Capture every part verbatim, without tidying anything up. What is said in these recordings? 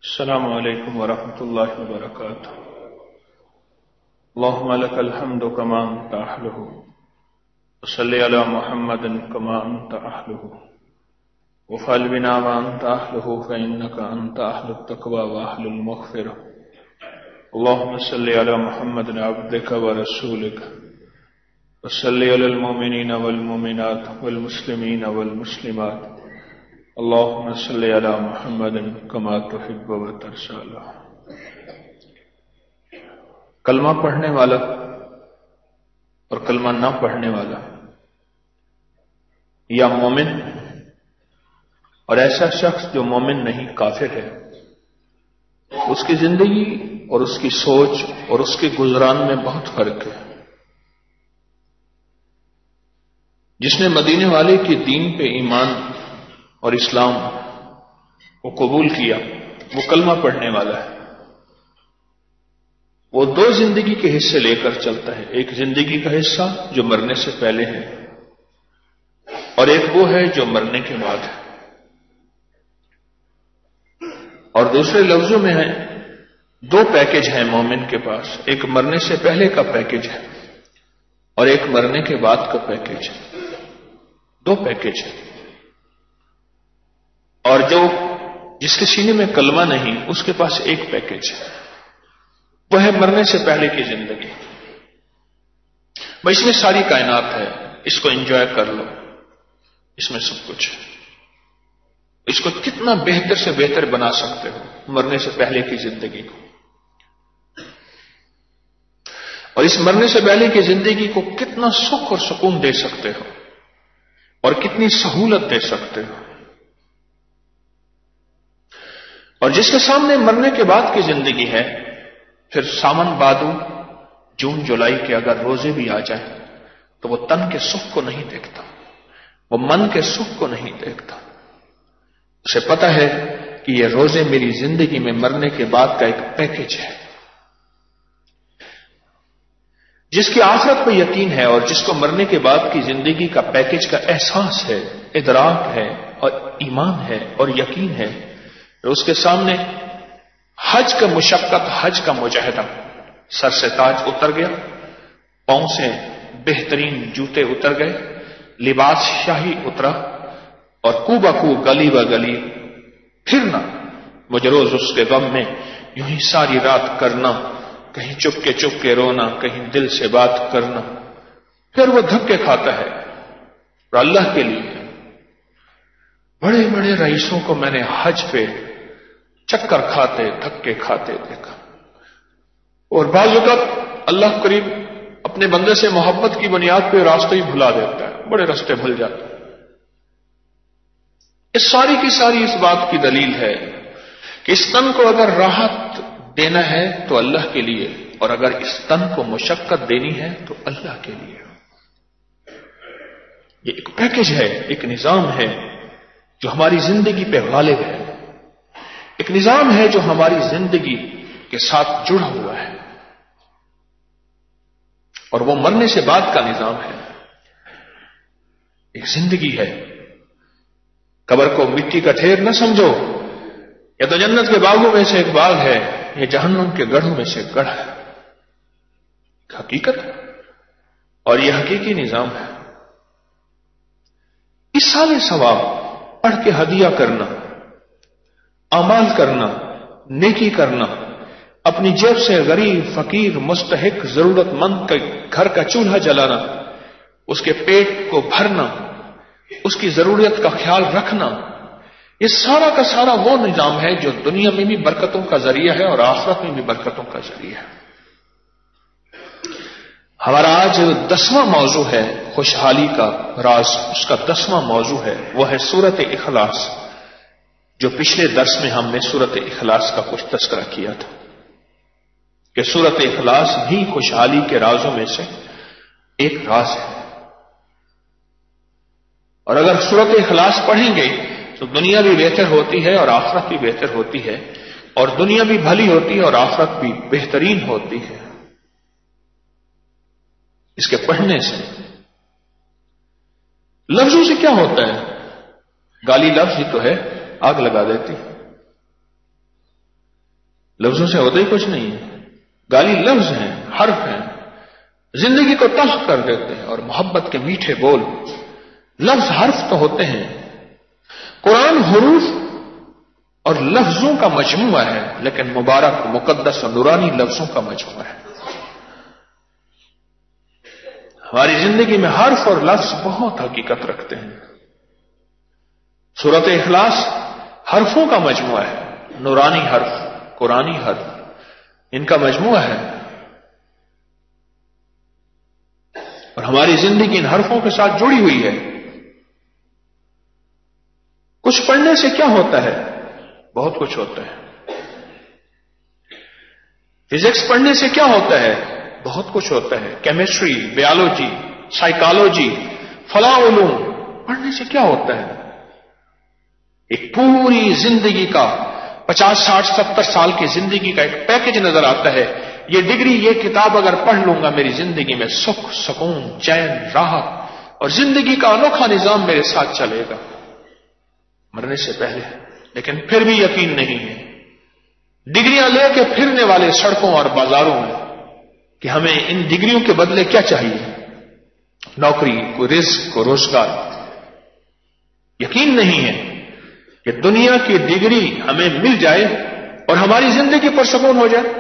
السلام علیکم ورحمۃ اللہ وبرکاتہ۔ اللهم لك الحمد كما انت اهله وصل على محمد كما انت اهله وفعل بنا ما انت اهله فانك انت اهل التقوى واهل المغفرة۔ اللهم صل على محمد عبدك ورسولك وصل على المؤمنين والمؤمنات والمسلمين والمسلمات۔ اللهم صل على محمد كما تحب وترضى۔ کلمہ پڑھنے والا اور کلمہ نہ پڑھنے والا، یا مومن اور ایسا شخص جو مومن نہیں کافر ہے، اس کی زندگی اور اس کی سوچ اور اس کے گزران میں بہت فرق ہے۔ جس نے مدینے والے کے دین پہ ایمان اور اسلام کو قبول کیا وہ کلمہ پڑھنے والا ہے۔ وہ دو زندگی کے حصے لے کر چلتا ہے، ایک زندگی کا حصہ جو مرنے سے پہلے ہے اور ایک وہ ہے جو مرنے کے بعد ہے۔ اور دوسرے لفظوں میں ہے دو پیکج ہیں مومن کے پاس، ایک مرنے سے پہلے کا پیکج ہے اور ایک مرنے کے بعد کا پیکج ہے۔ دو پیکج ہے۔ اور جو جس کے سینے میں کلمہ نہیں اس کے پاس ایک پیکج ہے، وہ ہے مرنے سے پہلے کی زندگی۔ بھائی اس میں ساری کائنات ہے، اس کو انجوائے کر لو، اس میں سب کچھ ہے، اس کو کتنا بہتر سے بہتر بنا سکتے ہو مرنے سے پہلے کی زندگی کو، اور اس مرنے سے پہلے کی زندگی کو کتنا سکھ اور سکون دے سکتے ہو اور کتنی سہولت دے سکتے ہو۔ اور جس کے سامنے مرنے کے بعد کی زندگی ہے، پھر سامن بادو جون جولائی کے اگر روزے بھی آ جائیں تو وہ تن کے سکھ کو نہیں دیکھتا، وہ من کے سکھ کو نہیں دیکھتا۔ اسے پتہ ہے کہ یہ روزے میری زندگی میں مرنے کے بعد کا ایک پیکج ہے۔ جس کی آخرت پہ یقین ہے اور جس کو مرنے کے بعد کی زندگی کا پیکج کا احساس ہے، ادراک ہے اور ایمان ہے اور یقین ہے، اس کے سامنے حج کا مشقت، حج کا مجاہدہ، سر سے تاج اتر گیا، پاؤں سے بہترین جوتے اتر گئے، لباس شاہی اترا، اور کو بکو گلی و گلی پھرنا، مجھ روز اس کے غم میں یوں ہی ساری رات کرنا، کہیں چپ کے چپ کے رونا، کہیں دل سے بات کرنا۔ پھر وہ دھکے کھاتا ہے اور اللہ کے لیے بڑے بڑے رئیسوں کو میں نے حج پہ چکر کھاتے دھکے کھاتے دیکھا، اور بعض اوقات اللہ قریب اپنے بندے سے محبت کی بنیاد پہ راستہ ہی بھلا دیتا ہے، بڑے راستے بھول جاتے ہیں۔ اس ساری کی ساری اس بات کی دلیل ہے کہ اس تن کو اگر راحت دینا ہے تو اللہ کے لیے، اور اگر اس تن کو مشقت دینی ہے تو اللہ کے لیے۔ یہ ایک پیکج ہے، ایک نظام ہے جو ہماری زندگی پہ غالب ہے، ایک نظام ہے جو ہماری زندگی کے ساتھ جڑا ہوا ہے، اور وہ مرنے سے بعد کا نظام ہے۔ ایک زندگی ہے، قبر کو مٹی کا ڈھیر نہ سمجھو، یا تو جنت کے باغوں میں سے ایک باغ ہے، یہ جہنم کے گڑھوں میں سے ایک گڑھ ہے۔ حقیقت اور یہ حقیقی نظام ہے۔ اس سال ثواب پڑھ کے ہدیہ کرنا، اعمال کرنا، نیکی کرنا، اپنی جیب سے غریب، فقیر، مستحق، ضرورت مند کے گھر کا چولہا جلانا، اس کے پیٹ کو بھرنا، اس کی ضرورت کا خیال رکھنا، یہ سارا کا سارا وہ نظام ہے جو دنیا میں بھی برکتوں کا ذریعہ ہے اور آخرت میں بھی برکتوں کا ذریعہ ہے۔ ہمارا آج دسواں موضوع ہے خوشحالی کا راز، اس کا دسواں موضوع ہے، وہ ہے سورۃ اخلاص، جو پچھلے درس میں ہم نے سورۃ اخلاص کا کچھ تذکرہ کیا تھا کہ سورۃ اخلاص بھی خوشحالی کے رازوں میں سے ایک راز ہے۔ اور اگر سورۃ اخلاص پڑھیں گے تو دنیا بھی بہتر ہوتی ہے اور آخرت بھی بہتر ہوتی ہے، اور دنیا بھی بھلی ہوتی ہے اور آخرت بھی بہترین ہوتی ہے اس کے پڑھنے سے۔ لفظوں سے کیا ہوتا ہے؟ گالی لفظ ہی تو ہے، آگ لگا دیتی۔ لفظوں سے ہوتا ہی کچھ نہیں ہے. گالی لفظ ہیں، حرف ہیں، زندگی کو تلخ کر دیتے ہیں. اور محبت کے میٹھے بول لفظ حرف تو ہوتے ہیں. قرآن حروف اور لفظوں کا مجموعہ ہے، لیکن مبارک، مقدس اور نورانی لفظوں کا مجموعہ ہے. ہماری زندگی میں حرف اور لفظ بہت حقیقت رکھتے ہیں. سورۃ اخلاص حرفوں کا مجموعہ ہے، نورانی حرف، قرآنی حرف، ان کا مجموعہ ہے. اور ہماری زندگی ان حرفوں کے ساتھ جڑی ہوئی ہے. کچھ پڑھنے سے کیا ہوتا ہے؟ بہت کچھ ہوتا ہے. فزکس پڑھنے سے کیا ہوتا ہے؟ بہت کچھ ہوتا ہے. کیمسٹری، بیالوجی، سائیکالوجی، فلاں علوم پڑھنے سے کیا ہوتا ہے؟ ایک پوری زندگی کا، پچاس ساٹھ ستر سال کی زندگی کا ایک پیکج نظر آتا ہے. یہ ڈگری، یہ کتاب اگر پڑھ لوں گا میری زندگی میں سکھ، سکون، چین، راحت اور زندگی کا انوکھا نظام میرے ساتھ چلے گا مرنے سے پہلے. لیکن پھر بھی یقین نہیں ہے. ڈگریاں لے کے پھرنے والے سڑکوں اور بازاروں میں کہ ہمیں ان ڈگریوں کے بدلے کیا چاہیے؟ نوکری، کوئی رزق، کوئی روزگار. یقین نہیں ہے کہ دنیا کی ڈگری ہمیں مل جائے اور ہماری زندگی پرسکون ہو جائے.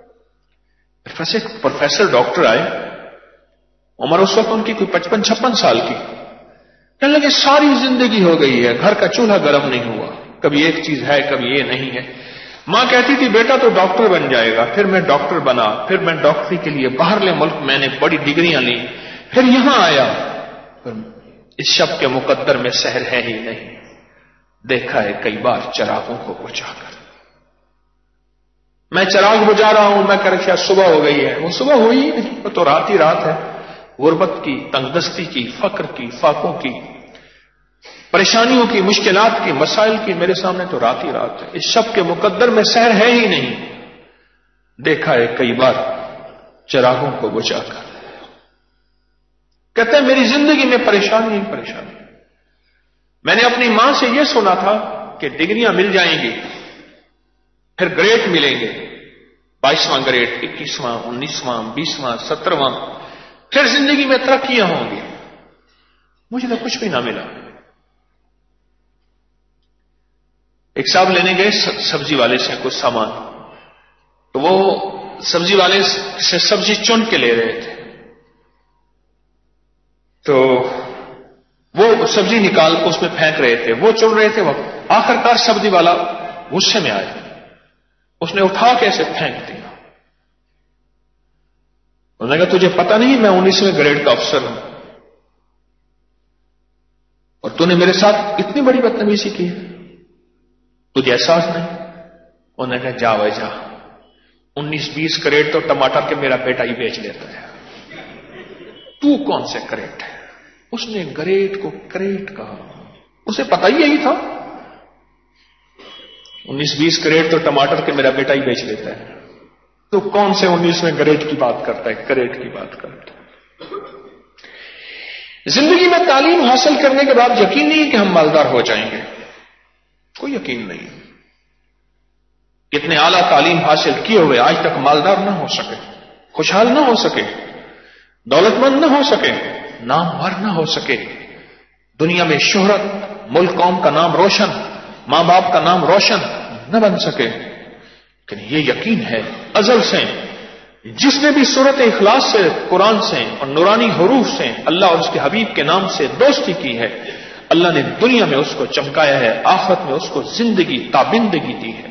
پروفیسر ڈاکٹر آئے، عمر اس وقت ان کی کوئی پچپن چھپن سال کی. کہنے لگے ساری زندگی ہو گئی ہے، گھر کا چولہا گرم نہیں ہوا، کبھی ایک چیز ہے کبھی یہ نہیں ہے. ماں کہتی تھی بیٹا تو ڈاکٹر بن جائے گا. پھر میں ڈاکٹر بنا، پھر میں ڈاکٹری کے لیے باہرلے ملک میں نے بڑی ڈگریاں لی، پھر یہاں آیا. اس شب کے مقدر میں سحر ہے ہی نہیں. دیکھا ہے کئی بار چراغوں کو بجھا کر. میں چراغ بجھا رہا ہوں، میں کر کے صبح ہو گئی ہے، وہ صبح ہوئی ہی نہیں، وہ تو رات ہی رات ہے. غربت کی، تنگدستی کی، فقر کی، فاقوں کی، پریشانیوں کی، مشکلات کی، مسائل کی میرے سامنے تو رات ہی رات ہے. اس شب کے مقدر میں سحر ہے ہی نہیں. دیکھا ہے کئی بار چراغوں کو بجھا کر. کہتے ہیں میری زندگی میں پریشانی ہی پریشانی. میں نے اپنی ماں سے یہ سنا تھا کہ ڈگریاں مل جائیں گی، پھر گریڈ ملیں گے، بائیسواں گریڈ، اکیسواں، انیسواں، بیسواں، سترواں، پھر زندگی میں ترقیاں ہوں گی. مجھے تو کچھ بھی نہ ملا. ایک صاحب لینے گئے سبزی والے سے کچھ سامان، تو وہ سبزی والے سے سبزی چن کے لے رہے تھے. تو وہ سبزی نکال کے اس میں پھینک رہے تھے، وہ چن رہے تھے. وہ آخر کار سبزی والا غصے میں آیا، اس نے اٹھا کے ایسے پھینک دیا. انہوں نے کہا تجھے پتا نہیں میں انیسویں گریڈ کا افسر ہوں اور تو نے میرے ساتھ اتنی بڑی بدتمیزی کی ہے، تجھے احساس نہیں؟ انہوں نے کہا جا بھائی جا، انیس بیس گریڈ تو ٹماٹر کے میرا بیٹا ہی بیچ لیتا ہے، تو کون سے گریڈ ہے؟ اس نے گریڈ کو کریٹ کہا. اسے پتا ہی یہی تھا انیس بیس گریڈ تو ٹماٹر کے میرا بیٹا ہی بیچ لیتا ہے، تو کون سے انیسویں گریڈ کی بات کرتا ہے، کریٹ کی بات کرتا ہے. زندگی میں تعلیم حاصل کرنے کے بعد یقین نہیں کہ ہم مالدار ہو جائیں گے، کوئی یقین نہیں. کتنے اعلیٰ تعلیم حاصل کیے ہوئے آج تک مالدار نہ ہو سکے، خوشحال نہ ہو سکے، دولت مند نہ ہو سکے، نامور نہ ہو سکے، دنیا میں شہرت، ملک قوم کا نام روشن، ماں باپ کا نام روشن نہ بن سکے. لیکن یہ یقین ہے ازل سے جس نے بھی سورۃ اخلاص سے، قرآن سے اور نورانی حروف سے اللہ اور اس کے حبیب کے نام سے دوستی کی ہے، اللہ نے دنیا میں اس کو چمکایا ہے، آخرت میں اس کو زندگی تابندگی دی ہے.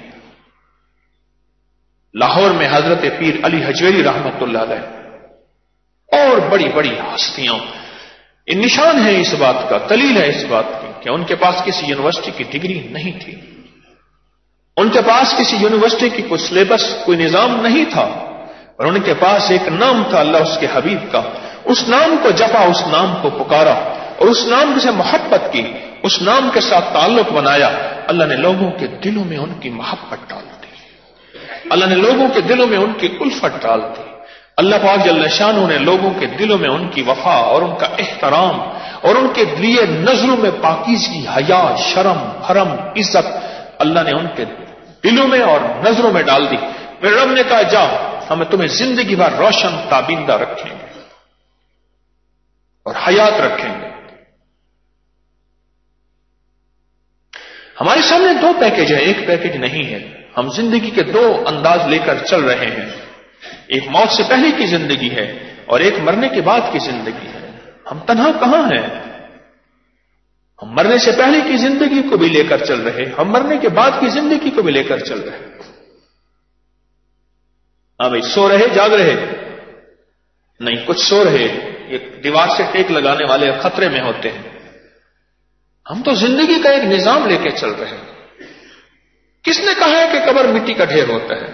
لاہور میں حضرت پیر علی حجویری رحمت اللہ علیہ اور بڑی بڑی ہستیاں، ان نشان ہے اس بات کا، دلیل ہے اس بات کی کہ ان کے پاس کسی یونیورسٹی کی ڈگری نہیں تھی، ان کے پاس کسی یونیورسٹی کی کوئی سلیبس، کوئی نظام نہیں تھا، اور ان کے پاس ایک نام تھا اللہ اس کے حبیب کا. اس نام کو جپا، اس نام کو پکارا اور اس نام سے محبت کی، اس نام کے ساتھ تعلق بنایا. اللہ نے لوگوں کے دلوں میں ان کی محبت ڈال دی، اللہ نے لوگوں کے دلوں میں ان کی الفت ڈال دی. اللہ پاک جل شانہ نے لوگوں کے دلوں میں ان کی وفا اور ان کا احترام اور ان کے لیے نظروں میں پاکیزگی، حیا، شرم، حرم، عزت اللہ نے ان کے دلوں میں اور نظروں میں ڈال دی. میرے رب نے کہا جاؤ ہم تمہیں زندگی بھر روشن تابندہ رکھیں گے اور حیات رکھیں گے. ہمارے سامنے دو پیکج ہے، ایک پیکج نہیں ہے. ہم زندگی کے دو انداز لے کر چل رہے ہیں. ایک موت سے پہلے کی زندگی ہے اور ایک مرنے کے بعد کی زندگی ہے. ہم تنہا کہاں ہیں؟ ہم مرنے سے پہلے کی زندگی کو بھی لے کر چل رہے، ہم مرنے کے بعد کی زندگی کو بھی لے کر چل رہے. ہاں بھائی سو رہے جاگ رہے نہیں، کچھ سو رہے یہ دیوار سے ٹیک لگانے والے خطرے میں ہوتے ہیں. ہم تو زندگی کا ایک نظام لے کے چل رہے ہیں. کس نے کہا ہے کہ قبر مٹی کا ڈھیر ہوتا ہے؟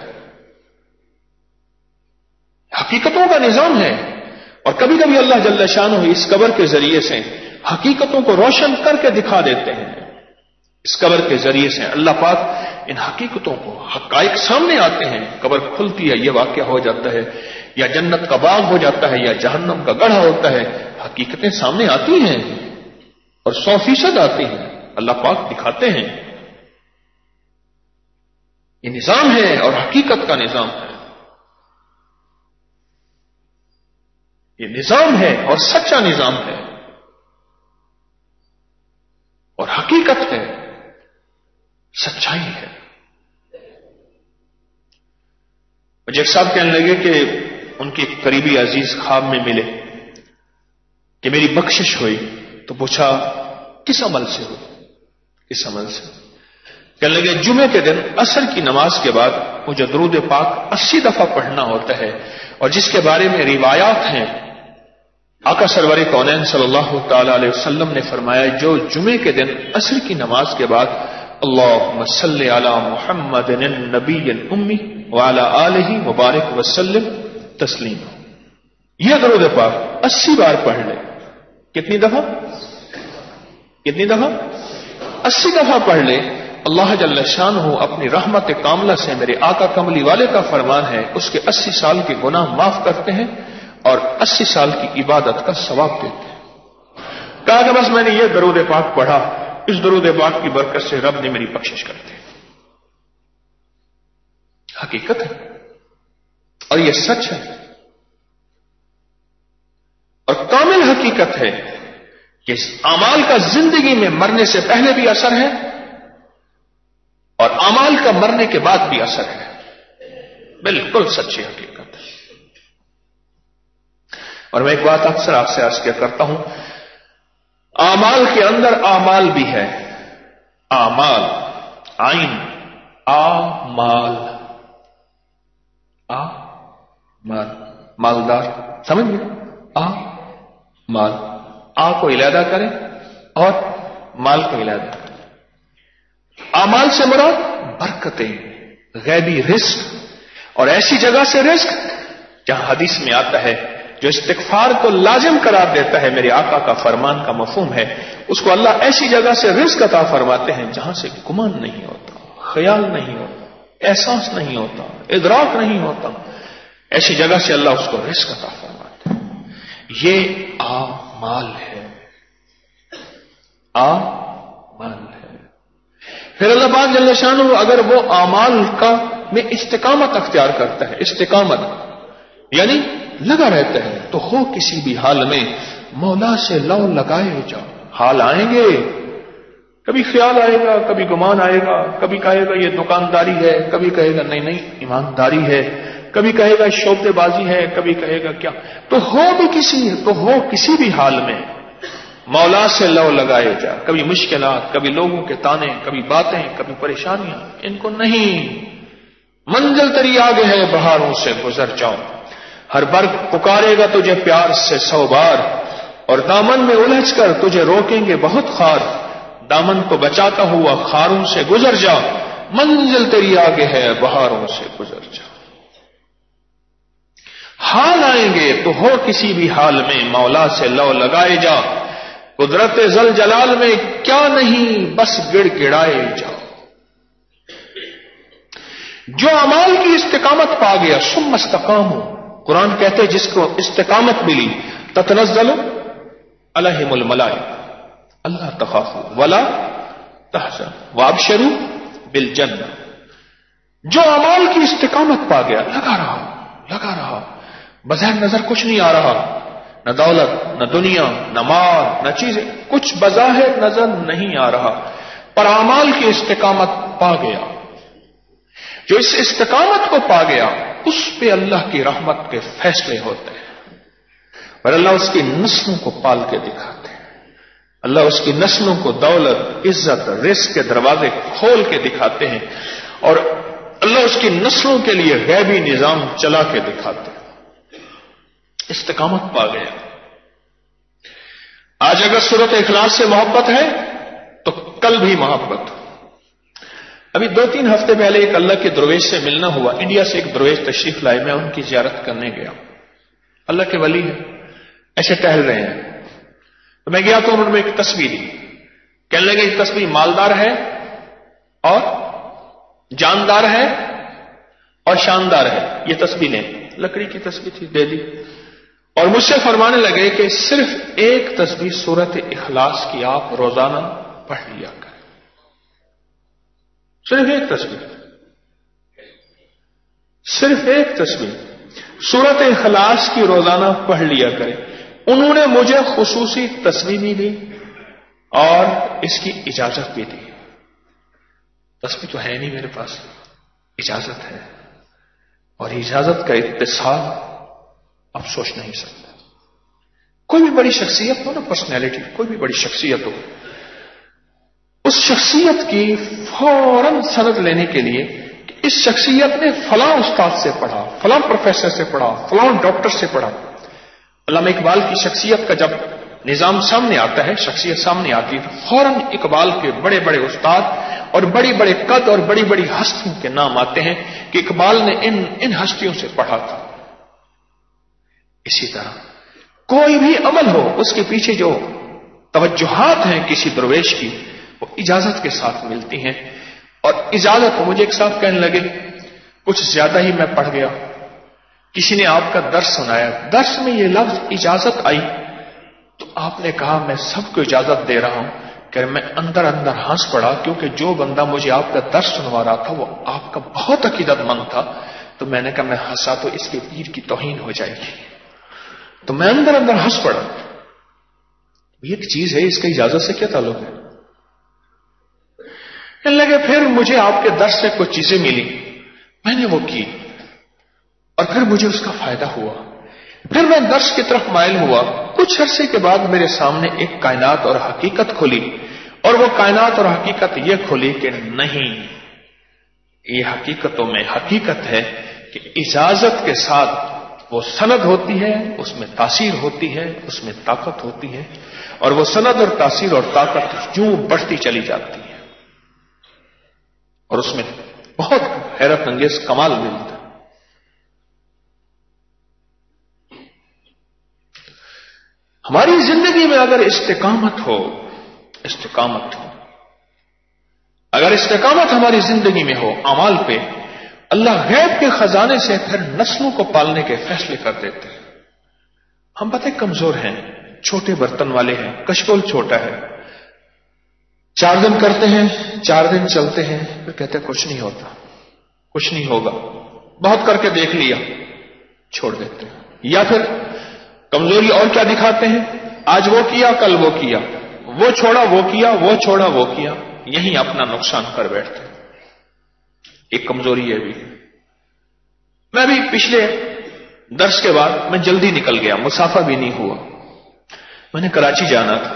حقیقتوں کا نظام ہے. اور کبھی کبھی اللہ جل شانہ اس قبر کے ذریعے سے حقیقتوں کو روشن کر کے دکھا دیتے ہیں. اس قبر کے ذریعے سے اللہ پاک ان حقیقتوں کو، حقائق سامنے آتے ہیں. قبر کھلتی ہے، یہ واقعہ ہو جاتا ہے، یا جنت کا باغ ہو جاتا ہے یا جہنم کا گڑھا ہوتا ہے. حقیقتیں سامنے آتی ہیں اور سو فیصد آتی ہیں. اللہ پاک دکھاتے ہیں. یہ نظام ہے اور حقیقت کا نظام ہے. یہ نظام ہے اور سچا نظام ہے اور حقیقت ہے، سچائی ہے. مجھے ایک صاحب کہنے لگے کہ ان کے قریبی عزیز خواب میں ملے کہ میری بخشش ہوئی. تو پوچھا کس عمل سے ہوئی؟ کس عمل سے؟ کہنے لگے جمعے کے دن عصر کی نماز کے بعد مجھے درود پاک اسی دفعہ پڑھنا ہوتا ہے، اور جس کے بارے میں روایات ہیں آقا سرور کونین صلی اللہ تعالی علیہ وسلم نے فرمایا جو جمعے کے دن عصر کی نماز کے بعد اللہم صلی علی محمد النبی الامی وعلی آلہ مبارک وسلم تسلیم، یہ درود پاک اسی بار پڑھ لے. کتنی دفعہ؟ کتنی دفعہ؟ اسی دفعہ پڑھ لے. اللہ جل شانہ اپنی رحمت کاملہ سے، میرے آقا کملی والے کا فرمان ہے، اس کے اسی سال کے گناہ معاف کرتے ہیں اور اسی سال کی عبادت کا ثواب دیتے ہیں. کہا کہ بس میں نے یہ درود پاک پڑھا، اس درود پاک کی برکت سے رب نے میری بخشش کر دی. حقیقت ہے اور یہ سچ ہے اور کامل حقیقت ہے کہ اس اعمال کا زندگی میں مرنے سے پہلے بھی اثر ہے اور اعمال کا مرنے کے بعد بھی اثر ہے. بالکل سچی حقیقت ہے. اور میں ایک بات اکثر آپ سے عرض کیا کرتا ہوں، اعمال کے اندر اعمال بھی ہے. اعمال، عین، اعمال، آ مال، مالدار، سمجھ گئے؟ آ مال، آ کو علیحدہ کریں اور مال کو علیحدہ کریں. اعمال سے مراد برکتیں، غیبی رزق، اور ایسی جگہ سے رزق جہاں حدیث میں آتا ہے جو استغفار کو لازم قرار دیتا ہے، میرے آقا کا فرمان کا مفہوم ہے، اس کو اللہ ایسی جگہ سے رزق عطا فرماتے ہیں جہاں سے گمان نہیں ہوتا، خیال نہیں ہوتا، احساس نہیں ہوتا، ادراک نہیں ہوتا. ایسی جگہ سے اللہ اس کو رزق عطا فرماتے ہیں. یہ اعمال ہے، اعمال ہے. پھر اللہ پاک جل شانہ اگر وہ اعمال کا میں استقامت اختیار کرتا ہے، استقامت یعنی لگا رہتا ہے، تو ہو کسی بھی حال میں مولا سے لو لگائے جاؤ. حال آئیں گے، کبھی خیال آئے گا، کبھی گمان آئے گا، کبھی کہے گا یہ دکانداری ہے، کبھی کہے گا نہیں نہیں ایمانداری ہے، کبھی کہے گا شعبے بازی ہے، کبھی کہے گا کیا. تو ہو بھی کسی تو ہو کسی بھی حال میں مولا سے لو لگائے جا. کبھی مشکلات، کبھی لوگوں کے تانے، کبھی باتیں، کبھی پریشانیاں، ان کو نہیں. منزل تری آگے ہے، بہاروں سے گزر جاؤ. ہر برگ پکارے گا تجھے پیار سے سو بار، اور دامن میں الجھ کر تجھے روکیں گے بہت خار. دامن کو بچاتا ہوا خاروں سے گزر جا، منزل تیری آگے ہے، بہاروں سے گزر جا. حال آئیں گے تو ہو کسی بھی حال میں مولا سے لو لگائے جا. قدرت ذل جلال میں کیا نہیں بس گڑ گڑائے جاؤ. جو اعمال کی استقامت پا گیا، ثم استقاموا، قرآن کہتے جس کو استقامت ملی، تتنزل علیہم الملائکہ اللہ تخافوا ولا تحزنوا وابشروا بالجنہ. جو اعمال کی استقامت پا گیا، لگا رہا لگا رہا بظاہر نظر کچھ نہیں آ رہا، نہ دولت، نہ دنیا، نہ مال، نہ چیزیں، کچھ بظاہر نظر نہیں آ رہا، پر اعمال کی استقامت پا گیا. جو اس استقامت کو پا گیا اس پہ اللہ کی رحمت کے فیصلے ہوتے ہیں، اور اللہ اس کی نسلوں کو پال کے دکھاتے ہیں. اللہ اس کی نسلوں کو دولت، عزت، رزق کے دروازے کھول کے دکھاتے ہیں، اور اللہ اس کی نسلوں کے لیے غیبی نظام چلا کے دکھاتے ہیں. استقامت پا گیا. آج اگر سورۃ اخلاص سے محبت ہے تو کل بھی محبت. ابھی دو تین ہفتے پہلے ایک اللہ کے درویش سے ملنا ہوا. انڈیا سے ایک درویش تشریف لائے، میں ان کی زیارت کرنے گیا. اللہ کے ولی ہیں، ایسے ٹہل رہے ہیں. تو میں گیا تو انہوں نے ایک تصویر دی. کہنے لگے یہ تصویر مالدار ہے اور جاندار ہے اور شاندار ہے. یہ تصویریں لکڑی کی تصویر تھی، دے دی. اور مجھ سے فرمانے لگے کہ صرف ایک تصویر سورۃ اخلاص کی آپ روزانہ پڑھ لیا کریں. صرف ایک تصویر، صرف ایک تصویر سورۃ اخلاص کی روزانہ پڑھ لیا کریں. انہوں نے مجھے خصوصی تصویر بھی دی اور اس کی اجازت بھی دی. تصویر تو ہے نہیں میرے پاس، اجازت ہے، اور اجازت کا اتصال اب سوچ نہیں سکتا. کوئی بھی بڑی شخصیت ہو نا، پرسنالٹی، کوئی بھی بڑی شخصیت ہو، اس شخصیت کی فوراً سند لینے کے لیے کہ اس شخصیت نے فلاں استاد سے پڑھا، فلاں پروفیسر سے پڑھا، فلاں ڈاکٹر سے پڑھا. علامہ اقبال کی شخصیت کا جب نظام سامنے آتا ہے، شخصیت سامنے آتی ہے، فوراً اقبال کے بڑے بڑے استاد اور بڑی بڑے قد اور بڑی بڑی ہستیوں کے نام آتے ہیں کہ اقبال نے ان ان ہستیوں سے پڑھا تھا. اسی طرح کوئی بھی عمل ہو، اس کے پیچھے جو توجہات ہیں کسی درویش کی، وہ اجازت کے ساتھ ملتی ہیں. اور اجازت، مجھے ایک صاحب کہنے لگے کچھ زیادہ ہی میں پڑھ گیا، کسی نے آپ کا درس سنایا، درس میں یہ لفظ اجازت آئی تو آپ نے کہا میں سب کو اجازت دے رہا ہوں، کہ میں اندر اندر ہنس پڑا، کیونکہ جو بندہ مجھے آپ کا درس سنوا رہا تھا وہ آپ کا بہت عقیدت مند تھا. تو میں نے کہا میں ہنسا تو اس کے پیر کی توہین ہو جائے گی، تو میں اندر اندر ہنس پڑا. یہ ایک چیز ہے، اس کا اجازت سے کیا تعلق ہے؟ کہنے لگے پھر مجھے آپ کے درس سے کچھ چیزیں ملی، میں نے وہ کی اور پھر مجھے اس کا فائدہ ہوا. پھر میں درس کی طرف مائل ہوا. کچھ عرصے کے بعد میرے سامنے ایک کائنات اور حقیقت کھلی، اور وہ کائنات اور حقیقت یہ کھلی کہ نہیں، یہ حقیقتوں میں حقیقت ہے کہ اجازت کے ساتھ وہ سند ہوتی ہے، اس میں تاثیر ہوتی ہے، اس میں طاقت ہوتی ہے، اور وہ سند اور تاثیر اور طاقت یوں بڑھتی چلی جاتی ہے، اور اس میں بہت حیرت انگیز کمال ملتا ہے. ہماری زندگی میں اگر استقامت ہو استقامت ہو اگر استقامت ہماری زندگی میں ہو اعمال پہ، اللہ غیب کے خزانے سے پھر نسلوں کو پالنے کے فیصلے کر دیتے ہیں. ہم پتہ کمزور ہیں، چھوٹے برتن والے ہیں، کشکول چھوٹا ہے، چار دن کرتے ہیں، چار دن چلتے ہیں، پھر کہتے ہیں کچھ نہیں ہوتا، کچھ نہیں ہوگا، بہت کر کے دیکھ لیا، چھوڑ دیتے ہیں. یا پھر کمزوری اور کیا دکھاتے ہیں، آج وہ کیا کل وہ کیا، وہ چھوڑا وہ کیا، وہ چھوڑا وہ کیا، یہی اپنا نقصان کر بیٹھتے ہیں. ایک کمزوری ہے بھی. میں بھی پچھلے درس کے بعد میں جلدی نکل گیا، مسافہ بھی نہیں ہوا، میں نے کراچی جانا تھا.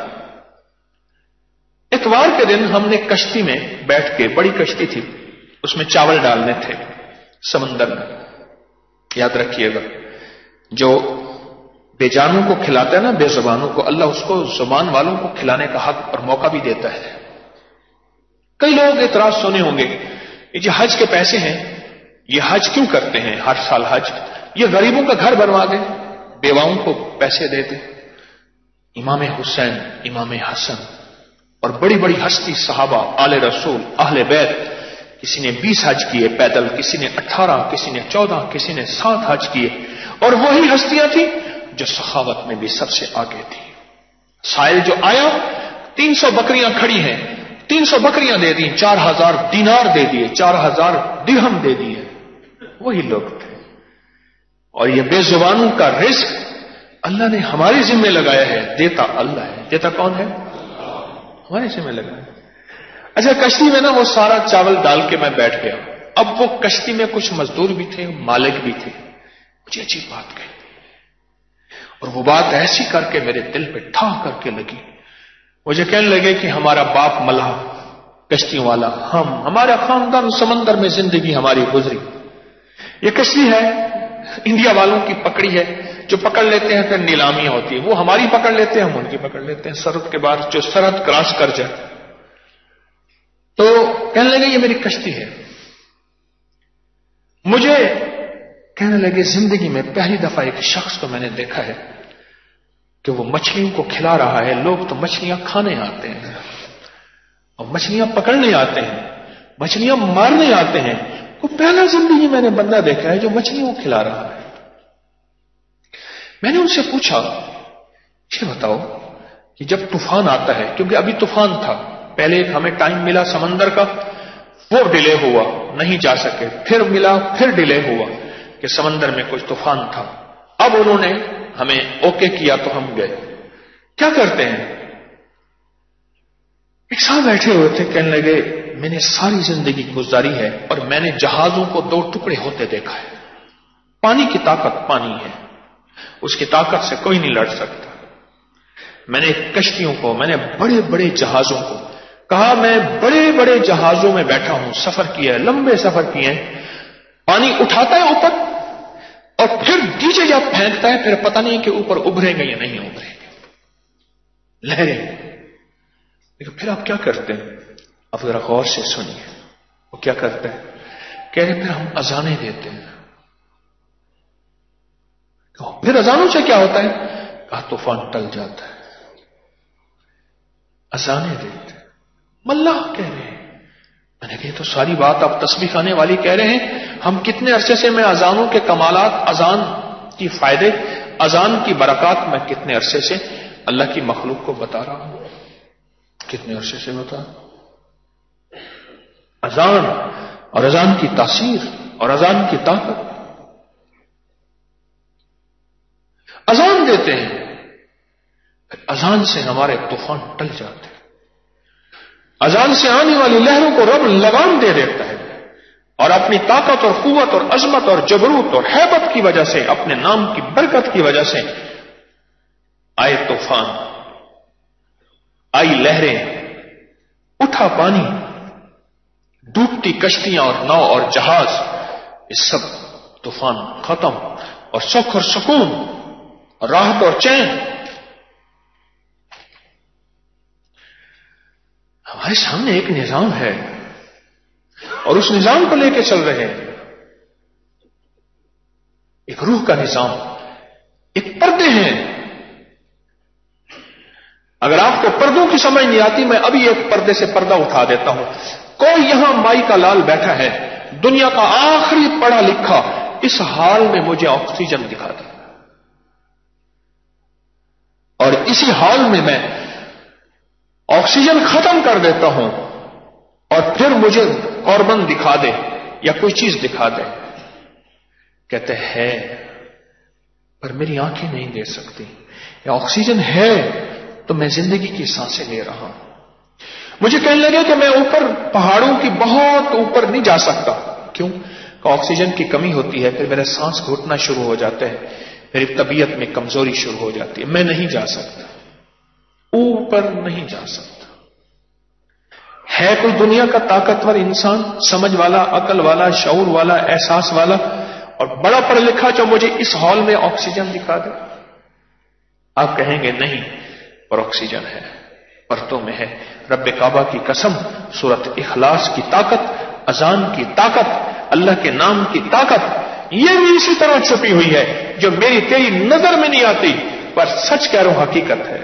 اتوار کے دن ہم نے کشتی میں بیٹھ کے، بڑی کشتی تھی، اس میں چاول ڈالنے تھے سمندر میں. یاد رکھیے گا، جو بے جانوں کو کھلاتا ہے نا، بے زبانوں کو، اللہ اس کو زبان والوں کو کھلانے کا حق اور موقع بھی دیتا ہے. کئی لوگ اعتراض سنے ہوں گے، یہ جو حج کے پیسے ہیں، یہ حج کیوں کرتے ہیں ہر سال حج؟ یہ غریبوں کا گھر بنوا دیں، بیواؤں کو پیسے دے دیں. امام حسین، امام حسن اور بڑی بڑی ہستی صحابہ، آل رسول، اہل بیت، کسی نے بیس حج کیے پیدل، کسی نے اٹھارہ، کسی نے چودہ، کسی نے سات حج کیے، اور وہی ہستیاں تھیں جو سخاوت میں بھی سب سے آگے تھی. سائل جو آیا، تین سو بکریاں کھڑی ہیں، تین سو بکریاں دے دی، چار ہزار دینار دے دیے، چار ہزار درہم دے دیے. وہی لوگ تھے. اور یہ بے زبانوں کا رزق اللہ نے ہمارے ذمہ لگایا ہے. دیتا اللہ ہے. دیتا کون ہے؟ ہمارے ذمہ لگایا. اچھا کشتی میں نا وہ سارا چاول ڈال کے میں بیٹھ گیا. اب وہ کشتی میں کچھ مزدور بھی تھے، مالک بھی تھے. مجھے عجیب بات کہی اور وہ بات ایسی کر کے میرے دل پہ ٹھا کر کے لگی. مجھے کہنے لگے کہ ہمارا باپ ملا کشتی والا، ہم ہمارا خاندان سمندر میں زندگی ہماری گزری. یہ کشتی ہے انڈیا والوں کی پکڑی ہے، جو پکڑ لیتے ہیں پھر نیلامی ہوتی ہے. وہ ہماری پکڑ لیتے ہیں، ہم ان کی پکڑ لیتے ہیں. سرحد کے بعد جو سرحد کراس کر جائے تو کہنے لگے یہ میری کشتی ہے. مجھے کہنے لگے زندگی میں پہلی دفعہ ایک شخص کو میں نے دیکھا ہے کہ وہ مچھلیوں کو کھلا رہا ہے. لوگ تو مچھلیاں کھانے آتے ہیں اور مچھلیاں پکڑنے آتے ہیں، مچھلیاں مارنے آتے ہیں. وہ پہلا زندگی میں نے بندہ دیکھا ہے جو مچھلیوں کو کھلا رہا ہے. میں نے ان سے پوچھا یہ بتاؤ کہ جب طوفان آتا ہے، کیونکہ ابھی طوفان تھا، پہلے ایک ہمیں ٹائم ملا سمندر کا، وہ ڈیلے ہوا نہیں جا سکے، پھر ملا پھر ڈیلے ہوا کہ سمندر میں کچھ طوفان تھا. اب انہوں نے ہمیں اوکے کیا تو ہم گئے. کیا کرتے ہیں؟ ایک ساتھ بیٹھے ہوئے تھے، کہنے لگے میں نے ساری زندگی گزاری ہے اور میں نے جہازوں کو دو ٹکڑے ہوتے دیکھا ہے. پانی کی طاقت پانی ہے، اس کی طاقت سے کوئی نہیں لڑ سکتا. میں نے کشتیوں کو، میں نے بڑے بڑے جہازوں کو کہا میں بڑے بڑے جہازوں میں بیٹھا ہوں، سفر کیا ہے، لمبے سفر کیے ہیں. پانی اٹھاتا ہے اوپر اور پھر نیچے جب پھینکتا ہے پھر پتہ نہیں کہ اوپر ابھریں گے یا نہیں ابھریں گے، لہریں. لیکن پھر آپ کیا کرتے ہیں؟ اب ذرا غور سے سنیے. وہ کیا کرتے ہیں؟ کہہ رہے پھر ہم اذانیں دیتے ہیں. پھر اذانوں سے کیا ہوتا ہے؟ کہا طوفان ٹل جاتا ہے. اذانیں دیتے ہیں، ملاح کہہ رہے ہیں. میں نے کہا تو ساری بات آپ تسبیح کھانے والی کہہ رہے ہیں. ہم کتنے عرصے سے میں اذانوں کے کمالات، اذان کی فائدے، اذان کی برکات میں کتنے عرصے سے اللہ کی مخلوق کو بتا رہا ہوں. کتنے عرصے سے بتا اذان اور اذان کی تاثیر اور اذان کی طاقت. اذان دیتے ہیں، اذان سے ہمارے طوفان ٹل جاتے ہیں. اذان سے آنے والی لہروں کو رب لگام دے دیتا ہے اور اپنی طاقت اور قوت اور عظمت اور جبروت اور ہیبت کی وجہ سے، اپنے نام کی برکت کی وجہ سے آئے طوفان، آئی لہریں، اٹھا پانی، ڈوبتی کشتیاں اور ناؤ اور جہاز، یہ سب طوفان ختم اور سکھ اور سکون اور راحت اور چین. ہمارے سامنے ایک نظام ہے اور اس نظام کو لے کے چل رہے ہیں. ایک روح کا نظام، ایک پردے ہیں. اگر آپ کو پردوں کی سمجھ نہیں آتی، میں ابھی ایک پردے سے پردہ اٹھا دیتا ہوں. کوئی یہاں مائی کا لال بیٹھا ہے، دنیا کا آخری پڑھا لکھا، اس حال میں مجھے آکسیجن دکھا دے اور اسی حال میں میں آکسیجن ختم کر دیتا ہوں اور پھر مجھے کاربن دکھا دے یا کوئی چیز دکھا دے. کہتے ہیں پر میری آنکھیں نہیں دے سکتی. یا آکسیجن ہے تو میں زندگی کی سانسیں لے رہا ہوں. مجھے کہنے لگے کہ میں اوپر پہاڑوں کی بہت اوپر نہیں جا سکتا. کیوں؟ کہ آکسیجن کی کمی ہوتی ہے، پھر میرے سانس گھٹنا شروع ہو جاتے ہیں، میری طبیعت میں کمزوری شروع ہو جاتی ہے، میں نہیں جا سکتا، اوپر نہیں جا سکتا. ہے کوئی دنیا کا طاقتور انسان، سمجھ والا، عقل والا، شعور والا، احساس والا اور بڑا پڑھ لکھا جو مجھے اس ہال میں آکسیجن دکھا دے؟ آپ کہیں گے نہیں، پر آکسیجن ہے، پرتوں میں ہے. رب کعبہ کی قسم، سورت اخلاص کی طاقت، اذان کی طاقت، اللہ کے نام کی طاقت، یہ بھی اسی طرح چھپی ہوئی ہے جو میری تیری نظر میں نہیں آتی، پر سچ کہہ رہا ہوں حقیقت ہے.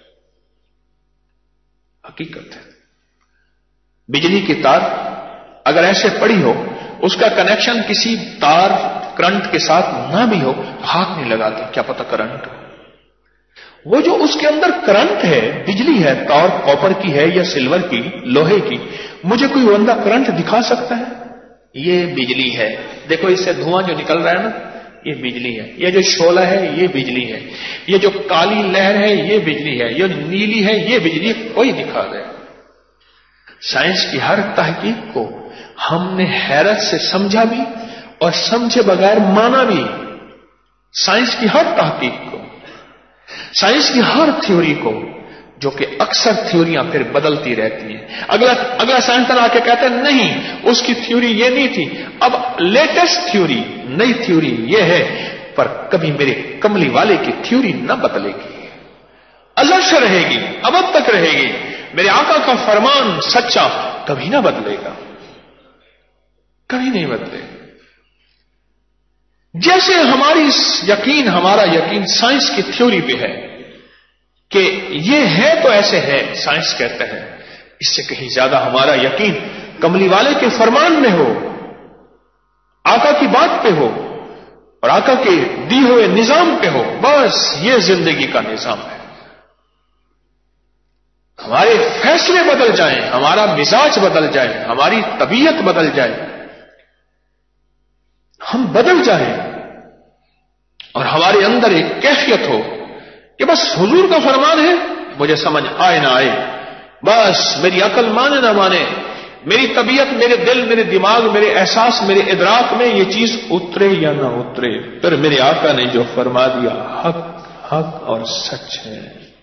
حقیقت ہے. بجلی کی تار اگر ایسے پڑی ہو، اس کا کنیکشن کسی تار کرنٹ کے ساتھ نہ بھی ہو، ہاتھ نہیں لگاتے، کیا پتہ کرنٹ ہو. وہ جو اس کے اندر کرنٹ ہے، بجلی ہے، تار کاپر کی ہے یا سلور کی، لوہے کی، مجھے کوئی بندہ کرنٹ دکھا سکتا ہے؟ یہ بجلی ہے، دیکھو اس سے دھواں جو نکل رہا ہے نا، یہ بجلی ہے، یہ جو شعلہ ہے یہ بجلی ہے، یہ جو کالی لہر ہے یہ بجلی ہے، یہ نیلی ہے یہ بجلی، کوئی دکھا دے۔ سائنس کی ہر تحقیق کو ہم نے حیرت سے سمجھا بھی اور سمجھے بغیر مانا بھی، سائنس کی ہر تحقیق کو، سائنس کی ہر تھیوری کو، جو کہ اکثر تھیوریاں پھر بدلتی رہتی ہیں۔ اگلا اگلا سائنسدان آ کے کہتا ہے نہیں اس کی تھیوری یہ نہیں تھی، اب لیٹسٹ تھیوری، نئی تھیوری یہ ہے، پر کبھی میرے کملی والے کی تھیوری نہ بدلے گی، ازل سے رہے گی، ابد تک رہے گی، میرے آقا کا فرمان سچا کبھی نہ بدلے گا، کبھی نہیں بدلے گا۔ جیسے ہماری یقین ہمارا یقین سائنس کی تھیوری پہ ہے کہ یہ ہے تو ایسے ہے، سائنس کہتا ہے، اس سے کہیں زیادہ ہمارا یقین کملی والے کے فرمان میں ہو، آقا کی بات پہ ہو اور آقا کے دی ہوئے نظام پہ ہو، بس یہ زندگی کا نظام ہے۔ ہمارے فیصلے بدل جائیں، ہمارا مزاج بدل جائے، ہماری طبیعت بدل جائے، ہم بدل جائیں اور ہمارے اندر ایک کیفیت ہو کہ بس حضور کا فرمان ہے، مجھے سمجھ آئے نہ آئے، بس میری عقل مانے نہ مانے، میری طبیعت، میرے دل، میرے دماغ، میرے احساس، میرے ادراک میں یہ چیز اترے یا نہ اترے، پھر میرے آقا نے جو فرما دیا حق حق اور سچ ہے،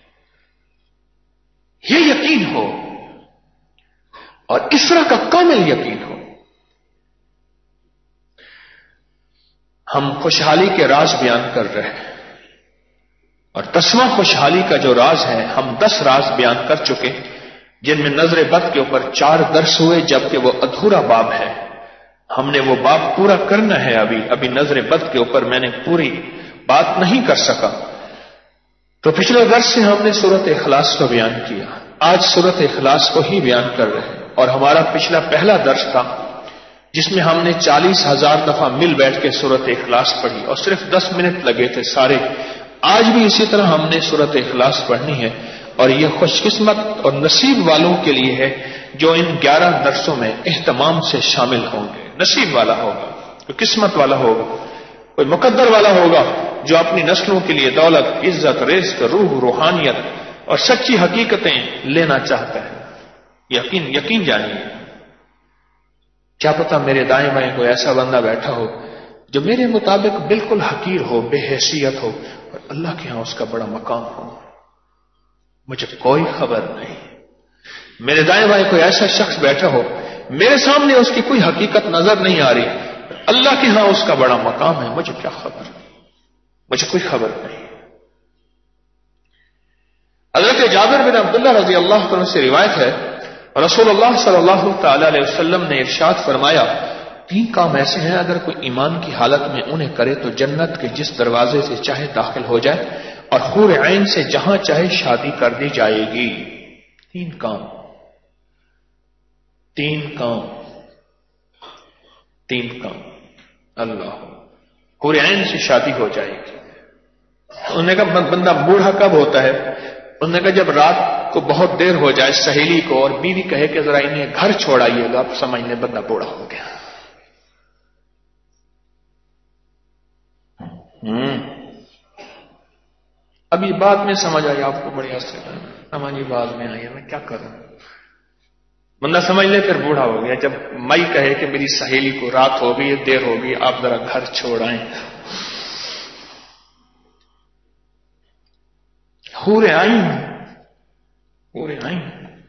یہ یقین ہو اور اس طرح کا کامل یقین ہو۔ ہم خوشحالی کے راز بیان کر رہے ہیں اور دسواں خوشحالی کا جو راز ہے، ہم دس راز بیان کر چکے، جن میں نظر بد کے اوپر چار درس ہوئے، جبکہ وہ ادھورا باب ہے، ہم نے وہ باب پورا کرنا ہے۔ ابھی ابھی نظر بد کے اوپر میں نے پوری بات نہیں کر سکا، تو پچھلے درس سے ہم نے سورۃ اخلاص کو بیان کیا، آج سورۃ اخلاص کو ہی بیان کر رہے ہیں، اور ہمارا پچھلا پہلا درس تھا جس میں ہم نے چالیس ہزار دفعہ مل بیٹھ کے سورۃ اخلاص پڑھی اور صرف دس منٹ لگے تھے سارے۔ آج بھی اسی طرح ہم نے سورۃ اخلاص پڑھنی ہے، اور یہ خوش قسمت اور نصیب والوں کے لیے ہے جو ان گیارہ درسوں میں اہتمام سے شامل ہوں گے۔ نصیب والا ہوگا، کوئی قسمت والا ہوگا، کوئی مقدر والا ہوگا جو اپنی نسلوں کے لیے دولت، عزت، رزق، روح، روحانیت اور سچی حقیقتیں لینا چاہتا ہے۔ یقین یقین جانیے، کیا پتا میرے دائیں بائیں کوئی ایسا بندہ بیٹھا ہو جو میرے مطابق بالکل حقیر ہو، بے حیثیت ہو، اور اللہ کے ہاں اس کا بڑا مقام ہو، مجھے کوئی خبر نہیں۔ میرے دائیں بائیں کوئی ایسا شخص بیٹھا ہو، میرے سامنے اس کی کوئی حقیقت نظر نہیں آ رہی، اللہ کے ہاں اس کا بڑا مقام ہے، مجھے کیا خبر، مجھے کوئی خبر نہیں۔ حضرت جابر بن عبداللہ رضی اللہ عنہ سے روایت ہے، رسول اللہ صلی اللہ تعالی علیہ وسلم نے ارشاد فرمایا، تین کام ایسے ہیں اگر کوئی ایمان کی حالت میں انہیں کرے تو جنت کے جس دروازے سے چاہے داخل ہو جائے اور حور عین سے جہاں چاہے شادی کر دی جائے گی۔ تین کام، تین کام، تین کام، اللہ، حور عین سے شادی ہو جائے گی۔ انہوں نے کہا بندہ بوڑھا کب ہوتا ہے؟ انہوں نے کہا جب رات کو بہت دیر ہو جائے سہیلی کو اور بیوی کہے کہ ذرا انہیں گھر چھوڑائیے گا، آپ سمجھ لیں بندہ بوڑھا ہو گیا۔ ہم ابھی بعد میں سمجھ آئی آپ کو، بڑی ہنسی سمجھ بعد میں آئی، میں کیا کروں، بندہ سمجھ لے پھر بوڑھا ہو گیا جب مئی کہے کہ میری سہیلی کو رات ہو گئی، دیر ہو گئی، آپ ذرا گھر چھوڑائیں۔ حور عین، حور عین،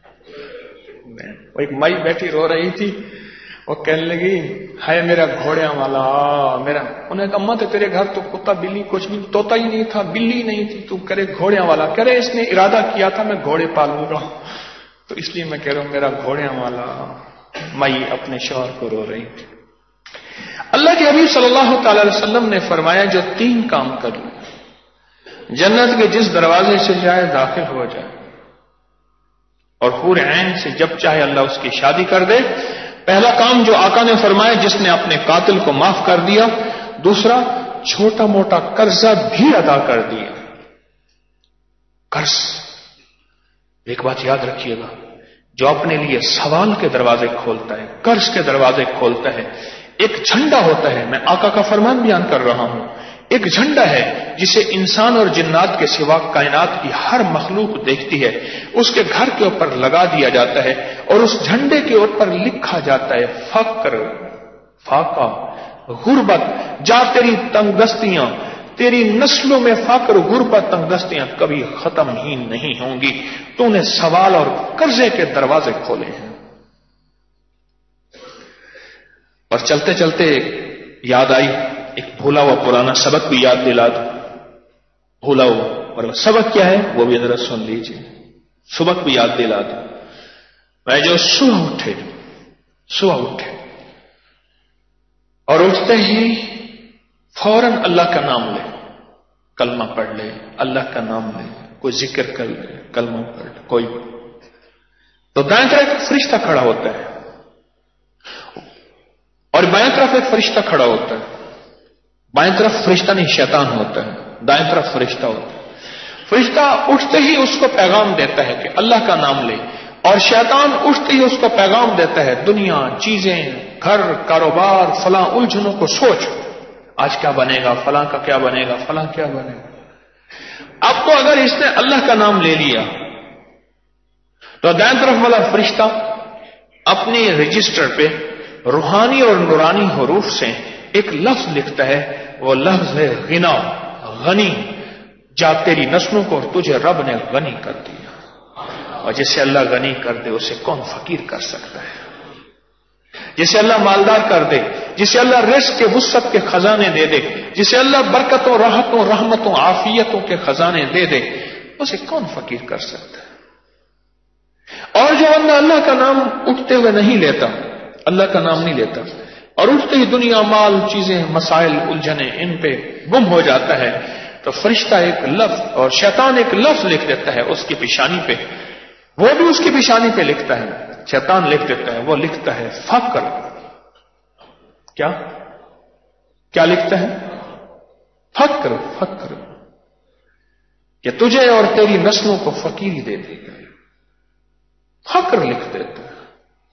ایک مائی بیٹھی رو رہی تھی، وہ کہنے لگی ہے میرا گھوڑیاں والا میرا، انہیں کہا اماں تو تیرے گھر تو کتا بلی کچھ نہیں، طوطا ہی نہیں تھا، بلی نہیں تھی، تو کرے گھوڑیاں والا، کہہ رہے اس نے ارادہ کیا تھا میں گھوڑے پالوں گا، تو اس لیے میں کہہ رہا ہوں میرا گھوڑیاں والا۔ مائی اپنے شوہر کو رو رہی تھی۔ اللہ کے حبیب صلی اللہ تعالی علیہ وسلم نے فرمایا جو تین کام کر لیں جنت کے جس دروازے سے جائے داخل ہو جائے اور حور عین سے جب چاہے اللہ اس کی شادی کر دے۔ پہلا کام جو آقا نے فرمایا جس نے اپنے قاتل کو معاف کر دیا، دوسرا چھوٹا موٹا قرضہ بھی ادا کر دیا، قرض. ایک بات یاد رکھیے گا، جو اپنے لیے سوال کے دروازے کھولتا ہے، قرض کے دروازے کھولتا ہے، ایک جھنڈا ہوتا ہے. میں آقا کا فرمان بیان کر رہا ہوں. ایک جھنڈا ہے جسے انسان اور جنات کے سوا کائنات کی ہر مخلوق دیکھتی ہے. اس کے گھر کے اوپر لگا دیا جاتا ہے اور اس جھنڈے کے اوپر لکھا جاتا ہے فقر، فاقہ، غربت. جا تیری تنگ دستیاں، تیری نسلوں میں فقر، غربت، تنگ دستیاں کبھی ختم ہی نہیں ہوں گی. تو نے سوال اور قرضے کے دروازے کھولے ہیں. اور چلتے چلتے یاد آئی ایک بھولا ہوا پرانا سبق بھی یاد دلا دو. بھولا ہوا اور سبق کیا ہے وہ بھی ذرا سن لیجیے. سبق بھی یاد دلا دو. میں جو صبح اٹھے صبح اٹھے اور اٹھتے ہی فوراً اللہ کا نام لے، کلمہ پڑھ لے، اللہ کا نام لے، کوئی ذکر کر لے، کلمہ پڑھ لے کوئی، تو دائیں طرف ایک فرشتہ کھڑا ہوتا ہے اور بائیں طرف ایک فرشتہ کھڑا ہوتا ہے. بائیں طرف فرشتہ نہیں شیطان ہوتا ہے، دائیں طرف فرشتہ ہوتا ہے. فرشتہ اٹھتے ہی اس کو پیغام دیتا ہے کہ اللہ کا نام لے، اور شیطان اٹھتے ہی اس کو پیغام دیتا ہے دنیا، چیزیں، گھر، کاروبار، فلاں الجھنوں کو سوچ، آج کیا بنے گا، فلاں کا کیا بنے گا، فلاں کیا بنے گا. اب تو اگر اس نے اللہ کا نام لے لیا تو دائیں طرف والا فرشتہ اپنی رجسٹر پہ روحانی اور نورانی حروف سے ایک لفظ لکھتا ہے. وہ لفظ ہے غنا، غنی. جا تیری نسلوں کو اور تجھے رب نے غنی کر دیا. اور جسے اللہ غنی کر دے اسے کون فقیر کر سکتا ہے؟ جسے اللہ مالدار کر دے، جسے اللہ رزق کے وسعت کے خزانے دے دے، جسے اللہ برکتوں، راحتوں، رحمتوں، عافیتوں کے خزانے دے دے، اسے کون فقیر کر سکتا ہے؟ اور جو بندہ اللہ کا نام اٹھتے ہوئے نہیں لیتا، اللہ کا نام نہیں لیتا اور اٹھتے ہی دنیا، مال، چیزیں، مسائل، الجھنے ان پہ گم ہو جاتا ہے، تو فرشتہ ایک لفظ اور شیطان ایک لفظ لکھ دیتا ہے اس کی پیشانی پہ. وہ بھی اس کی پیشانی پہ لکھتا ہے، شیطان لکھ دیتا ہے، وہ لکھتا ہے فقر. کیا کیا لکھتا ہے؟ فقر. فقر کہ تجھے اور تیری نسلوں کو فقیری دے دے گا. فقر لکھ دیتا ہے،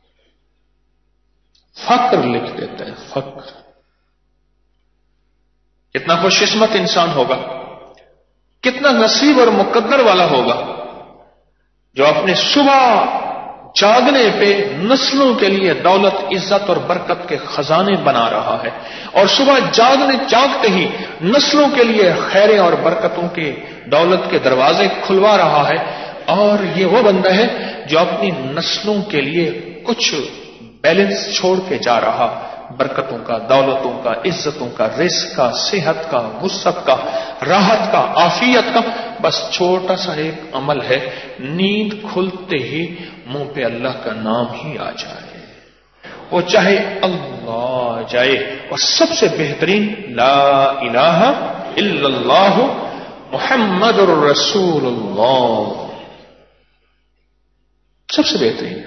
فقر لکھ دیتا ہے. فقر. کتنا خوش قسمت انسان ہوگا، کتنا نصیب اور مقدر والا ہوگا جو اپنے صبح جاگنے پہ نسلوں کے لیے دولت، عزت اور برکت کے خزانے بنا رہا ہے، اور صبح جاگنے جاگتے ہی نسلوں کے لیے خیریں اور برکتوں کے دولت کے دروازے کھلوا رہا ہے. اور یہ وہ بندہ ہے جو اپنی نسلوں کے لیے کچھ بیلنس چھوڑ کے جا رہا، برکتوں کا، دولتوں کا، عزتوں کا، رزق کا، صحت کا، وسعت کا، راحت کا، عافیت کا. بس چھوٹا سا ایک عمل ہے، نیند کھلتے ہی منہ پہ اللہ کا نام ہی آ جائے، وہ چاہے اللہ جائے، اور سب سے بہترین لا الہ الا اللہ محمد الرسول اللہ، سب سے بہترین.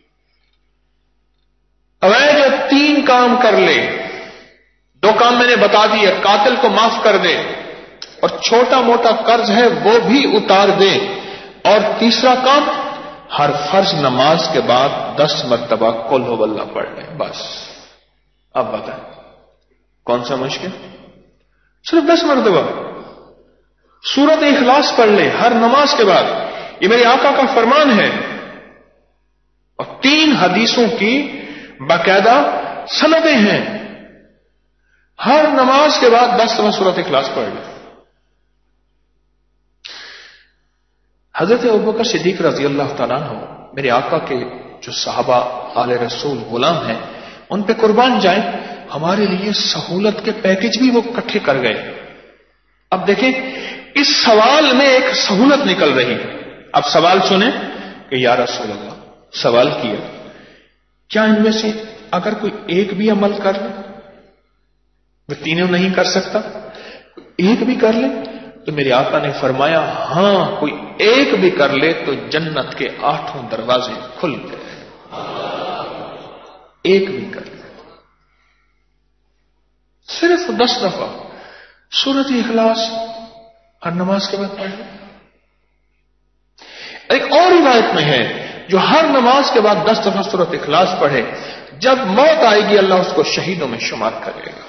اب جو تین کام کر لے، دو کام میں نے بتا دیے، قاتل کو معاف کر دے اور چھوٹا موٹا قرض ہے وہ بھی اتار دے، اور تیسرا کام ہر فرض نماز کے بعد دس مرتبہ قل ہو اللہ پڑھ لے. بس اب بتائیں کون سا مشکل؟ صرف دس مرتبہ سورت اخلاص پڑھ لے ہر نماز کے بعد. یہ میرے آقا کا فرمان ہے، اور تین حدیثوں کی باقاعدہ سندیں ہیں. ہر نماز کے بعد دس دفعہ سورت اخلاص پڑھ لے. حضرت ابوبکر صدیق رضی اللہ تعالیٰ عنہ میرے آقا کے جو صحابہ آل رسول غلام ہیں ان پہ قربان جائیں، ہمارے لیے سہولت کے پیکج بھی وہ اکٹھے کر گئے. اب دیکھیں اس سوال میں ایک سہولت نکل رہی ہے. اب سوال سنیں کہ یا رسول اللہ، سوال کیا کیا ان میں سے اگر کوئی ایک بھی عمل کر لے، وہ تینوں نہیں کر سکتا، ایک بھی کر لے؟ تو میرے آقا نے فرمایا ہاں کوئی ایک بھی کر لے تو جنت کے آٹھوں دروازے کھل گئے. ایک بھی کر لے، صرف دس دفعہ سورت اخلاص ہر نماز کے بعد پڑھ لے. روایت میں ہے جو ہر نماز کے بعد دس دفعہ سورۃ اخلاص پڑھے، جب موت آئے گی اللہ اس کو شہیدوں میں شمار کرے گا۔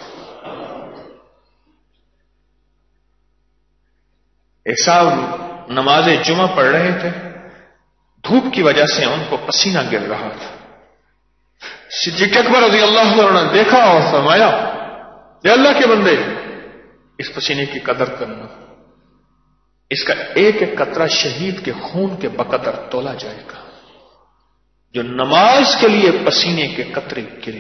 ایک صاحب نماز جمعہ پڑھ رہے تھے، دھوپ کی وجہ سے ان کو پسینہ گر رہا تھا۔ صدیق اکبر رضی اللہ عنہ نے دیکھا اور فرمایا، اے اللہ کے بندے، اس پسینے کی قدر کرنا، اس کا ایک ایک قطرہ شہید کے خون کے بقدر تولا جائے گا جو نماز کے لیے پسینے کے قطرے گرے۔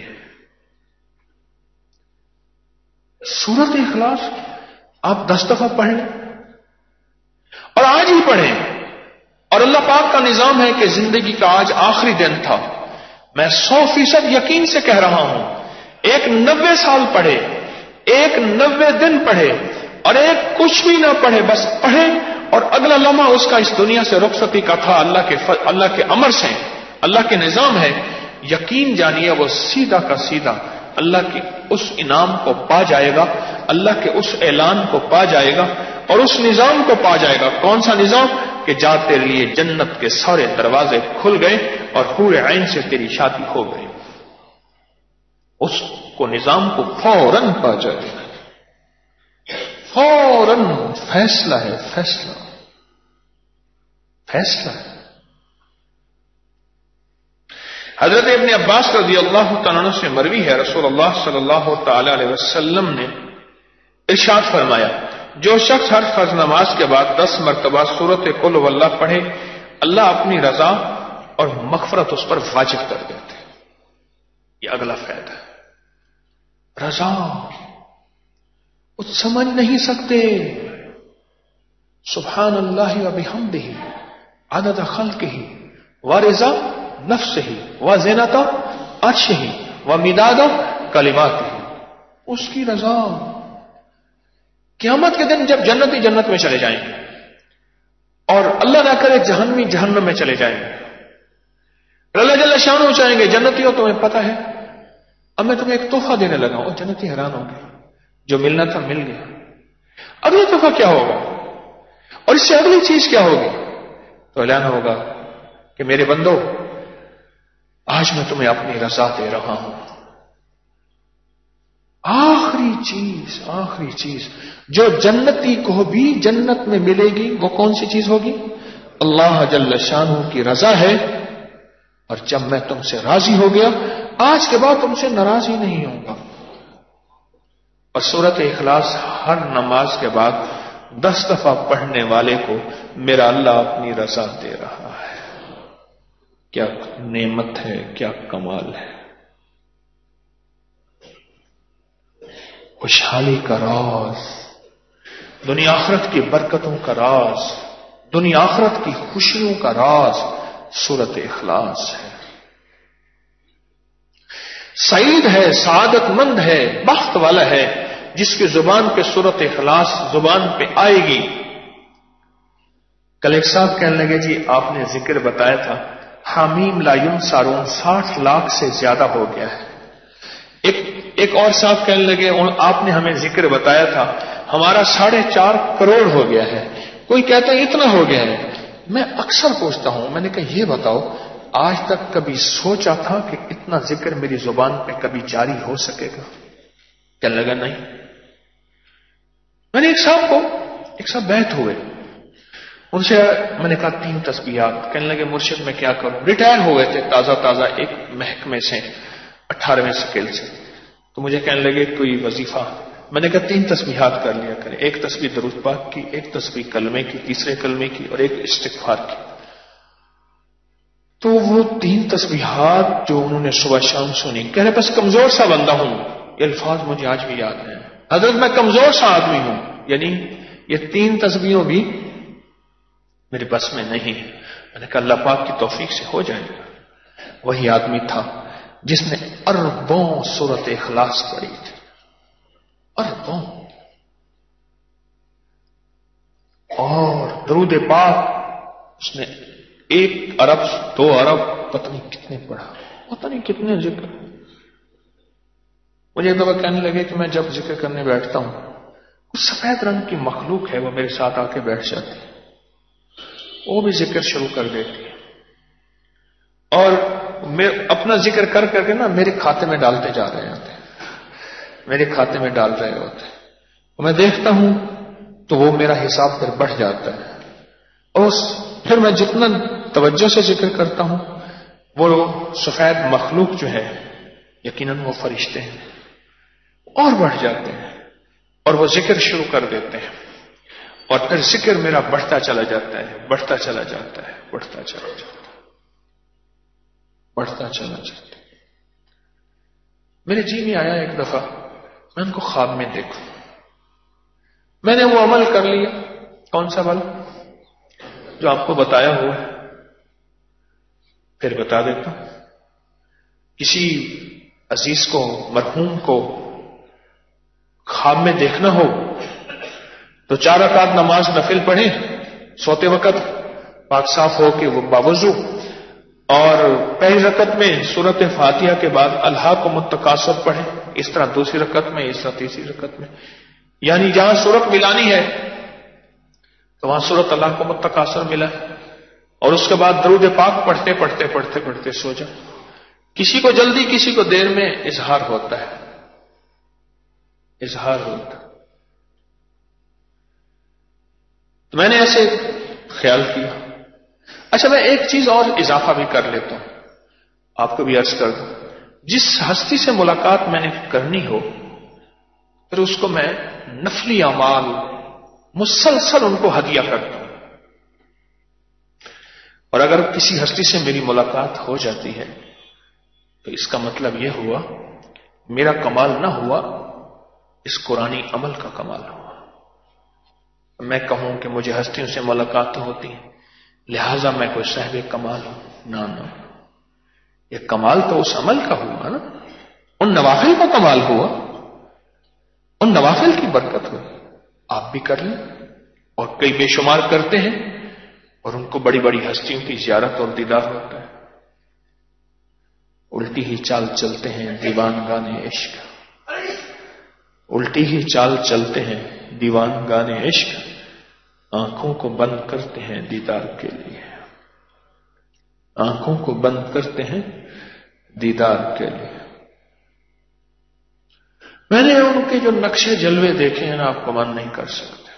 سورۃ اخلاص آپ دس دفعہ پڑھ لیں اور آج ہی پڑھیں، اور اللہ پاک کا نظام ہے کہ زندگی کا آج آخری دن تھا، میں سو فیصد یقین سے کہہ رہا ہوں، ایک نوے سال پڑھے، ایک نوے دن پڑھے اور ایک کچھ بھی نہ پڑھے، بس پڑھے اور اگلا لمحہ اس کا اس دنیا سے رخصتی کا تھا اللہ کے اللہ کے امر سے، اللہ کے نظام ہے، یقین جانیے وہ سیدھا کا سیدھا اللہ کی اس انعام کو پا جائے گا، اللہ کے اس اعلان کو پا جائے گا اور اس نظام کو پا جائے گا۔ کون سا نظام؟ کہ جا تیرے لیے جنت کے سارے دروازے کھل گئے اور حور عین سے تیری شادی ہو گئی، اس کو نظام کو فوراً پا جائے گا، فوراً فیصلہ ہے، فیصلہ فیصلہ ہے۔ حضرت ابن عباس رضی اللہ تعالیٰ عنہ سے مروی ہے، رسول اللہ صلی اللہ تعالی علیہ وسلم نے ارشاد فرمایا، جو شخص ہر فرض نماز کے بعد دس مرتبہ سورۃ قل هو اللہ پڑھے، اللہ اپنی رضا اور مغفرت اس پر واجب کر دیتے۔ یہ اگلا فائدہ ہے، رضا کچھ سمجھ نہیں سکتے، سبحان اللہ و بحمدہ عدد خلقہ ورضا نفسہ وزینۃ عرشہ ومداد کلماتہ، اس کی رضا۔ قیامت کے دن جب جنتی جنت میں چلے جائیں گے اور اللہ نہ کرے جہنمی جہنم میں چلے جائیں گے، اللہ جل شانہ چاہیں گے جنتیوں تمہیں پتہ ہے اب میں تمہیں ایک تحفہ دینے لگا ہوں، اور جنتی حیران ہوں گے، جو ملنا تھا مل گیا، اگلا تحفہ کیا ہوگا اور اس سے اگلی چیز کیا ہوگی؟ تو اعلان ہوگا کہ میرے بندو آج میں تمہیں اپنی رضا دے رہا ہوں۔ آخری چیز آخری چیز جو جنتی کو بھی جنت میں ملے گی وہ کون سی چیز ہوگی؟ اللہ جل شانہ کی رضا ہے، اور جب میں تم سے راضی ہو گیا آج کے بعد تم سے ناراض ہی نہیں ہوں گا۔ اور سورۃ اخلاص ہر نماز کے بعد دس دفعہ پڑھنے والے کو میرا اللہ اپنی رضا دے رہا ہے۔ کیا نعمت ہے، کیا کمال ہے۔ خوشحالی کا راز، دنیا آخرت کی برکتوں کا راز، دنیا آخرت کی خوشیوں کا راز سورۃ اخلاص ہے۔ سعید ہے، سعادت مند ہے، بخت والا ہے جس کی زبان پہ سورۃ اخلاص زبان پہ آئے گی۔ کل ایک صاحب کہنے لگے جی آپ نے ذکر بتایا تھا حامیم لا ینصرون ساٹھ لاکھ سے زیادہ ہو گیا ہے۔ ایک ایک اور صاحب کہنے لگے آپ نے ہمیں ذکر بتایا تھا ہمارا ساڑھے چار کروڑ ہو گیا ہے، کوئی کہتا ہے اتنا ہو گیا ہے۔ میں اکثر پوچھتا ہوں، میں نے کہا یہ بتاؤ آج تک کبھی سوچا تھا کہ اتنا ذکر میری زبان پہ کبھی جاری ہو سکے گا؟ کہنے لگا نہیں۔ میں نے ایک صاحب کو ایک صاحب بیٹھ ہوئے، ان سے میں نے کہا تین تسبیحات، کہنے لگے مرشد میں کیا کروں؟ ریٹائر ہو گئے تھے تازہ تازہ ایک محکمے سے، اٹھارہویں سکیل سے، تو مجھے کہنے لگے کوئی وظیفہ، میں نے کہا تین تسبیحات کر لیا کریں، ایک تسبیح درود پاک کی، ایک تسبیح کلمے کی، تیسرے کلمے کی، اور ایک استغفار کی۔ تو وہ تین تسبیحات جو انہوں نے صبح شام سنی، کہہ رہے بس کمزور سا بندہ ہوں، یہ الفاظ مجھے آج بھی یاد ہیں، حضرت میں کمزور سا آدمی ہوں، یعنی یہ تین تسبیحوں بھی میرے بس میں نہیں ہے۔ میں نے کہا اللہ پاک کی توفیق سے ہو جائے گا۔ وہی آدمی تھا جس نے اربوں سورۃ اخلاص پڑھی تھی، اربوں، اور درود پاک اس نے ایک ارب دو ارب پتہ نہیں کتنے پڑھا، پتہ نہیں کتنے ذکر۔ مجھے ایک دفعہ کہنے لگے کہ میں جب ذکر کرنے بیٹھتا ہوں اس سفید رنگ کی مخلوق ہے وہ میرے ساتھ آ کے بیٹھ جاتی ہے، وہ بھی ذکر شروع کر دیتی ہے، اور میں اپنا ذکر کر کر کے نا میرے کھاتے میں ڈالتے جا رہے ہوتے ہیں، میرے کھاتے میں ڈال رہے ہوتے ہیں، میں دیکھتا ہوں تو وہ میرا حساب پھر بڑھ جاتا ہے، اور پھر میں جتنا توجہ سے ذکر کرتا ہوں وہ سفید مخلوق جو ہے یقیناً وہ فرشتے ہیں اور بڑھ جاتے ہیں اور وہ ذکر شروع کر دیتے ہیں، اور پھر ذکر میرا بڑھتا چلا جاتا ہے، بڑھتا چلا جاتا ہے، بڑھتا چلا جاتا ہے، بڑھتا چلا جاتا ہے۔ میرے جی میں آیا ایک دفعہ میں ان کو خواب میں دیکھوں، میں نے وہ عمل کر لیا۔ کون سا عمل؟ جو آپ کو بتایا ہوا ہے، پھر بتا دیتا ہوں۔ کسی عزیز کو، مرحوم کو خواب میں دیکھنا ہو تو چار رکعت نماز نفل پڑھیں سوتے وقت، پاک صاف ہو کے وہ باوضو، اور پہلی رکعت میں سورت فاتحہ کے بعد الہاکم التکاثر پڑھیں، اس طرح دوسری رکعت میں، اس طرح تیسری رکعت میں، یعنی جہاں سورت ملانی ہے تو وہاں سورت الہاکم التکاثر ملا ہے، اور اس کے بعد درود پاک پڑھتے پڑھتے پڑھتے پڑھتے سو جا۔ کسی کو جلدی، کسی کو دیر میں اظہار ہوتا ہے، اظہار ہوتا ہے۔ تو میں نے ایسے خیال کیا۔ اچھا میں ایک چیز اور اضافہ بھی کر لیتا ہوں، آپ کو بھی عرض کر دوں، جس ہستی سے ملاقات میں نے کرنی ہو پھر اس کو میں نفلی اعمال مسلسل ان کو ہدیہ کرتا ہوں، اور اگر کسی ہستی سے میری ملاقات ہو جاتی ہے تو اس کا مطلب یہ ہوا میرا کمال نہ ہوا، اس قرآنی عمل کا کمال ہوا۔ میں کہوں کہ مجھے ہستیوں سے ملاقات ہوتی ہے لہذا میں کوئی صاحب کمال ہوں، نہ نہ، یہ کمال تو اس عمل کا ہوا نا، ان نوافل کا کمال ہوا، ان نوافل کی برکت ہوئی۔ آپ بھی کر لیں، اور کئی بے شمار کرتے ہیں، اور ان کو بڑی بڑی ہستیوں کی زیارت اور دیدار ہوتا ہے۔ الٹی ہی چال چلتے ہیں دیوان گانے عشق، الٹی ہی چال چلتے ہیں دیوان گانے عشق، آنکھوں کو بند کرتے ہیں دیدار کے لیے، آنکھوں کو بند کرتے ہیں دیدار کے لیے۔ میں نے ان کے جو نقشے جلوے دیکھے ہیں نا، آپ کو من نہیں کر سکتے۔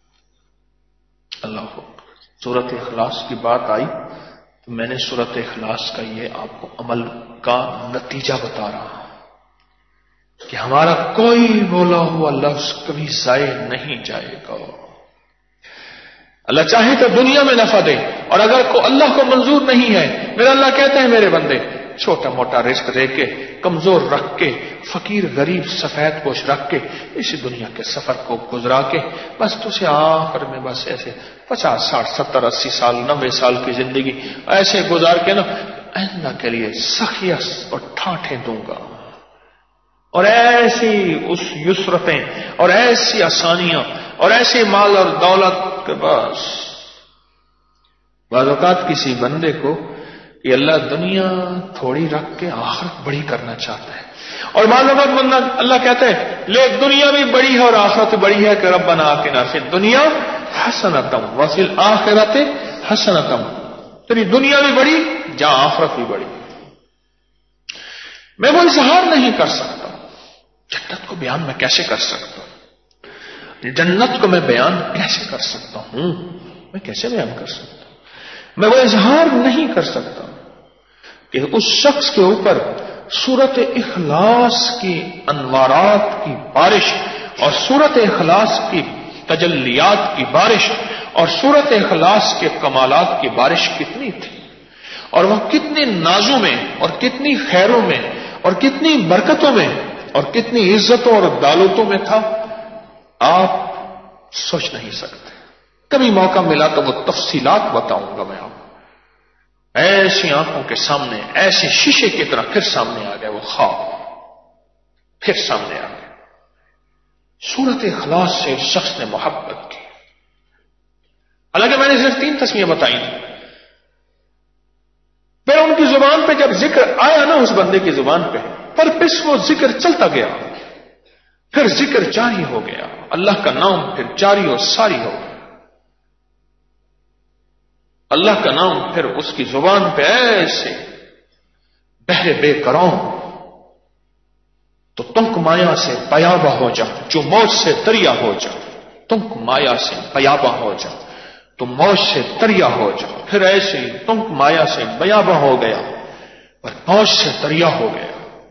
اللہ اکبر۔ سورت اخلاص کی بات آئی تو میں نے سورت اخلاص کا یہ آپ کو عمل کا نتیجہ بتا رہا ہوں کہ ہمارا کوئی بولا ہوا لفظ کبھی ضائع نہیں جائے گا۔ اللہ چاہے تو دنیا میں نفع دے، اور اگر کو اللہ کو منظور نہیں ہے، میرا اللہ کہتے ہیں میرے بندے چھوٹا موٹا رزق دے کے، کمزور رکھ کے، فقیر غریب سفید پوش رکھ کے، اسی دنیا کے سفر کو گزرا کے بس تو سے آخر میں بس ایسے پچاس ساٹھ ستر اسی سال نوے سال کی زندگی ایسے گزار کے نا آئندہ کے لیے سخیس اور ٹھاٹھیں دوں گا، اور ایسی اس یسرتیں اور ایسی آسانیاں اور ایسے مال اور دولت کے بس بعض اوقات کسی بندے کو کہ اللہ دنیا تھوڑی رکھ کے آخرت بڑی کرنا چاہتا ہے، اور بعض اوقات بندہ اللہ کہتا ہے لے دنیا بھی بڑی ہے اور آخرت بڑی ہے کہ ربنا آتنا فی الدنیا حسنۃ وفی الآخرۃ حسنۃ، تیری دنیا بھی بڑی جہاں آخرت بھی بڑی۔ میں وہ اظہار نہیں کر سکتا، جنت کو بیان میں کیسے کر سکتا ہوں، جنت کو میں بیان کیسے کر سکتا ہوں، میں کیسے بیان کر سکتا ہوں، میں وہ اظہار نہیں کر سکتا کہ اس شخص کے اوپر سورت اخلاص کی انوارات کی بارش اور سورت اخلاص کی تجلیات کی بارش اور سورت اخلاص کے کمالات کی بارش کتنی تھی، اور وہ کتنی نازوں میں اور کتنی خیروں میں اور کتنی برکتوں میں اور کتنی عزتوں اور دولتوں میں تھا، آپ سوچ نہیں سکتے۔ کبھی موقع ملا تو وہ تفصیلات بتاؤں گا میں آپ کو۔ ایسی آنکھوں کے سامنے ایسے شیشے کی طرح پھر سامنے آ گئے وہ خواب، پھر سامنے آ گئے۔ سورت اخلاص سے اس شخص نے محبت کی، حالانکہ میں نے صرف تین تسمیاں بتائی تھی، پھر ان کی زبان پہ جب ذکر آیا نا اس بندے کی زبان پہ، پر پس وہ ذکر چلتا گیا، پھر ذکر جاری ہو گیا، اللہ کا نام پھر جاری اور ساری ہو گیا، اللہ کا نام پھر اس کی زبان پہ ایسے بہرے بے کراؤں تو تنک مایا سے پیابہ ہو جا، جو موج سے دریا ہو جا، تنک مایا سے پیابہ ہو جا تو موج سے دریا ہو جا، پھر ایسے ہی تنک مایا سے بیابہ ہو گیا اور موج سے دریا ہو گیا۔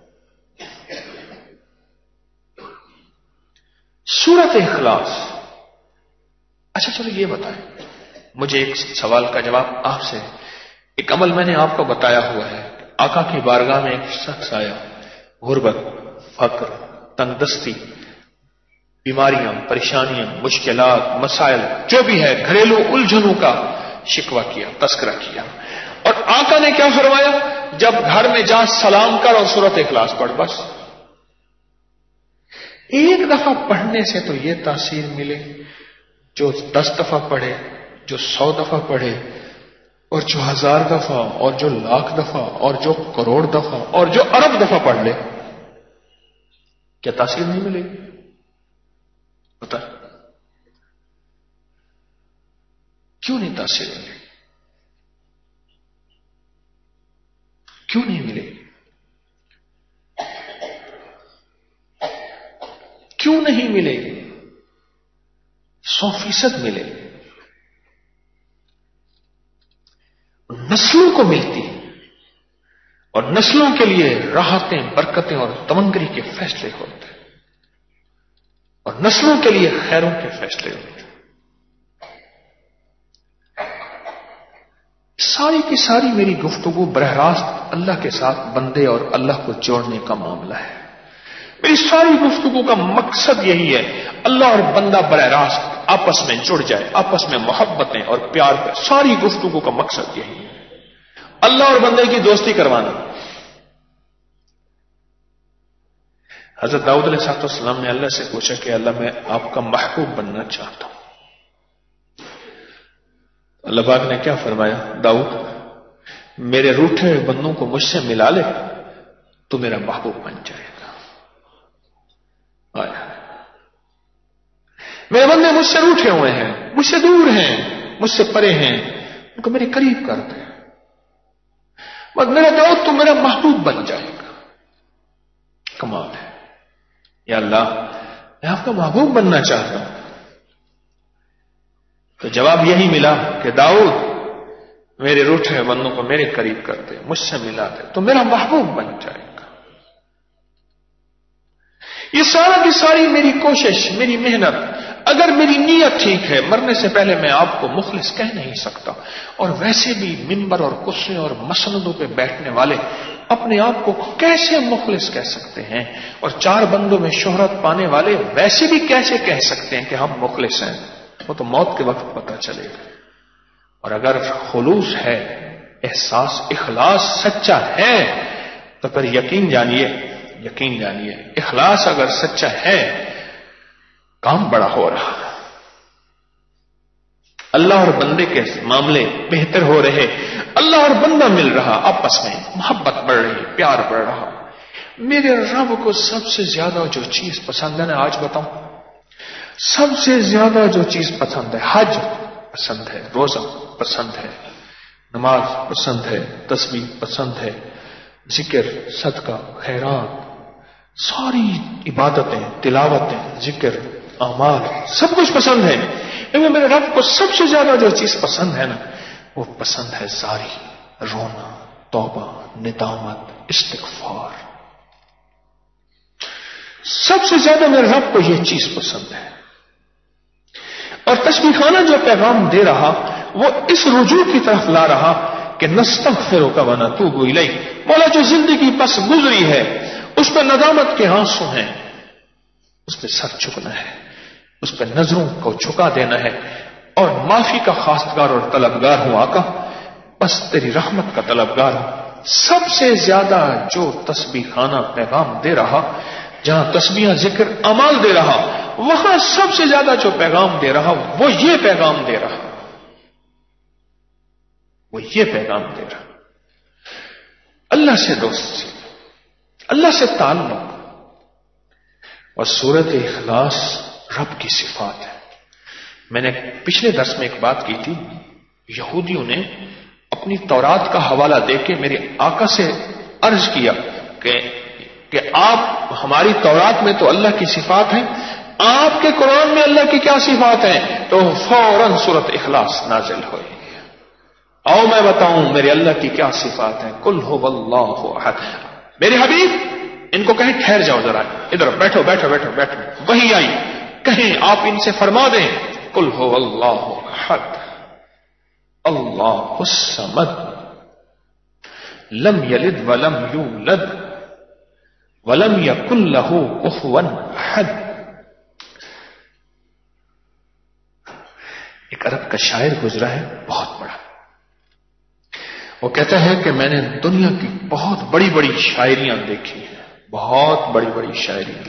سورت اخلاص۔ اچھا چلو یہ بتائیں مجھے ایک سوال کا جواب آپ سے، ایک عمل میں نے آپ کو بتایا ہوا ہے، آقا کی بارگاہ میں ایک شخص آیا، غربت، فقر، تنگ دستی، بیماریاں، پریشانیاں، مشکلات، مسائل جو بھی ہے، گھریلو الجھنوں کا شکوہ کیا، تذکرہ کیا، اور آقا نے کیا فرمایا؟ جب گھر میں جا سلام کر اور سورت اخلاص پڑھ، بس۔ ایک دفعہ پڑھنے سے تو یہ تاثیر ملے، جو دس دفعہ پڑھے، جو سو دفعہ پڑھے، اور جو ہزار دفعہ، اور جو لاکھ دفعہ، اور جو کروڑ دفعہ، اور جو ارب دفعہ پڑھ لے، کیا تاثیر نہیں ملے گی؟ بتا کیوں نہیں تاثیر ملے گی؟ کیوں نہیں ملے گی؟ کیوں نہیں ملے گی؟ سو فیصد ملے گی، نسلوں کو ملتی ہے، اور نسلوں کے لیے راحتیں، برکتیں اور تمنگری کے فیصلے ہوتے ہیں، اور نسلوں کے لیے خیروں کے فیصلے ہوتے ہیں۔ ساری کی ساری میری گفتگو براہ راست اللہ کے ساتھ بندے اور اللہ کو جوڑنے کا معاملہ ہے۔ میری ساری گفتگو کا مقصد یہی ہے، اللہ اور بندہ براہ راست آپس میں جڑ جائے، آپس میں محبتیں اور پیار پہ، ساری گفتگو کا مقصد یہی ہے، اللہ اور بندے کی دوستی کروانا۔ حضرت داؤد علیہ السلام نے اللہ سے پوچھا کہ اللہ میں آپ کا محبوب بننا چاہتا ہوں۔ اللہ پاک نے کیا فرمایا؟ داؤد میرے روٹھے ہوئے بندوں کو مجھ سے ملا لے تو میرا محبوب بن جائے گا۔ آیا میرے بندے مجھ سے روٹھے ہوئے ہیں، مجھ سے دور ہیں، مجھ سے پرے ہیں، ان کو میرے قریب کر دے، مگر میرا داؤد تو میرا محبوب بن جائے گا۔ کمال ہے، یا اللہ میں آپ کا محبوب بننا چاہتا ہوں۔ تو جواب یہی ملا کہ داؤد میرے روٹھے بندوں کو میرے قریب کر دے، مجھ سے ملا دے تو میرا محبوب بن جائے گا۔ یہ سارا کی ساری میری کوشش، میری محنت، اگر میری نیت ٹھیک ہے، مرنے سے پہلے میں آپ کو مخلص کہہ نہیں سکتا، اور ویسے بھی منبر اور کرسیوں اور مسندوں پہ بیٹھنے والے اپنے آپ کو کیسے مخلص کہہ سکتے ہیں، اور چار بندوں میں شہرت پانے والے ویسے بھی کیسے کہہ سکتے ہیں کہ ہم مخلص ہیں؟ وہ تو موت کے وقت پتہ چلے گا۔ اور اگر خلوص ہے، احساس، اخلاص سچا ہے، تو پھر یقین جانیے یقین جانیے اخلاص اگر سچا ہے، کام بڑا ہو رہا، اللہ اور بندے کے معاملے بہتر ہو رہے، اللہ اور بندہ مل رہا، آپس میں محبت بڑھ رہی، پیار بڑھ رہا۔ میرے رب کو سب سے زیادہ جو چیز پسند ہے نا، آج بتاؤں، سب سے زیادہ جو چیز پسند ہے، حج پسند ہے، روزہ پسند ہے، نماز پسند ہے، تسبیح پسند ہے، ذکر، صدقہ، خیرات، ساری عبادتیں، تلاوتیں، ذکر، اعمال، سب کچھ پسند ہے، لیکن میرے رب کو سب سے زیادہ جو چیز پسند ہے نا، وہ پسند ہے زاری، رونا، توبہ، ندامت، استغفار۔ سب سے زیادہ میرے رب کو یہ چیز پسند ہے۔ اور تسبیح خانہ جو پیغام دے رہا، وہ اس رجوع کی طرف لا رہا کہ نستغفرک ونتوب الیک، مولا جو زندگی پس گزری ہے اس پہ ندامت کے آنسو ہیں، اس پہ سر جھکنا ہے، اس پہ نظروں کو جھکا دینا ہے، اور معافی کا خواستگار اور طلبگار ہوں آقا، بس تیری رحمت کا طلبگار ہوں۔ سب سے زیادہ جو تسبیح خانہ پیغام دے رہا، جہاں تسبیح ذکر اعمال دے رہا، وہاں سب سے زیادہ جو پیغام دے رہا وہ یہ پیغام دے رہا وہ یہ پیغام دے رہا اللہ سے دوستی، اللہ سے تعلق، اور سورت اخلاص رب کی صفات ہے۔ میں نے پچھلے درس میں ایک بات کی تھی، یہودیوں نے اپنی تورات کا حوالہ دے کے میرے آقا سے عرض کیا کہ کہ آپ ہماری تورات میں تو اللہ کی صفات ہیں، آپ کے قرآن میں اللہ کی کیا صفات ہیں؟ تو فوراً سورۃ اخلاص نازل ہوئی. آؤ میں بتاؤں میرے اللہ کی کیا صفات ہیں. قل هو اللہ احد. میرے حبیب ان کو کہیں ٹھہر جاؤ ذرا، ادھر بیٹھو بیٹھو بیٹھو بیٹھو. وہی آئی، کہیں آپ ان سے فرما دیں قل هو اللہ احد اللہ الصمد لم یلد ولم یولد ولم یکن لہ کفوا احد. ایک عرب کا شاعر گزرا ہے بہت بڑا، وہ کہتا ہے کہ میں نے دنیا کی بہت بڑی بڑی شاعریاں دیکھی ہیں، بہت بڑی بڑی شاعریاں،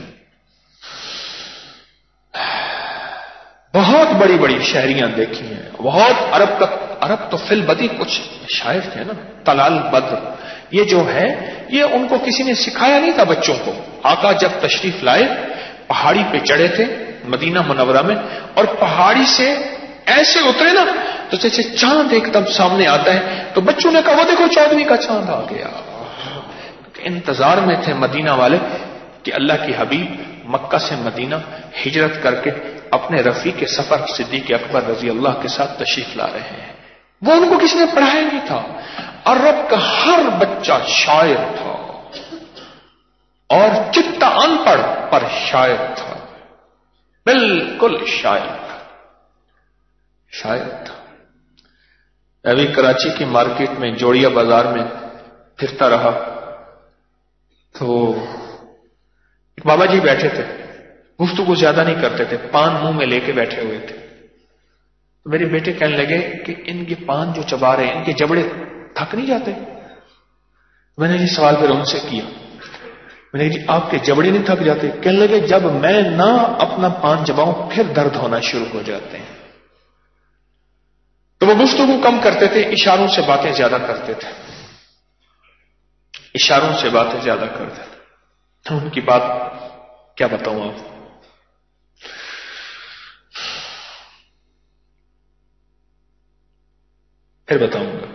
بہت بڑی بڑی شاعریاں دیکھی ہیں. بہت عرب کا عرب تو فی البدی کچھ شاعر تھے نا. طلال بدر یہ جو ہے یہ ان کو کسی نے سکھایا نہیں تھا بچوں کو. آقا جب تشریف لائے پہاڑی پہ چڑھے تھے مدینہ منورہ میں، اور پہاڑی سے ایسے اترے نا تو جیسے چاند ایک دم سامنے آتا ہے، تو بچوں نے کہا وہ دیکھو چودھویں کا چاند آ گیا. انتظار میں تھے مدینہ والے کہ اللہ کی حبیب مکہ سے مدینہ ہجرت کر کے اپنے رفیق سفر صدیق اکبر رضی اللہ کے ساتھ تشریف لا رہے ہیں. وہ ان کو کسی نے پڑھایا نہیں تھا. عرب کا ہر بچہ شاعر تھا، اور چٹا ان پڑھ پر شاعر تھا، بالکل شاعر تھا شاعر تھا. ابھی کراچی کی مارکیٹ میں جوڑیا بازار میں پھرتا رہا تو ایک بابا جی بیٹھے تھے، گفتگو زیادہ نہیں کرتے تھے، پان منہ میں لے کے بیٹھے ہوئے تھے. تو میرے بیٹے کہنے لگے کہ ان کے پان جو چبا رہے ہیں ان کے جبڑے تھک نہیں جاتے؟ میں نے یہ سوال پھر ان سے کیا، میں نے جی آپ کے جبڑے نہیں تھک جاتے؟ کہنے لگے جب میں نہ اپنا پان چباؤں پھر درد ہونا شروع ہو جاتے ہیں. تو وہ گفتگو کم کرتے تھے، اشاروں سے باتیں زیادہ کرتے تھے، اشاروں سے باتیں زیادہ کرتے تھے. تو ان کی بات کیا بتاؤں آپ. پھر بتاؤں گا.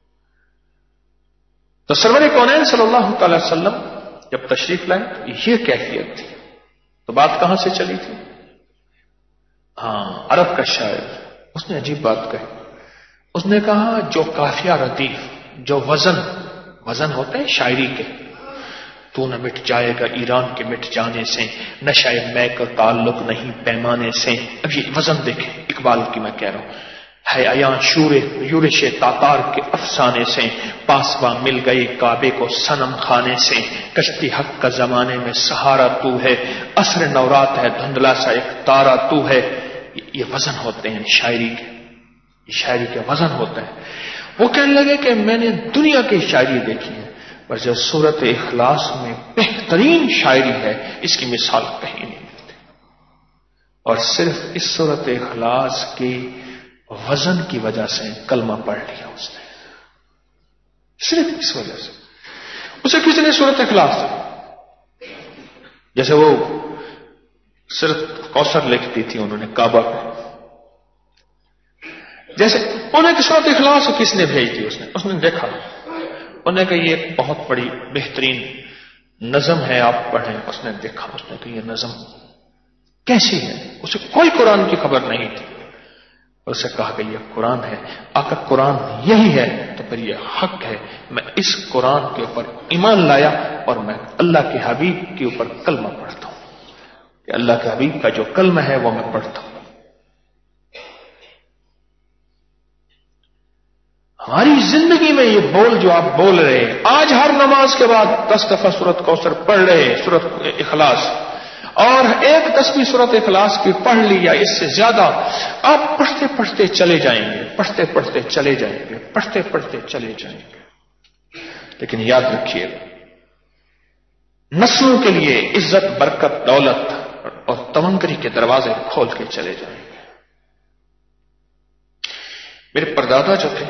تو سرور کونین صلی اللہ تعالی وسلم جب تشریف لائے تو یہ کیفیت تھی. تو بات کہاں سے چلی تھی؟ ہاں عرب کا شاعر، اس نے عجیب بات کہی. اس نے کہا جو قافیہ ردیف، جو وزن وزن ہوتے ہیں شاعری کے، تو نہ مٹ جائے گا ایران کے مٹ جانے سے، نشہ میں کا تعلق نہیں پیمانے سے. اب یہ وزن دیکھیں، اقبال کی میں کہہ رہا ہوں. ہے ایاں شور یورش تاتار کے افسانے سے، پاسباں مل گئی کعبے کو صنم خانے سے. کشتی حق کا زمانے میں سہارا تو ہے، عصر نورات ہے دھندلا سا ایک تارا تو ہے. یہ وزن ہوتے ہیں شاعری کے، یہ شاعری کے وزن ہوتے ہیں. وہ کہنے لگے کہ میں نے دنیا کی شاعری دیکھی ہے، پر جو سورۃ اخلاص میں بہترین شاعری ہے اس کی مثال کہیں نہیں ملتی. اور صرف اس سورۃ اخلاص کی وزن کی وجہ سے کلمہ پڑھ لیا اس نے، صرف اس وجہ سے. اسے کسی نے سورۃ اخلاص، جیسے وہ سورۃ کوثر لکھتی تھی انہوں نے کعبہ پہ، جیسے انہیں کہ سورۃ اخلاص کس نے بھیج دی، اس نے اس نے دیکھا، انہیں کہ یہ ایک بہت بڑی بہترین نظم ہے آپ پڑھیں. اس نے دیکھا، اس نے کہ یہ نظم کیسی ہے، اسے کوئی قرآن کی خبر نہیں تھی. اسے کہا کہ یہ قرآن ہے. آقا قرآن یہی ہے تو پھر یہ حق ہے. میں اس قرآن کے اوپر ایمان لایا اور میں اللہ کے حبیب کے اوپر کلمہ پڑھتا ہوں کہ اللہ کے حبیب کا جو کلمہ ہے وہ میں پڑھتا ہوں. ہماری زندگی میں یہ بول جو آپ بول رہے ہیں، آج ہر نماز کے بعد دس دفعہ سورۃ کوثر پڑھ رہے ہیں، سورۃ اخلاص، اور ایک دسویں سورۃ اخلاص کی پڑھ لی یا اس سے زیادہ، آپ پڑھتے پڑھتے چلے جائیں گے، پڑھتے پڑھتے چلے جائیں گے، پڑھتے پڑھتے چلے جائیں گے. لیکن یاد رکھیے نسلوں کے لیے عزت، برکت، دولت اور تمنگری کے دروازے کھول کے چلے جائیں گے. میرے پردادا جو تھے،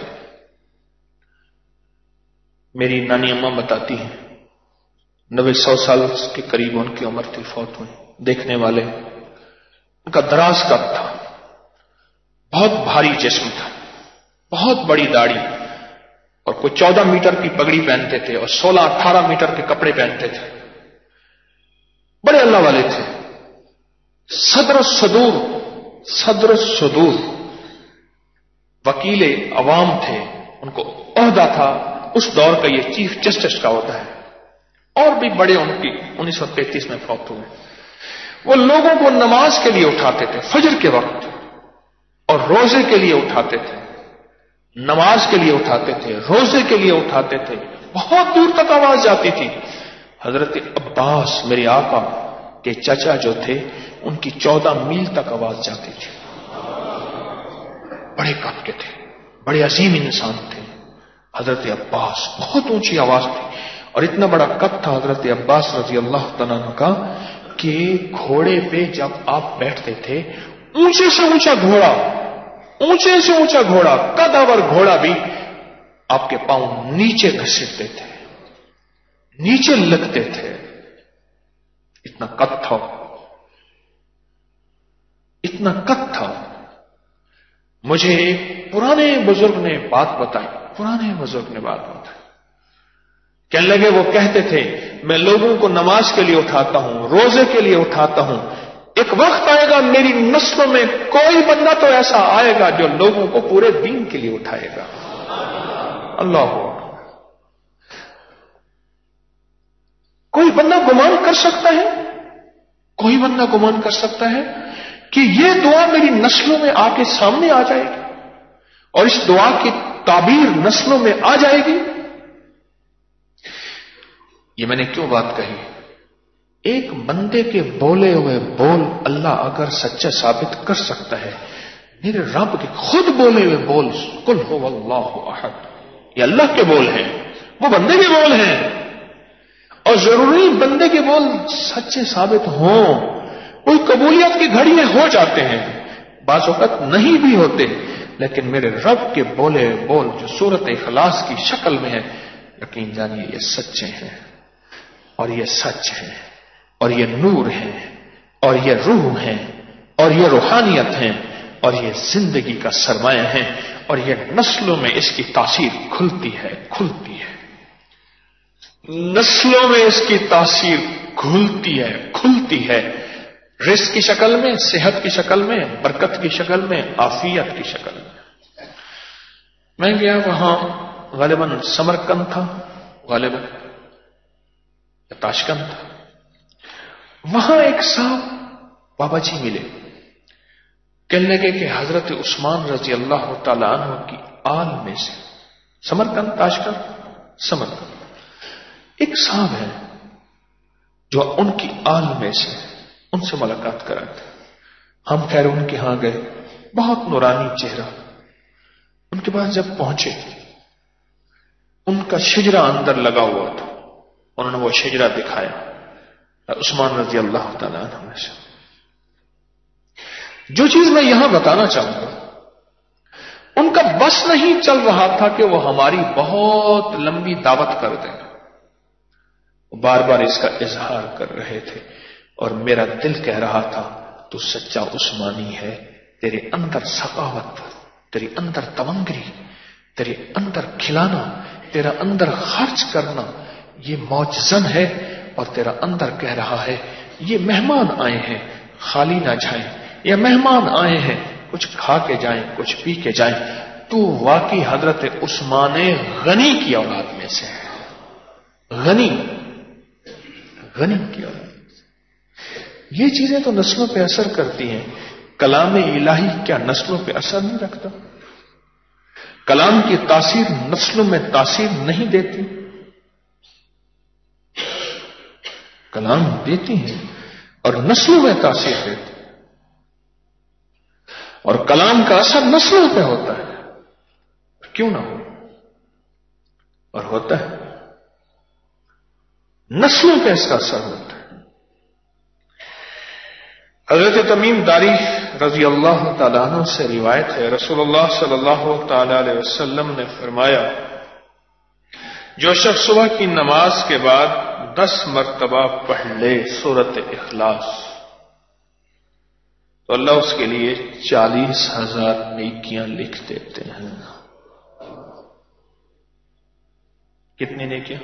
میری نانی اماں بتاتی ہیں، نوے سو سال کے قریب ان کی عمر تھی، فوت ہوئی. دیکھنے والے، ان کا دراز قد تھا، بہت بھاری جسم تھا، بہت بڑی داڑھی، اور کوئی چودہ میٹر کی پگڑی پہنتے تھے اور سولہ اٹھارہ میٹر کے کپڑے پہنتے تھے. بڑے اللہ والے تھے. صدر الصدور صدر الصدور وکیل عوام تھے. ان کو عہدہ تھا اس دور کا، یہ چیف جسٹس کا ہوتا ہے. اور بھی بڑے ان کی انیس سو تینتیس میں فوت ہوئے. وہ لوگوں کو نماز کے لیے اٹھاتے تھے فجر کے وقت، اور روزے کے لیے اٹھاتے تھے، نماز کے لیے اٹھاتے تھے، روزے کے لیے اٹھاتے تھے. بہت دور تک آواز جاتی تھی. حضرت عباس میرے آقا کے چچا جو تھے ان کی چودہ میل تک آواز جاتی تھی. بڑے کم کے تھے، بڑے عظیم انسان تھے حضرت عباس. بہت اونچی آواز تھی. اور اتنا بڑا قد تھا حضرت عباس رضی اللہ تعالیٰ عنہ کا کہ گھوڑے پہ جب آپ بیٹھتے تھے، اونچے سے اونچا گھوڑا، اونچے سے اونچا گھوڑا، قدور گھوڑا بھی آپ کے پاؤں نیچے گھسیٹتے تھے، نیچے لگتے تھے. اتنا قد تھا، اتنا قد تھا. مجھے ایک پرانے بزرگ نے بات بتائی، پرانے بزرگ نے بات بتائی. کہنے لگے وہ کہتے تھے میں لوگوں کو نماز کے لیے اٹھاتا ہوں، روزے کے لیے اٹھاتا ہوں. ایک وقت آئے گا میری نسلوں میں کوئی بندہ تو ایسا آئے گا جو لوگوں کو پورے دین کے لیے اٹھائے گا. اللہ ہو. کوئی بندہ گمان کر سکتا ہے، کوئی بندہ گمان کر سکتا ہے کہ یہ دعا میری نسلوں میں آ کے سامنے آ جائے گی اور اس دعا کی تعبیر نسلوں میں آ جائے گی؟ یہ میں نے کیوں بات کہی؟ ایک بندے کے بولے ہوئے بول اللہ اگر سچا ثابت کر سکتا ہے، میرے رب کے خود بولے ہوئے بول قل هو اللہ احد یہ اللہ کے بول ہیں، وہ بندے کے بول ہیں. اور ضروری بندے کے بول سچے ثابت ہوں. کوئی قبولیت کی گھڑی میں ہو جاتے ہیں، بعض اوقات نہیں بھی ہوتے، لیکن میرے رب کے بولے بول جو سورت اخلاص کی شکل میں ہے، یقین جانیے یہ سچے ہیں اور یہ سچ ہے اور یہ نور ہے اور یہ روح ہے اور یہ روحانیت ہے اور یہ زندگی کا سرمایہ ہے اور یہ نسلوں میں اس کی تاثیر کھلتی ہے کھلتی ہے نسلوں میں اس کی تاثیر کھلتی ہے کھلتی ہے رزق کی شکل میں، صحت کی شکل میں، برکت کی شکل میں، عافیت کی شکل میں. میں گیا وہاں، غالباً سمرقند تھا، غالباً تاشکند تھا. وہاں ایک صاحب بابا جی ملے. کہنے لگے کہ حضرت عثمان رضی اللہ تعالی عنہ کی آل میں سے، سمرقند تاشکند سمرقند، ایک صاحب ہے جو ان کی آل میں سے، ان سے ملاقات کراتے. ہم خیر ان کے ہاں گئے، بہت نورانی چہرہ. ان کے پاس جب پہنچے، ان کا شجرہ اندر لگا ہوا تھا. انہوں نے وہ شجرہ دکھایا عثمان رضی اللہ تعالیٰ عنہ میں سے. جو چیز میں یہاں بتانا چاہوں گا، ان کا بس نہیں چل رہا تھا کہ وہ ہماری بہت لمبی دعوت کر دیں. وہ بار بار اس کا اظہار کر رہے تھے اور میرا دل کہہ رہا تھا تو سچا عثمانی ہے، تیرے اندر سخاوت، تیرے اندر تونگری، تیرے اندر کھلانا، تیرا اندر خرچ کرنا یہ معجزن ہے. اور تیرا اندر کہہ رہا ہے یہ مہمان آئے ہیں خالی نہ جائیں، یہ مہمان آئے ہیں کچھ کھا کے جائیں، کچھ پی کے جائیں. تو واقعی حضرت عثمان غنی کی اولاد میں سے ہے، غنی غنی کی اولاد. یہ چیزیں تو نسلوں پہ اثر کرتی ہیں. کلام الہی کیا نسلوں پہ اثر نہیں رکھتا؟ کلام کی تاثیر نسلوں میں تاثیر نہیں دیتی؟ کلام دیتی ہیں اور نسلوں میں تاثیر دیتی، اور کلام کا اثر نسلوں پہ ہوتا ہے. کیوں نہ ہو؟ اور ہوتا ہے، نسلوں پہ اس کا اثر ہوتا ہے. حضرت تمیم داری رضی اللہ تعالیٰ عنہ سے روایت ہے، رسول اللہ صلی اللہ تعالی علیہ وسلم نے فرمایا، جو شخص صبح کی نماز کے بعد دس مرتبہ پڑھ لے سورت اخلاص، تو اللہ اس کے لیے چالیس ہزار نیکیاں لکھ دیتے ہیں. کتنی نیکیاں؟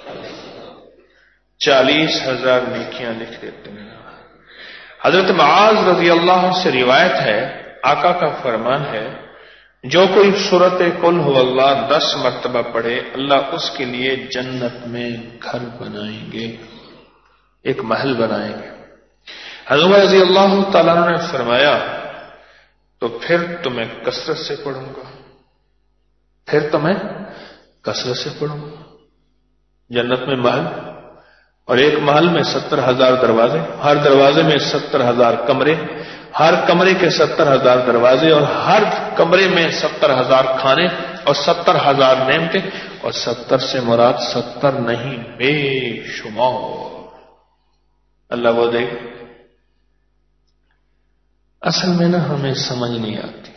چالیس ہزار نیکیاں لکھ دیتے ہیں. حضرت معاذ رضی اللہ عنہ سے روایت ہے، آقا کا فرمان ہے، جو کوئی سورت قل هو اللہ دس مرتبہ پڑھے اللہ اس کے لیے جنت میں گھر بنائیں گے، ایک محل بنائیں گے. حضرت رضی اللہ تعالیٰ نے فرمایا تو پھر تمہیں کثرت سے پڑھوں گا، پھر تمہیں کثرت سے پڑھوں گا. جنت میں محل، اور ایک محل میں ستر ہزار دروازے، ہر دروازے میں ستر ہزار کمرے، ہر کمرے کے ستر ہزار دروازے، اور ہر کمرے میں ستر ہزار کھانے اور ستر ہزار نعمتیں، اور ستر سے مراد ستر نہیں بے شمار. اللہ وہ دے. اصل میں نا ہمیں سمجھ نہیں آتی.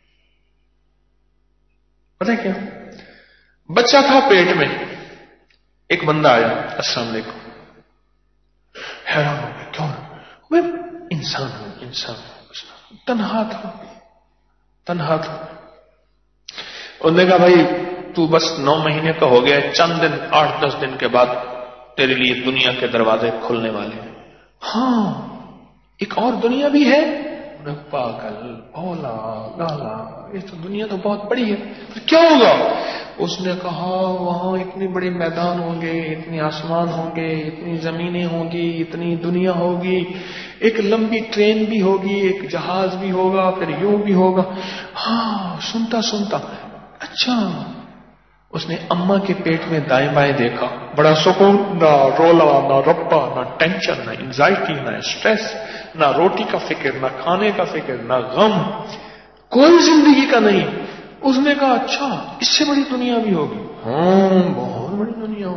پتہ کیا، بچہ تھا پیٹ میں، ایک بندہ آیا، السلام علیکم. حیران ہو گیا، کیوں؟ میں انسان ہوں، انسان ہوں. تنہا تھا، تنہا تھا. انہوں نے کہا بھائی تو بس نو مہینے کا ہو گیا، چند دن، آٹھ دس دن کے بعد تیرے لیے دنیا کے دروازے کھلنے والے ہیں. ہاں ایک اور دنیا بھی ہے. پاگل، بولا، گالا، یہ تو دنیا تو بہت بڑی ہے، کیا ہوگا؟ اس نے کہا وہاں اتنے بڑے میدان ہوں گے، اتنے آسمان ہوں گے، اتنی زمینیں ہوں گی، اتنی دنیا ہوگی، ایک لمبی ٹرین بھی ہوگی، ایک جہاز بھی ہوگا، پھر یوں بھی ہوگا. ہاں سنتا سنتا اچھا. اس نے اماں کے پیٹ میں دائیں بائیں دیکھا، بڑا سکون، نہ رولا، نہ رپا، نہ ٹینشن، نہ انزائٹی، نہ اسٹریس، نہ روٹی کا فکر، نہ کھانے کا فکر، نہ غم، کوئی زندگی کا نہیں. اس نے کہا اچھا اس سے بڑی دنیا بھی ہوگی. ہاں بہت بڑی دنیا،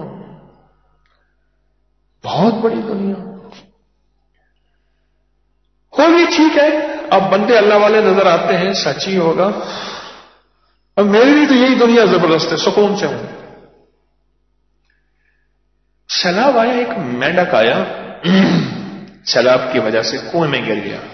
بہت بڑی دنیا ہوگی. ٹھیک ہے، اب بندے اللہ والے نظر آتے ہیں، سچ ہی ہوگا. اب میری بھی تو یہی دنیا زبردست ہے، سکون سے ہوں. سیلاب آیا، ایک مینڈک آیا، سیلاب کی وجہ سے کنویں میں گر گیا.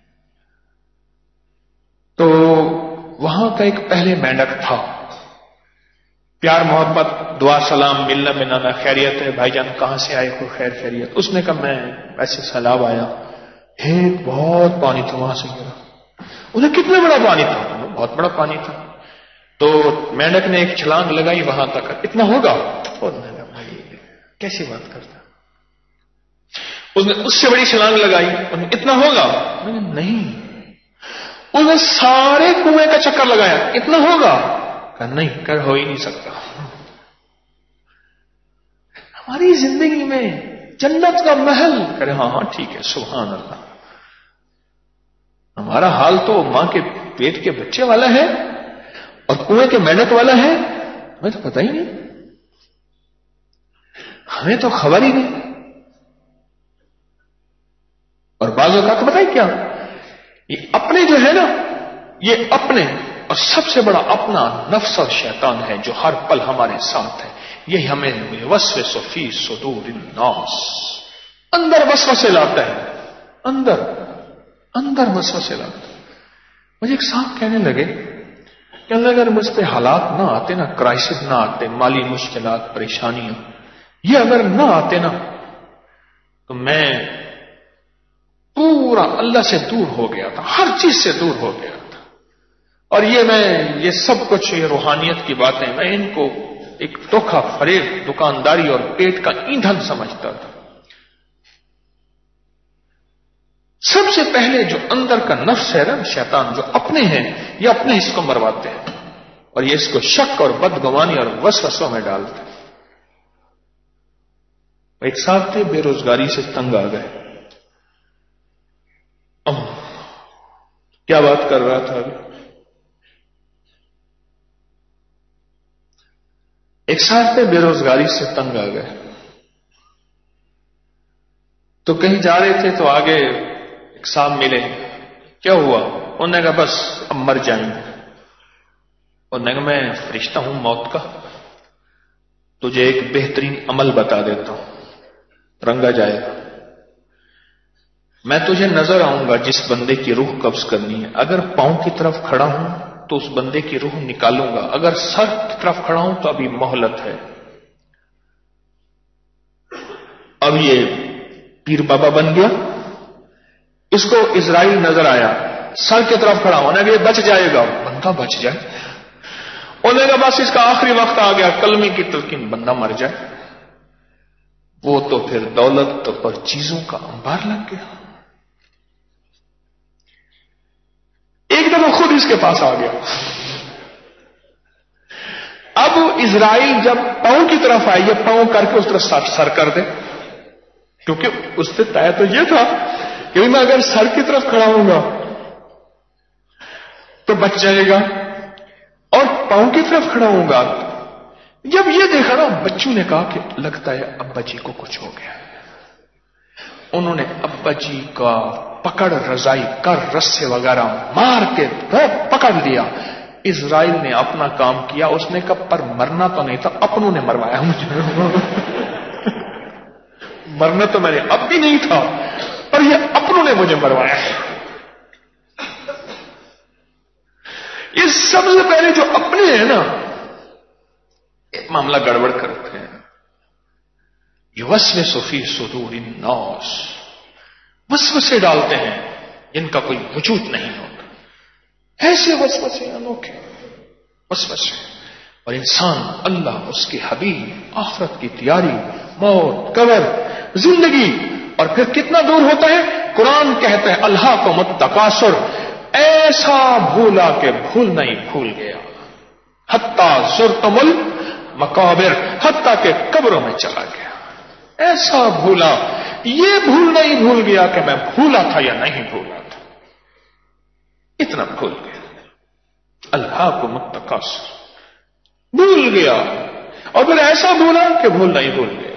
تو وہاں کا ایک پہلے مینڈک تھا، پیار محبت، دعا سلام، ملنا ملانا، خیریت ہے بھائی جان، کہاں سے آئے ہو، خیر خیریت. اس نے کہا میں ایسے سیلاب آیا، ایک بہت پانی تھا وہاں سے گرا. انہیں کتنا بڑا پانی تھا؟ بہت بڑا پانی تھا. تو مینڈک نے ایک چھلانگ لگائی وہاں تک، اتنا ہوگا؟ اور میں نے کہا بھائی کیسی بات کرتا. اس نے اس سے بڑی چھلانگ لگائی، اتنا ہوگا؟ میں نے نہیں. اس نے سارے کنویں کا چکر لگایا، اتنا ہوگا؟ کہا نہیں، کر ہو ہی نہیں سکتا. ہماری زندگی میں جنت کا محل کرے، ہاں ہاں ٹھیک ہے، سبحان اللہ. ہمارا حال تو ماں کے پیٹ کے بچے والا ہے اور کنویں کے مینڈک والا ہے، ہمیں تو پتہ ہی نہیں، ہمیں تو خبر ہی نہیں. اور بعض اوقات بتائیں کیا، یہ اپنے جو ہے نا، یہ اپنے اور سب سے بڑا اپنا نفس اور شیطان ہے جو ہر پل ہمارے ساتھ ہے. یہ ہمیں وسوس فی صدور الناس، اندر وسوسے لاتا ہے، اندر اندر وسوسے لاتا ہے. مجھے ایک صاحب کہنے لگے کہ اگر مجھ پہ حالات نہ آتے نا، کرائسس نہ آتے، مالی مشکلات، پریشانیاں، یہ اگر نہ آتے نا تو میں پورا اللہ سے دور ہو گیا تھا، ہر چیز سے دور ہو گیا تھا. اور یہ میں یہ سب کچھ یہ روحانیت کی باتیں میں ان کو ایک دھوکہ فریب، دکانداری اور پیٹ کا ایندھن سمجھتا تھا. سب سے پہلے جو اندر کا نفس ہے نا، شیطان، جو اپنے ہیں، یہ اپنے اس کو مرواتے ہیں اور یہ اس کو شک اور بدگمانی اور وسوسوں میں ڈالتے ہیں. ایک صاحب تھے بے روزگاری سے تنگ آ گئے. کیا بات کر رہا تھا ابھی؟ ایک صاحب تھے بے روزگاری سے تنگ آ گئے، تو کہیں جا رہے تھے تو آگے ایک صاحب ملے. کیا ہوا؟ انہوں نے کہا بس اب مر جائیں گے. انہوں نے کہا میں فرشتہ ہوں موت کا، تجھے ایک بہترین عمل بتا دیتا ہوں، رنگا جائے گا. میں تجھے نظر آؤں گا جس بندے کی روح قبض کرنی ہے. اگر پاؤں کی طرف کھڑا ہوں تو اس بندے کی روح نکالوں گا، اگر سر کی طرف کھڑا ہوں تو ابھی مہلت ہے. اب یہ پیر بابا بن گیا. اس کو اسرائیل نظر آیا, سر کی طرف کھڑا ہونے کے بچ جائے گا, بندہ بچ جائے. انہوں نے بس اس کا آخری وقت آ گیا, کلمے کی تلقین, بندہ مر جائے. وہ تو پھر دولت پر چیزوں کا انبار لگ گیا. ایک دفعہ خود اس کے پاس آ گیا. اب اسرائیل جب پاؤں کی طرف آئی, یہ پاؤں کر کے اس طرف سر کر دے, کیونکہ اس سے طے تو یہ تھا کہ میں اگر سر کی طرف کھڑا ہوں گا تو بچ جائے گا, اور پاؤں کی طرف کھڑا ہوں گا. جب یہ دیکھا نا, بچوں نے کہا کہ لگتا ہے ابا جی کو کچھ ہو گیا. انہوں نے ابا جی کا پکڑ رضائی کر رسے وغیرہ مار کے پکڑ لیا. اسرائیل نے اپنا کام کیا, اس نے کہا پر مرنا تو نہیں تھا, اپنوں نے مروایا مجھے. مرنا تو میں نے اب بھی نہیں تھا, پر یہ اپنوں نے مجھے مروایا. یہ سب سے پہلے جو اپنے ہیں نا, ایک معاملہ گڑبڑ کرتے ہیں. یوسوس فی صدور الناس, وسوسے ڈالتے ہیں جن کا کوئی وجود نہیں ہوتا. ایسے وسوسے انوکھے وسوسے, اور انسان, اللہ, اس کے حبیب, آخرت کی تیاری, موت, قبر, زندگی, اور پھر کتنا دور ہوتا ہے. قرآن کہتا ہے الہاکم التکاثر, ایسا بھولا کہ بھول نہیں بھول گیا. حتیٰ زرتم المقابر, حتیٰ کہ قبروں میں چلا گیا. ایسا بھولا, یہ بھول نہیں بھول گیا کہ میں بھولا تھا یا نہیں بھولا تھا, اتنا بھول گیا. الہاکم التکاثر, بھول گیا, اور پھر ایسا بھولا کہ بھول نہیں بھول گیا.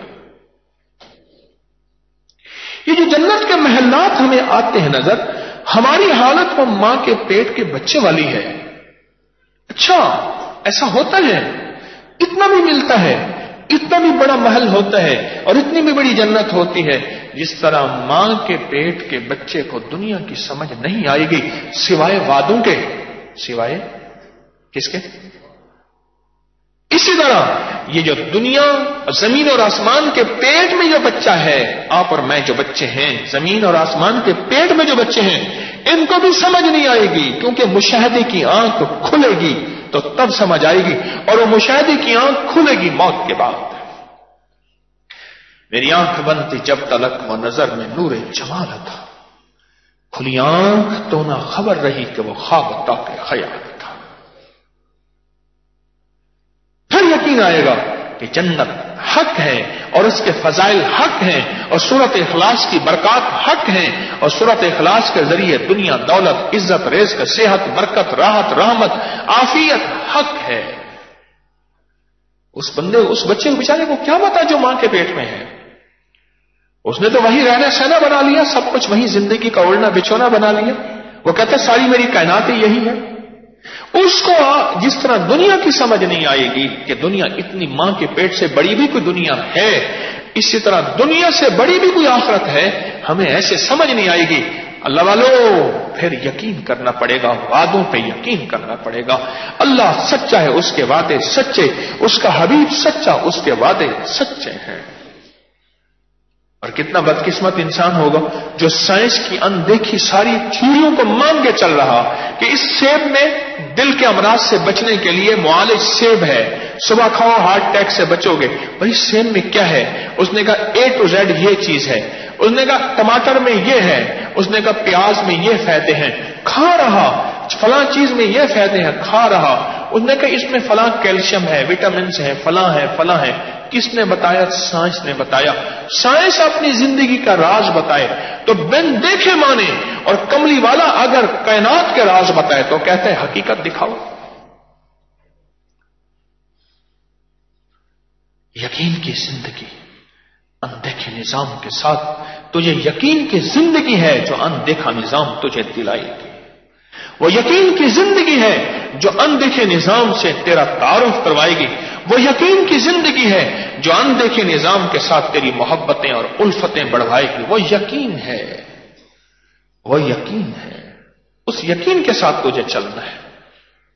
یہ جو جنت کے محلات ہمیں آتے ہیں نظر, ہماری حالت وہ ماں کے پیٹ کے بچے والی ہے. اچھا ایسا ہوتا ہے, اتنا بھی ملتا ہے, اتنا بھی بڑا محل ہوتا ہے, اور اتنی بھی بڑی جنت ہوتی ہے. جس طرح ماں کے پیٹ کے بچے کو دنیا کی سمجھ نہیں آئے گی سوائے وعدوں کے, سوائے کس کے. اسی طرح یہ جو دنیا, زمین اور آسمان کے پیٹ میں جو بچہ ہے, آپ اور میں جو بچے ہیں, زمین اور آسمان کے پیٹ میں جو بچے ہیں, ان کو بھی سمجھ نہیں آئے گی, کیونکہ مشاہدے کی آنکھ کھلے گی تو تب سمجھ آئے گی, اور وہ مشاہدے کی آنکھ کھلے گی موت کے بعد. میری آنکھ بند تھی جب تلک وہ نظر میں نور جمال تھا, کھلی آنکھ تو نہ خبر رہی کہ وہ خواب تا کے خیال تھا. پھر یقین آئے گا کہ جنت حق ہے, اور اس کے فضائل حق ہیں, اور سورۃ اخلاص کی برکات حق ہیں, اور سورۃ اخلاص کے ذریعے دنیا, دولت, عزت, رزق, صحت, برکت, راحت, رحمت, عافیت حق ہے. اس بندے, اس بچے کو بیچارے کو کیا پتا جو ماں کے پیٹ میں ہے. اس نے تو وہی رہنا سہنا بنا لیا, سب کچھ وہی زندگی کا اڑنا بچھونا بنا لیا. وہ کہتا ہے ساری میری کائنات ہی یہی ہے. اس کو جس طرح دنیا کی سمجھ نہیں آئے گی کہ دنیا اتنی, ماں کے پیٹ سے بڑی بھی کوئی دنیا ہے, اسی طرح دنیا سے بڑی بھی کوئی آخرت ہے, ہمیں ایسے سمجھ نہیں آئے گی. اللہ والو, پھر یقین کرنا پڑے گا, وعدوں پہ یقین کرنا پڑے گا. اللہ سچا ہے, اس کے وعدے سچے, اس کا حبیب سچا, اس کے وعدے سچے ہیں. اور کتنا بدقسمت انسان ہوگا جو سائنس کی اندیکھی ساری چیزوں کو مان کے چل رہا کہ اس سیب میں دل کے امراض سے بچنے کے لیے معالج سیب ہے, صبح کھاؤ ہارٹ اٹیک سے بچو گے. بھائی سیب میں کیا ہے؟ اس نے کہا اے ٹو زیڈ یہ چیز ہے. اس نے کہا ٹماٹر میں یہ ہے, اس نے کہا پیاز میں یہ فائدے ہیں, کھا رہا. فلاں چیز میں یہ فائدے ہیں, کھا رہا. اس نے کہا اس میں فلاں کیلشیم ہے, وٹامنس ہے, فلاں ہے, فلاں ہے. کس نے بتایا؟ سائنس نے بتایا. سائنس اپنی زندگی کا راز بتائے تو بن دیکھے مانے, اور کملی والا اگر کائنات کے راز بتائے تو کہتے ہیں حقیقت دکھاؤ. یقین کی زندگی اندیکھے نظام کے ساتھ تجھے یقین کی زندگی ہے جو اندیکھا نظام تجھے دلائے گی. وہ یقین کی زندگی ہے جو اندیکھے نظام سے تیرا تعارف کروائے گی. وہ یقین کی زندگی ہے جو اندیکھے نظام کے ساتھ تیری محبتیں اور الفتیں بڑھائے گی. وہ یقین ہے, وہ یقین ہے. اس یقین کے ساتھ تجھے چلنا ہے.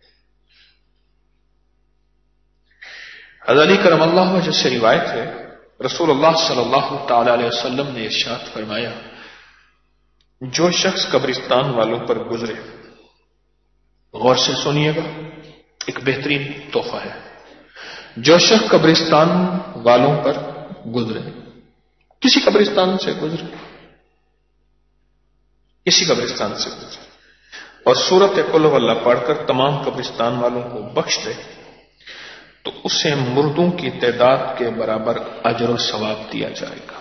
حضرت علی کرم اللہ وجہ سے روایت ہے, رسول اللہ صلی اللہ تعالی علیہ وسلم نے ارشاد فرمایا، جو شخص قبرستان والوں پر گزرے، غور سے سنیے گا، ایک بہترین تحفہ ہے، جو شخص قبرستان والوں پر گزرے، کسی قبرستان سے گزرے، کسی قبرستان سے گزرے اور سورت قل ہو اللہ پڑھ کر تمام قبرستان والوں کو بخش دے تو اسے مردوں کی تعداد کے برابر اجر و ثواب دیا جائے گا۔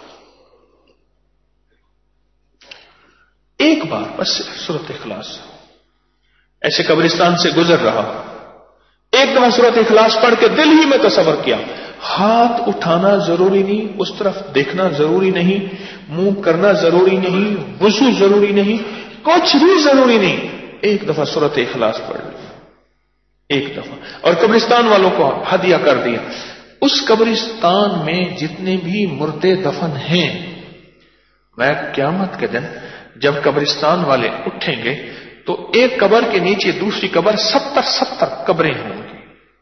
ایک بار بس سورت اخلاص، ایسے قبرستان سے گزر رہا، ایک دفعہ سورت اخلاص پڑھ کے دل ہی میں تصور کیا، ہاتھ اٹھانا ضروری نہیں، اس طرف دیکھنا ضروری نہیں، منہ کرنا ضروری نہیں، وضو ضروری نہیں، کچھ بھی ضروری نہیں، ایک دفعہ سورت اخلاص پڑھ لی، ایک دفعہ، اور قبرستان والوں کو ہدیہ کر دیا۔ اس قبرستان میں جتنے بھی مردے دفن ہیں، میں قیامت کے دن جب قبرستان والے اٹھیں گے تو ایک قبر کے نیچے دوسری قبر ستر ستر قبریں ہوں گی۔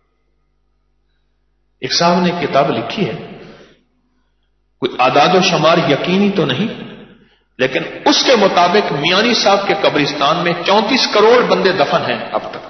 ایک صاحب نے کتاب لکھی ہے، کوئی اعداد و شمار یقینی تو نہیں، لیکن اس کے مطابق میانی صاحب کے قبرستان میں چونتیس کروڑ بندے دفن ہیں اب تک،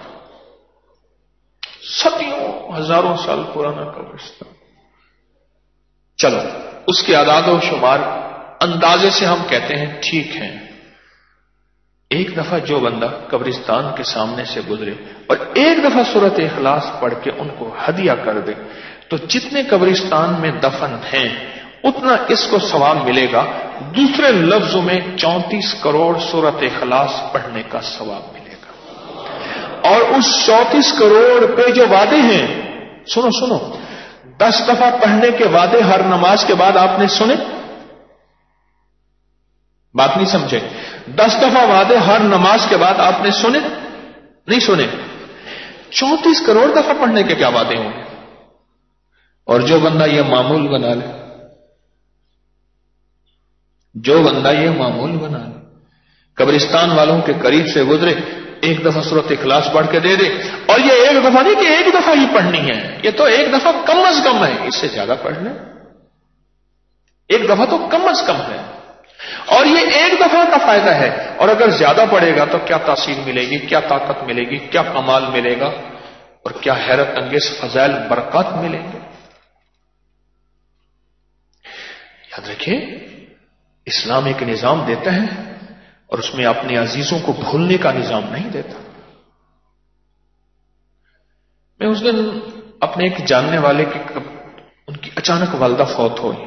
صدیوں ہزاروں سال پرانا قبرستان۔ چلو اس کے اعداد و شمار اندازے سے ہم کہتے ہیں ٹھیک ہیں، ایک دفعہ جو بندہ قبرستان کے سامنے سے گزرے اور ایک دفعہ سورت اخلاص پڑھ کے ان کو ہدیہ کر دے تو جتنے قبرستان میں دفن ہیں اتنا اس کو ثواب ملے گا، دوسرے لفظوں میں چونتیس کروڑ سورت اخلاص پڑھنے کا ثواب ملے گا۔ اور اس چونتیس کروڑ پہ جو وعدے ہیں، سنو سنو، دس دفعہ پڑھنے کے وعدے ہر نماز کے بعد آپ نے سنے؟ بات نہیں سمجھے؟ دس دفعہ وعدے ہر نماز کے بعد آپ نے سنے؟ نہیں سنے؟ چونتیس کروڑ دفعہ پڑھنے کے کیا وعدے ہوں گے؟ اور جو بندہ یہ معمول بنا لے، جو بندہ یہ معمول بنا لے، قبرستان والوں کے قریب سے گزرے، ایک دفعہ سورت اخلاص پڑھ کے دے دے، اور یہ ایک دفعہ نہیں کہ ایک دفعہ ہی پڑھنی ہے، یہ تو ایک دفعہ کم از کم ہے، اس سے زیادہ پڑھ لیں، ایک دفعہ تو کم از کم ہے، اور یہ ایک دفعہ کا فائدہ ہے، اور اگر زیادہ پڑھے گا تو کیا تاثیر ملے گی، کیا طاقت ملے گی، کیا کمال ملے گا، اور کیا حیرت انگیز فضائل برکات ملیں گے۔ یاد رکھیے، اسلام ایک نظام دیتا ہے اور اس میں اپنے عزیزوں کو بھولنے کا نظام نہیں دیتا۔ میں اس دن اپنے ایک جاننے والے کی ان کی اچانک والدہ فوت ہوئی،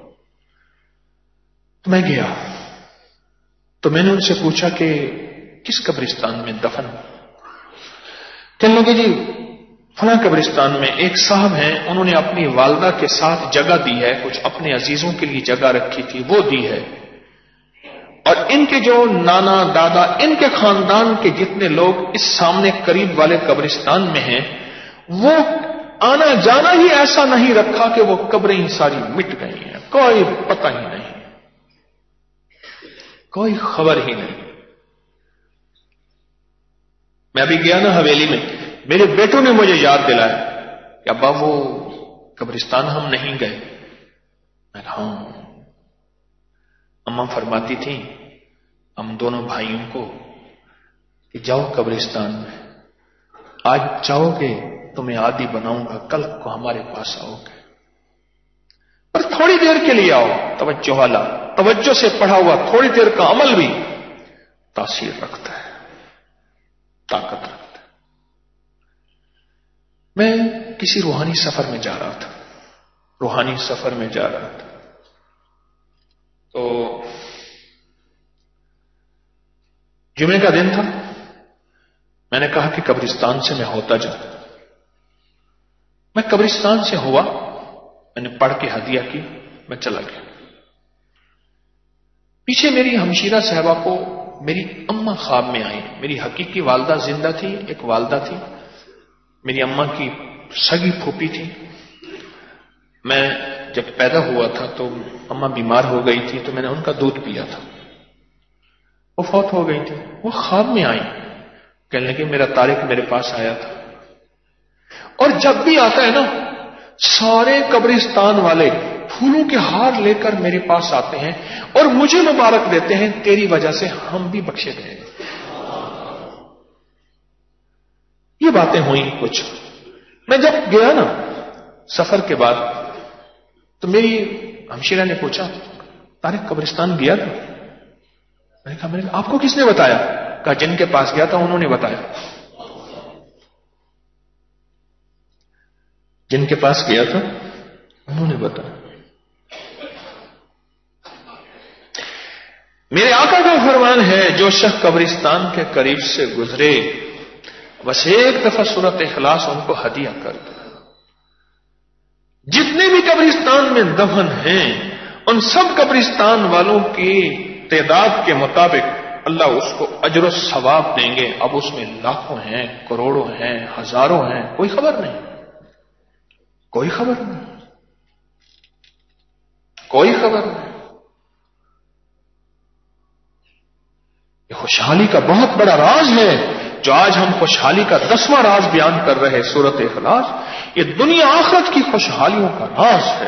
تو میں گیا تو میں نے ان سے پوچھا کہ کس قبرستان میں دفن؟ کہنے لگے جی فلاں قبرستان میں ایک صاحب ہیں، انہوں نے اپنی والدہ کے ساتھ جگہ دی ہے، کچھ اپنے عزیزوں کے لیے جگہ رکھی تھی وہ دی ہے، اور ان کے جو نانا دادا، ان کے خاندان کے جتنے لوگ اس سامنے قریب والے قبرستان میں ہیں، وہ آنا جانا ہی ایسا نہیں رکھا کہ وہ قبریں ساری مٹ گئی ہیں، کوئی پتہ ہی نہیں، کوئی خبر ہی نہیں۔ میں ابھی گیا نا حویلی میں، میرے بیٹوں نے مجھے یاد دلایا کہ ابا وہ قبرستان ہم نہیں گئے۔ میں کہا ہاں، اماں فرماتی تھی ہم دونوں بھائیوں کو کہ جاؤ قبرستان میں، آج جاؤ گے تمہیں عادی بناؤں گا، کل کو ہمارے پاس آؤ گے، اور تھوڑی دیر کے لیے آؤ، توجہ والا، توجہ سے پڑھا ہوا تھوڑی دیر کا عمل بھی تاثیر رکھتا ہے، طاقت رکھتا ہے۔ میں کسی روحانی سفر میں جا رہا تھا، روحانی سفر میں جا رہا تھا تو جمعے کا دن تھا، میں نے کہا کہ قبرستان سے میں ہوتا جاؤں۔ میں قبرستان سے ہوا، میں نے پڑھ کے ہدیہ کی، میں چلا گیا۔ پیچھے میری ہمشیرہ صاحبہ کو میری اماں خواب میں آئی، میری حقیقی والدہ زندہ تھی، ایک والدہ تھی، میری اماں کی سگی پھوپھی تھی۔ میں جب پیدا ہوا تھا تو اماں بیمار ہو گئی تھی، تو میں نے ان کا دودھ پیا تھا، وہ فوت ہو گئی تھی۔ وہ خواب میں آئی، کہنے لگے میرا طارق میرے پاس آیا تھا، اور جب بھی آتا ہے نا سارے قبرستان والے پھولوں کے ہار لے کر میرے پاس آتے ہیں اور مجھے مبارک دیتے ہیں، تیری وجہ سے ہم بھی بخشے گئے۔ یہ باتیں ہوئی کچھ۔ میں جب گیا نا سفر کے بعد تو میری ہمشیرہ نے پوچھا طارق قبرستان گیا تھا؟ میں نے کہا میں نے آپ کو کس نے بتایا؟ کہا جن کے پاس گیا تھا انہوں نے بتایا۔ جن کے پاس گیا تھا انہوں نے بتایا۔ میرے آقا کا فرمان ہے جو شخص قبرستان کے قریب سے گزرے بس ایک دفعہ سورۃ اخلاص ان کو ہدیہ کر دے۔ جتنے بھی قبرستان میں دفن ہیں ان سب قبرستان والوں کی تعداد کے مطابق اللہ اس کو اجر و ثواب دیں گے۔ اب اس میں لاکھوں ہیں، کروڑوں ہیں، ہزاروں ہیں، کوئی خبر نہیں، کوئی خبر نہیں، کوئی خبر نہیں۔ یہ خوشحالی کا بہت بڑا راز ہے جو آج ہم خوشحالی کا دسواں راز بیان کر رہے ہیں، سورۃ اخلاص۔ یہ دنیا آخرت کی خوشحالیوں کا راز ہے۔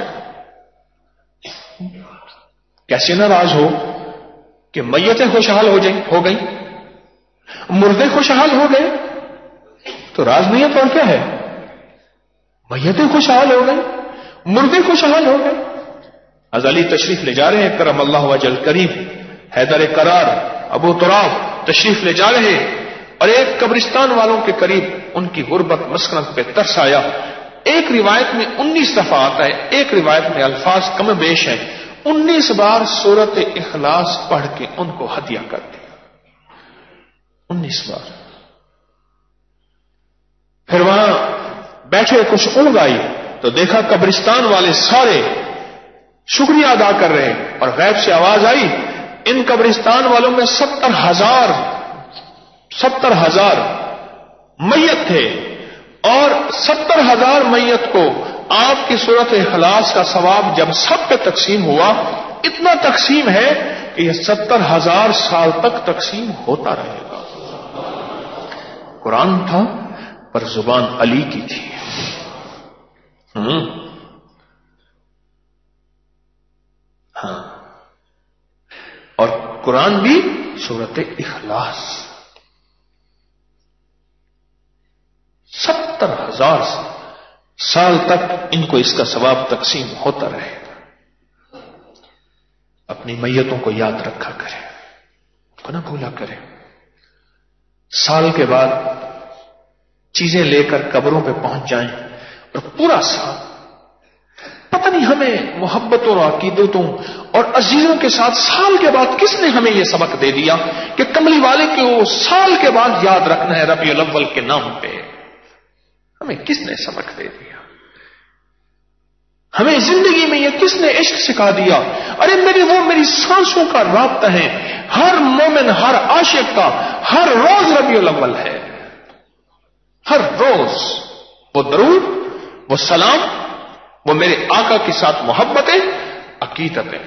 کیسے نہ راز ہو کہ میتیں خوشحال ہو جائیں ہو گئی، مردے خوشحال ہو گئے تو راز نہیں ہے تو اور کیا ہے؟ میتیں خوشحال ہو گئی، مردے خوشحال ہو گئے۔ ازلی تشریف لے جا رہے ہیں کرم اللہ وجل کریم، حیدر قرار ابو تراب تشریف لے جا رہے، اور ایک قبرستان والوں کے قریب ان کی غربت مسکنت پہ ترس آیا۔ ایک روایت میں انیس دفعہ آتا ہے، ایک روایت میں الفاظ کم بیش ہیں، انیس بار سورۃ اخلاص پڑھ کے ان کو ہدیہ کر دیا، انیس بار۔ پھر وہاں بیٹھے کچھ اونگ آئی تو دیکھا قبرستان والے سارے شکریہ ادا کر رہے، اور غیب سے آواز آئی ان قبرستان والوں میں ستر ہزار ستر ہزار میت تھے، اور ستر ہزار میت کو آپ کی سورۃ اخلاص کا ثواب جب سب پہ تقسیم ہوا، اتنا تقسیم ہے کہ یہ ستر ہزار سال تک تقسیم ہوتا رہے گا۔ قرآن تھا پر زبان علی کی تھی۔ ہاں ہاں اور قرآن بھی سورۃ اخلاص، ستر ہزار سال تک ان کو اس کا ثواب تقسیم ہوتا رہے گا۔ اپنی میتوں کو یاد رکھا کرے، کو نہ بھولا کرے۔ سال کے بعد چیزیں لے کر قبروں پہ پہنچ جائیں اور پورا سال پتہ نہیں ہمیں محبتوں اور عقیدتوں اور عزیزوں کے ساتھ سال کے بعد کس نے ہمیں یہ سبق دے دیا کہ کملی والے کو سال کے بعد یاد رکھنا ہے ربیع الاول کے نام پہ؟ ہمیں کس نے سبق دے دیا؟ ہمیں زندگی میں یہ کس نے عشق سکھا دیا؟ ارے میری وہ میری سانسوں کا رابطہ ہے، ہر مومن ہر عاشق کا ہر روز ربیع الاول ہے، ہر روز وہ درود، وہ سلام، وہ میرے آقا کے ساتھ محبتیں، عقیدتیں،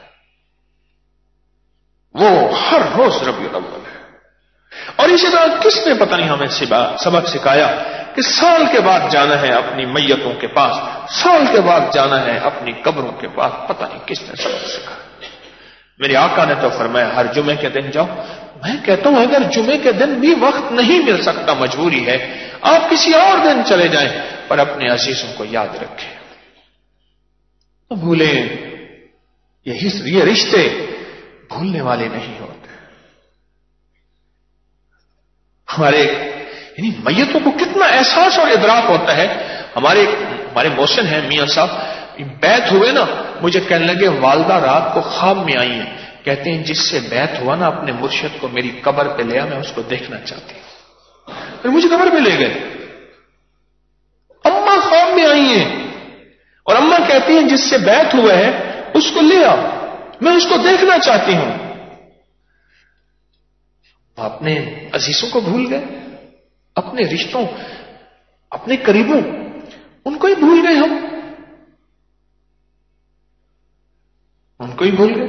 وہ ہر روز ربیع الاول ہے۔ اور اسی طرح کس نے پتہ نہیں ہمیں سبق سکھایا کہ سال کے بعد جانا ہے اپنی میتوں کے پاس، سال کے بعد جانا ہے اپنی قبروں کے پاس، پتہ نہیں کس نے سبق سکھایا۔ میرے آقا نے تو فرمایا ہر جمعے کے دن جاؤ۔ میں کہتا ہوں اگر جمعے کے دن بھی وقت نہیں مل سکتا، مجبوری ہے، آپ کسی اور دن چلے جائیں، پر اپنے عزیزوں کو یاد رکھیں، تو بھولیں۔ یہ رشتے بھولنے والے نہیں ہوتے۔ ہمارے یعنی میتوں کو کتنا احساس اور ادراک ہوتا ہے۔ ہمارے ہمارے محسن ہیں میاں صاحب، بیعت ہوئے نا، مجھے کہنے لگے والدہ رات کو خواب میں آئی ہیں، کہتے ہیں جس سے بیعت ہوا نا اپنے مرشد کو میری قبر پہ لیا، میں اس کو دیکھنا چاہتی ہوں۔ پھر مجھے قبر پہ لے گئے، اماں خواب میں آئی ہیں اور اماں کہتی ہیں جس سے بیعت ہوا ہے اس کو لے آ، میں اس کو دیکھنا چاہتی ہوں۔ اپنے عزیزوں کو بھول گئے، اپنے رشتوں، اپنے قریبوں، ان کو ہی بھول گئے، ہم ان کو ہی بھول گئے۔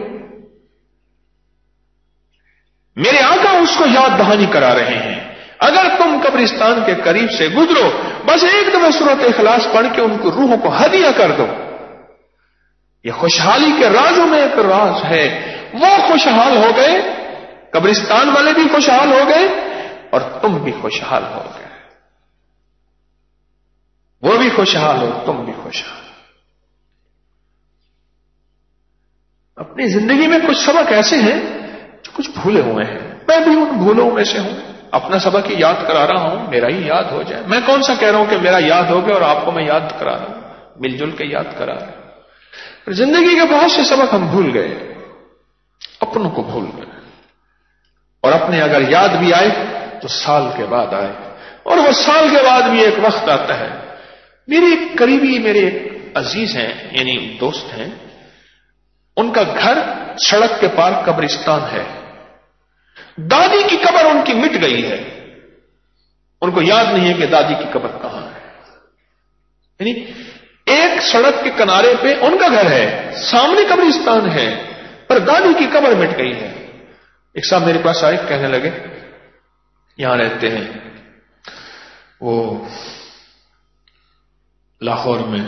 میرے آقا اس کو یاد دہانی کرا رہے ہیں، اگر تم قبرستان کے قریب سے گزرو بس ایک دفعہ سورۃ اخلاص پڑھ کے ان کو روحوں کو ہدیہ کر دو، یہ خوشحالی کے رازوں میں ایک راز ہے. وہ خوشحال ہو گئے, قبرستان والے بھی خوشحال ہو گئے, اور تم بھی خوشحال ہو گئے. وہ بھی خوشحال ہو, تم بھی خوشحال. اپنی زندگی میں کچھ سبق ایسے ہیں جو کچھ بھولے ہوئے ہیں. میں بھی ان بھولوں میں سے ہوں. اپنا سبق ہی یاد کرا رہا ہوں, میرا ہی یاد ہو جائے. میں کون سا کہہ رہا ہوں کہ میرا یاد ہو گیا اور آپ کو میں یاد کرا رہا ہوں, مل جل کے یاد کرا رہا ہوں. زندگی کے بہت سے سبق ہم بھول گئے, اپنوں کو بھول گئے, اور اپنے اگر یاد بھی آئے تو سال کے بعد آئے, اور وہ سال کے بعد بھی ایک وقت آتا ہے. میرے ایک قریبی, میرے ایک عزیز ہیں, یعنی دوست ہیں, ان کا گھر سڑک کے پار قبرستان ہے. دادی کی قبر ان کی مٹ گئی ہے, ان کو یاد نہیں ہے کہ دادی کی قبر کہاں ہے. یعنی ایک سڑک کے کنارے پہ ان کا گھر ہے, سامنے قبرستان ہے, پر دادی کی قبر مٹ گئی ہے. ایک صاحب میرے پاس آئے, کہنے لگے یہاں رہتے ہیں, وہ لاہور میں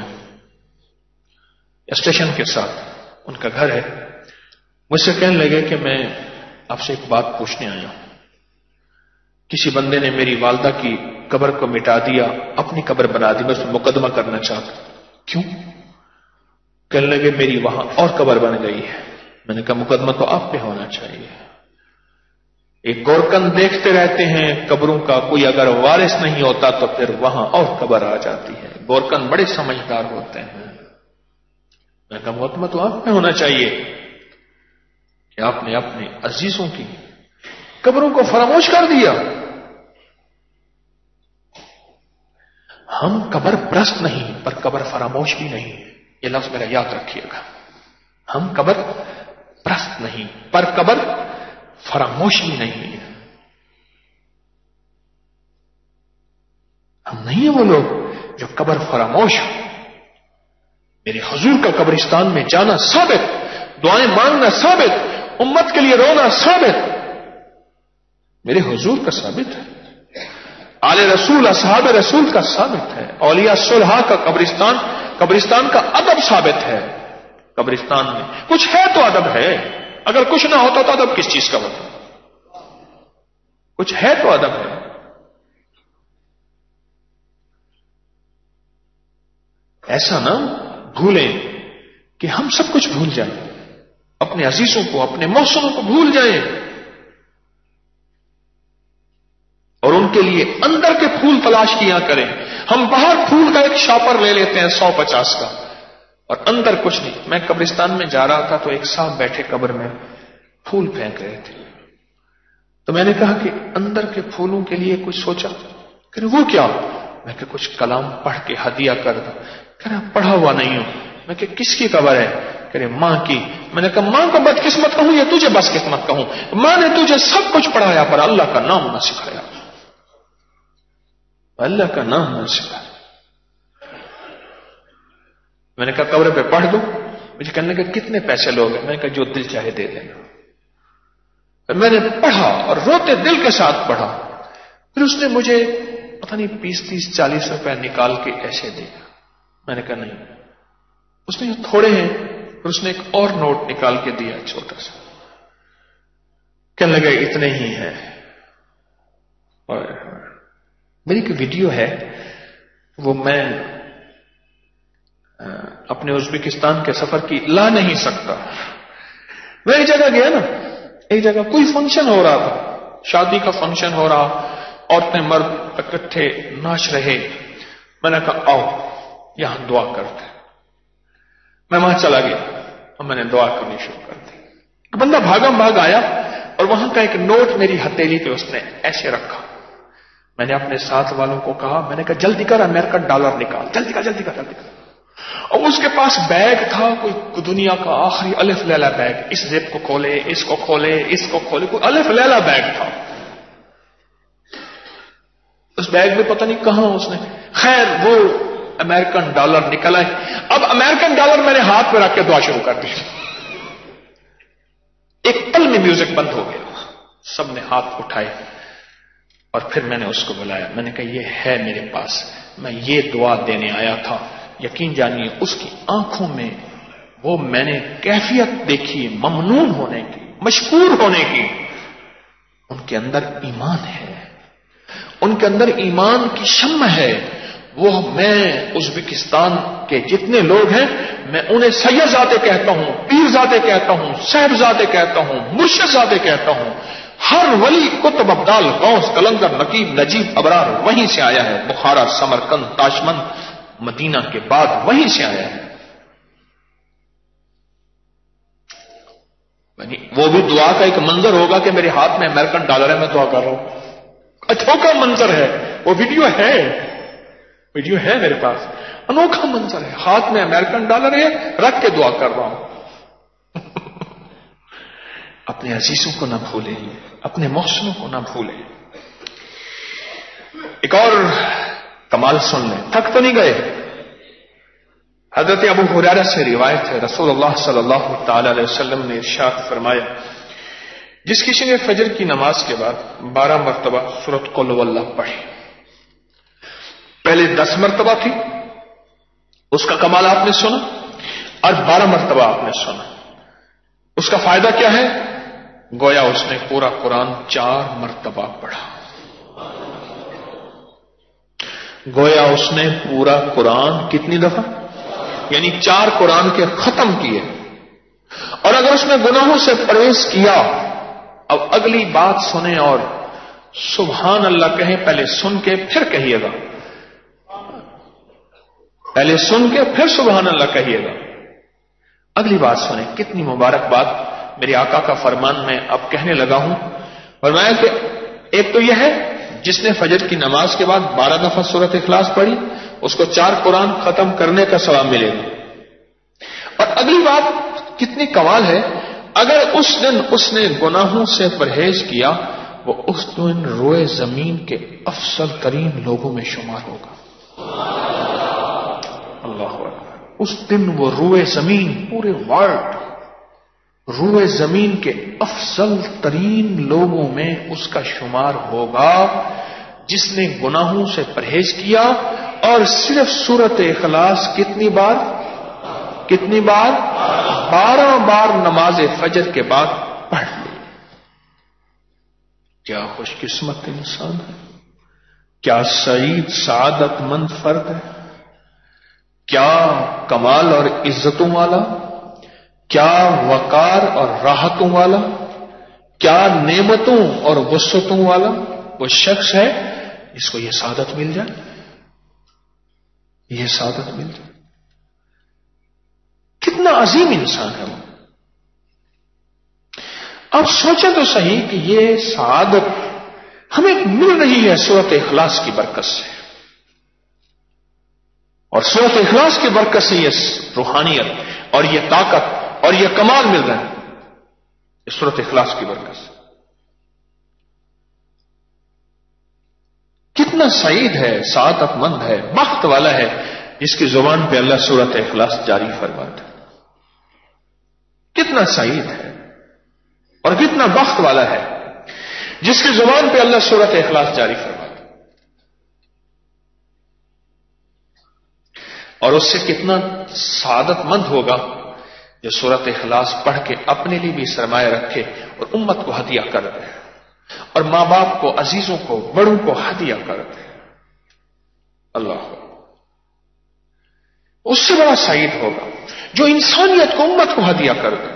اسٹیشن کے ساتھ ان کا گھر ہے. مجھ سے کہنے لگے کہ میں آپ سے ایک بات پوچھنے آیا ہوں. کسی بندے نے میری والدہ کی قبر کو مٹا دیا, اپنی قبر بنا دی, میں اس میں مقدمہ کرنا چاہتا ہوں. کیوں؟ کہنے لگے میری وہاں اور قبر بن گئی ہے. میں نے کہا مقدمہ تو آپ پہ ہونا چاہیے. ایک گورکن دیکھتے رہتے ہیں قبروں کا, کوئی اگر وارث نہیں ہوتا تو پھر وہاں اور قبر آ جاتی ہے. گورکن بڑے سمجھدار ہوتے ہیں. میں کہا مقدمہ تو آپ پہ ہونا چاہیے کہ آپ نے اپنے عزیزوں کی قبروں کو فراموش کر دیا. ہم قبر پرست نہیں, پر قبر فراموش بھی نہیں. یہ لفظ میرا یاد رکھیے گا. ہم قبر پرست نہیں, پر قبر فراموش بھی نہیں. ہم نہیں ہیں وہ لوگ جو قبر فراموش ہو. میرے حضور کا قبرستان میں جانا ثابت, دعائیں مانگنا ثابت, امت کے لیے رونا ثابت, میرے حضور کا ثابت ہے. آل رسول اصحاب رسول کا ثابت ہے. اولیاء صلحاء کا قبرستان, قبرستان کا ادب ثابت ہے. قبرستان میں کچھ ہے تو ادب ہے, اگر کچھ نہ ہوتا تو ادب کس چیز کا ہوتا؟ کچھ ہے تو ادب ہے. ایسا نہ بھولیں کہ ہم سب کچھ بھول جائیں, اپنے عزیزوں کو, اپنے محسنوں کو بھول جائیں, اور ان کے لیے اندر کے پھول تلاش کیا کریں. ہم باہر پھول کا ایک شاپر لے لیتے ہیں سو پچاس کا, اور اندر کچھ نہیں. میں قبرستان میں جا رہا تھا تو ایک صاحب بیٹھے قبر میں پھول پھینک رہے تھے. تو میں نے کہا کہ اندر کے پھولوں کے لیے کچھ سوچا؟ کہ وہ کیا؟ میں کہ کچھ کلام پڑھ کے ہدیہ کر دو. کہ پڑھا ہوا نہیں ہوں. میں کہ کس کی قبر ہے؟ کہ ماں کی. میں نے کہا ماں کو بدقسمت کہوں یا تجھے بس قسمت کہوں؟ ماں نے تجھے سب کچھ پڑھایا پر اللہ کا نام نہ سکھایا, اللہ کا نام نہ سکھایا. میں نے کہا قبر پہ پڑھ دوں. مجھے کہنے لگا کتنے پیسے لوگے؟ میں نے کہا جو دل چاہے دے دینا. میں نے پڑھا اور روتے دل کے ساتھ پڑھا. پھر اس نے مجھے پتہ نہیں بیس تیس چالیس روپے نکال کے ایسے دیا. میں نے کہا نہیں, اس نے تھوڑے ہیں. پھر اس نے ایک اور نوٹ نکال کے دیا چھوٹا سا. کہنے لگا اتنے ہی ہیں. اور میری ایک ویڈیو ہے, وہ میں اپنے ازبکستان کے سفر کی لا نہیں سکتا. میں ایک جگہ گیا نا, ایک جگہ کوئی فنکشن ہو رہا تھا, شادی کا فنکشن ہو رہا, عورتیں مرد اکٹھے ناچ رہے. میں نے کہا آؤ یہاں دعا کرتے. میں وہاں چلا گیا اور میں نے دعا کرنی شروع کر دی. ایک بندہ بھاگم بھاگ آیا اور وہاں کا ایک نوٹ میری ہتھیلی پہ اس نے ایسے رکھا. میں نے اپنے ساتھ والوں کو کہا, میں نے کہا جلدی کر امریکن ڈالر نکال, جلدی کر جلدی کر جلدی کر. اور اس کے پاس بیگ تھا, کوئی دنیا کا آخری الف لیلا بیگ. اس زپ کو کھولے, اس کو کھولے, اس کو کھولے, کوئی الف لیلا بیگ تھا. اس بیگ میں پتہ نہیں کہاں اس نے, خیر وہ امریکن ڈالر نکل آئے. اب امریکن ڈالر میں نے ہاتھ پہ رکھ کے دعا شروع کر دی. ایک پل میں میوزک بند ہو گیا, سب نے ہاتھ اٹھائے اور پھر میں نے اس کو بلایا. میں نے کہا یہ ہے میرے پاس, میں یہ دعا دینے آیا تھا. یقین جانیے اس کی آنکھوں میں وہ میں نے کیفیت دیکھی ممنون ہونے کی، مشکور ہونے کی. ان کے اندر ایمان ہے، ان کے اندر ایمان کی شمع ہے. وہ میں ازبکستان کے جتنے لوگ ہیں میں انہیں سید زادے کہتا ہوں، پیر زادے کہتا ہوں، صاحب زادے کہتا ہوں، مرشد زادے کہتا ہوں. ہر ولی قطب ابدال غوث قلندر نقیب نجیب ابرار وہیں سے آیا ہے. بخارا سمرقند تاشمند مدینہ کے بعد وہیں سے آیا ہے. وہ بھی دعا کا ایک منظر ہوگا کہ میرے ہاتھ میں امریکن ڈالر ہے، میں دعا کر رہا ہوں. انوکھا منظر ہے، وہ ویڈیو ہے، ویڈیو ہے میرے پاس. انوکھا منظر ہے، ہاتھ میں امریکن ڈالر ہے، رکھ کے دعا کر رہا ہوں. اپنے عزیزوں کو نہ بھولے، اپنے محسنوں کو نہ بھولے. ایک اور کمال سن لیں، تھک تو نہیں گئے. حضرت ابو ہریرہ سے روایت ہے، رسول اللہ صلی اللہ تعالی علیہ وسلم نے ارشاد فرمایا، جس کسی نے فجر کی نماز کے بعد بارہ مرتبہ سورۃ قل هو اللہ پڑھی، پہلے دس مرتبہ تھی، اس کا کمال آپ نے سنا، اور بارہ مرتبہ آپ نے سنا. اس کا فائدہ کیا ہے؟ گویا اس نے پورا قرآن چار مرتبہ پڑھا. گویا اس نے پورا قرآن کتنی دفعہ؟ یعنی چار قرآن کے ختم کیے. اور اگر اس نے گناہوں سے پرہیز کیا، اب اگلی بات سنیں اور سبحان اللہ کہیں. پہلے سن کے پھر کہیے گا، پہلے سن کے پھر سبحان اللہ کہیے گا. اگلی بات سنیں، کتنی مبارک بات میرے آقا کا فرمان میں اب کہنے لگا ہوں. فرمایا کہ ایک تو یہ ہے جس نے فجر کی نماز کے بعد بارہ دفعہ سورۃ اخلاص پڑھی، اس کو چار قرآن ختم کرنے کا ثواب ملے گا. اور اگلی بات کتنی کمال ہے، اگر اس دن اس نے گناہوں سے پرہیز کیا، وہ اس دن روئے زمین کے افضل ترین لوگوں میں شمار ہوگا. اللہ اکبر. اس دن وہ روئے زمین، پورے ورلڈ روئے زمین کے افضل ترین لوگوں میں اس کا شمار ہوگا، جس نے گناہوں سے پرہیز کیا اور صرف سورۃ اخلاص کتنی بار کتنی بار بارہ بار نماز فجر کے بعد پڑھ لی. کیا خوش قسمت انسان ہے، کیا سعید سعادت مند فرد ہے، کیا کمال اور عزتوں والا، کیا وقار اور راحتوں والا، کیا نعمتوں اور وسعتوں والا وہ شخص ہے جس کو یہ سعادت مل جائے، یہ سعادت مل جائے. کتنا عظیم انسان ہے وہ. اب سوچیں تو صحیح کہ یہ سعادت ہمیں مل رہی ہے سورۃ اخلاص کی برکت سے، اور سورۃ اخلاص کی برکت سے یہ روحانیت اور یہ طاقت اور یہ کمال مل رہا ہے، اس سورۃ اخلاص کی برکت سے. کتنا سعید ہے، سعادت مند ہے، بخت والا ہے جس کی زبان پہ اللہ سورۃ اخلاص جاری فرماتا ہے. کتنا سعید ہے اور کتنا بخت والا ہے جس کی زبان پہ اللہ سورۃ اخلاص جاری فرماتا ہے. اور اس سے کتنا سعادت مند ہوگا جو سورۃ اخلاص پڑھ کے اپنے لیے بھی سرمایہ رکھے اور امت کو ہدیہ کر دے، اور ماں باپ کو، عزیزوں کو، بڑوں کو ہدیہ کر دے. اللہ اس سے بڑا سعید ہوگا جو انسانیت کو، امت کو ہدیہ کر دے.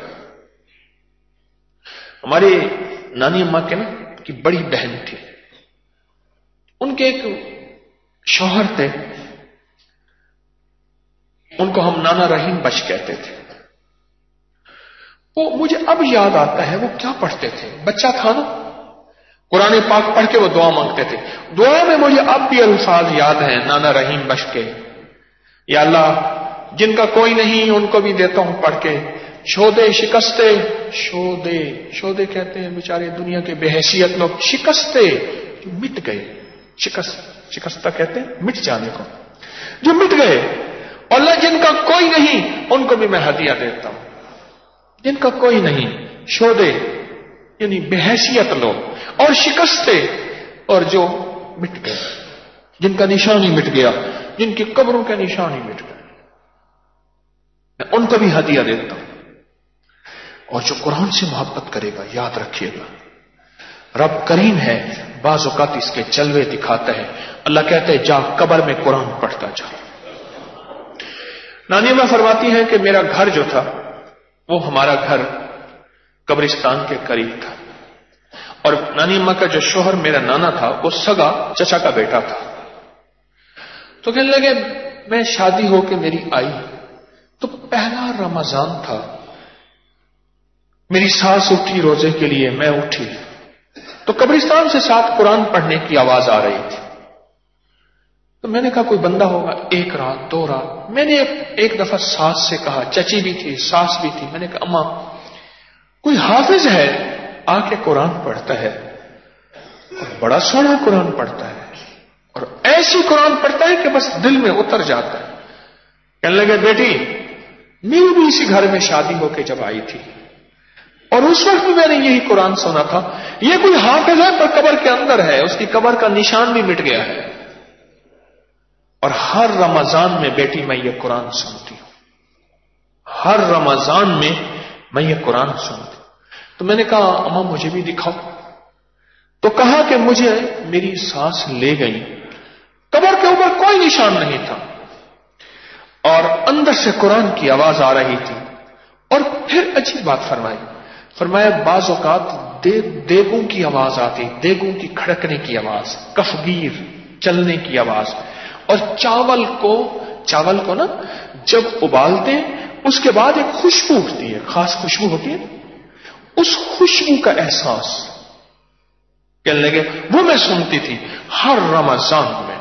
ہمارے نانی اماں کے نا کی بڑی بہن تھی، ان کے ایک شوہر تھے، ان کو ہم نانا رحیم بخش کہتے تھے. وہ مجھے اب یاد آتا ہے وہ کیا پڑھتے تھے، بچہ تھا نا، قرآن پاک پڑھ کے وہ دعا مانگتے تھے. دعا میں مجھے اب بھی الفاظ یاد ہیں نانا رحیم بخش کے، یا اللہ جن کا کوئی نہیں ان کو بھی دیتا ہوں پڑھ کے، شودے شکستے، شودے شودے کہتے ہیں بیچارے دنیا کے بے حیثیت لوگ، شکستے جو مٹ گئے، شکست شکستہ کہتے ہیں مٹ جانے کو، جو مٹ گئے. اللہ جن کا کوئی نہیں ان کو بھی میں ہدیہ دیتا ہوں، جن کا کوئی نہیں، شودے یعنی بے حیثیت لوگ، اور شکستے اور جو مٹ گئے، جن کا نشان ہی مٹ گیا، جن کی قبروں کا نشان ہی مٹ گیا. میں ان کو بھی ہدیہ دیتا ہوں. اور جو قرآن سے محبت کرے گا، یاد رکھیے گا رب کریم ہے، بعض اوقات اس کے جلوے دکھاتا ہے. اللہ کہتے ہیں جا قبر میں قرآن پڑھتا جا. نانی اماں فرماتی ہیں کہ میرا گھر جو تھا وہ ہمارا گھر قبرستان کے قریب تھا، اور نانی اماں کا جو شوہر میرا نانا تھا وہ سگا چچا کا بیٹا تھا. تو کہنے لگے میں شادی ہو کے میری آئی تو پہلا رمضان تھا، میری ساس اٹھی روزے کے لیے، میں اٹھی تو قبرستان سے ساتھ قرآن پڑھنے کی آواز آ رہی تھی. تو میں نے کہا کوئی بندہ ہوگا. ایک رات، دو رات، میں نے ایک دفعہ ساس سے کہا، چچی بھی تھی ساس بھی تھی، میں نے کہا اماں کوئی حافظ ہے آ کے قرآن پڑھتا ہے اور بڑا سونا قرآن پڑھتا ہے اور ایسی قرآن پڑھتا ہے کہ بس دل میں اتر جاتا ہے. کہنے لگے بیٹی میری بھی اسی گھر میں شادی ہو کے جب آئی تھی اور اس وقت بھی میں نے یہی قرآن سنا تھا. یہ کوئی حافظ ہے پر قبر کے اندر ہے، اس کی قبر کا نشان بھی مٹ گیا ہے، اور ہر رمضان میں بیٹی میں یہ قرآن سنتی ہوں، ہر رمضان میں میں یہ قرآن سنتی ہوں. تو میں نے کہا اماں مجھے بھی دکھاؤ. تو کہا کہ مجھے میری ساس لے گئی، قبر کے اوپر کوئی نشان نہیں تھا اور اندر سے قرآن کی آواز آ رہی تھی. اور پھر عجیب بات فرمائی، فرمایا بعض اوقات دیگوں کی آواز آتی، دیگوں کی کھڑکنے کی آواز، کفگیر چلنے کی آواز، اور چاول کو چاول کو نا جب ابالتے ہیں اس کے بعد ایک خوشبو ہوتی ہے، خاص خوشبو ہوتی ہے، اس خوشبو کا احساس. کہنے لگے وہ میں سنتی تھی ہر رمضان میں.